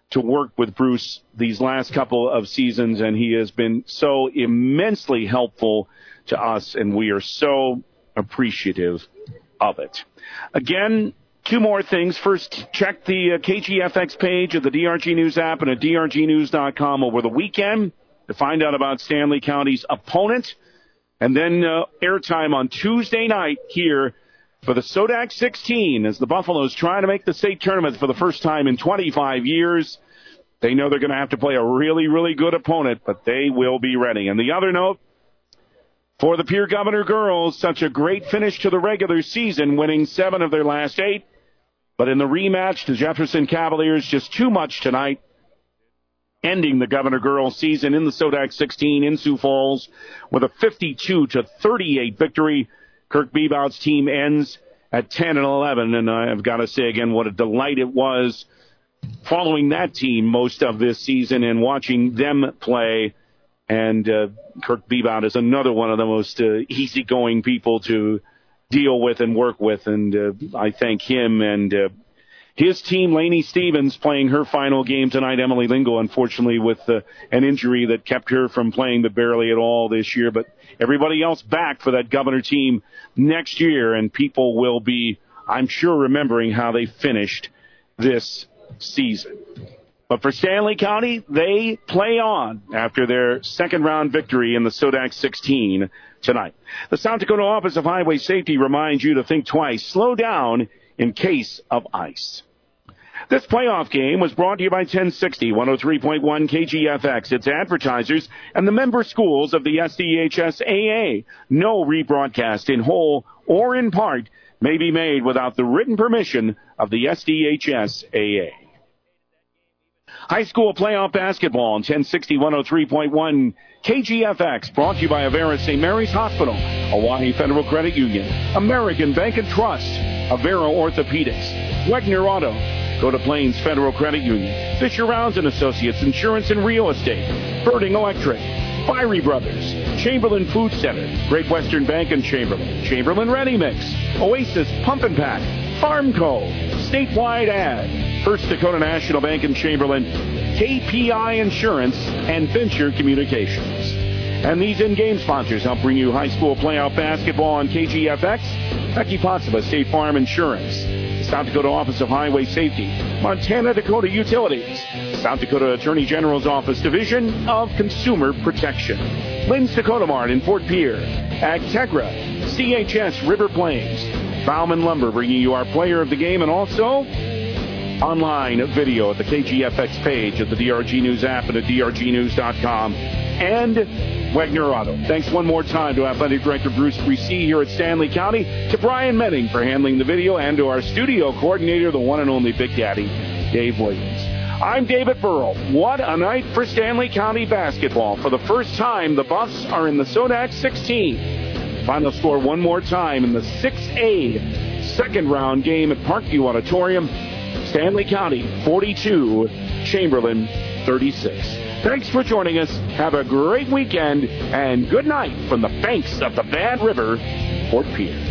to work with Bruce these last couple of seasons, and he has been so immensely helpful to us, and we are so appreciative of it. Again, two more things. First, check the uh, K G F X page of the D R G News app and at D R G news dot com over the weekend to find out about Stanley County's opponent. And then uh, airtime on Tuesday night here for the Sodac sixteen as the Buffaloes try to make the state tournament for the first time in twenty-five years. They know they're going to have to play a really, really good opponent, but they will be ready. And the other note, for the Pierre Governor girls, such a great finish to the regular season, winning seven of their last eight. But in the rematch, the Jefferson Cavaliers just too much tonight, ending the Governor girls season in the Sodac sixteen in Sioux Falls with a fifty-two to thirty-eight victory. Kirk Bebout's team ends at ten and eleven, and I've got to say again what a delight it was following that team most of this season and watching them play. And uh, Kirk Bebout is another one of the most uh, easygoing people to deal with and work with, and uh, I thank him and uh, his team. Lainey Stevens playing her final game tonight. Emily Lingo, unfortunately, with uh, an injury that kept her from playing but barely at all this year. But everybody else back for that Governor team next year, and people will be, I'm sure, remembering how they finished this season. But for Stanley County, they play on after their second-round victory in the Sodac sixteen tonight. The South Dakota Office of Highway Safety reminds you to think twice. Slow down in case of ice. This playoff game was brought to you by ten sixty, one oh three point one K G F X, its advertisers, and the member schools of the S D H S A A. No rebroadcast in whole or in part may be made without the written permission of the S D H S A A. High school playoff basketball on ten sixty, one oh three point one K G F X, brought to you by Avera Saint Mary's Hospital, Hawaii Federal Credit Union, American Bank and Trust, Avera Orthopedics, Wegner Auto, Go to Plains Federal Credit Union, Fisher Rounds and Associates Insurance and Real Estate, Birding Electric, Fiery Brothers, Chamberlain Food Center, Great Western Bank and Chamberlain, Chamberlain Ready Mix, Oasis Pump and Pack, Farmco, Statewide Ad, First Dakota National Bank and Chamberlain, K P I Insurance, and Venture Communications. And these in-game sponsors help bring you high school playoff basketball on K G F X, Becky Pottseva, State Farm Insurance, the South Dakota Office of Highway Safety, Montana Dakota Utilities, South Dakota Attorney General's Office Division of Consumer Protection, Lynn's Dakota Mart in Fort Pierre, Agtegra, C H S River Plains, Bauman Lumber bringing you our player of the game, and also online video at the K G F X page of the D R G News app and at D R G news dot com, and Wegner Auto. Thanks one more time to Athletic Director Bruce Bresee here at Stanley County, to Brian Menning for handling the video, and to our studio coordinator, the one and only Big Daddy, Dave Williams. I'm David Burrow. What a night for Stanley County basketball. For the first time, the Buffs are in the Sodac sixteen. Final score one more time in the six A second round game at Parkview Auditorium. Stanley County forty-two, Chamberlain thirty-six. Thanks for joining us. Have a great weekend, and good night from the banks of the Bad River, Fort Pierre.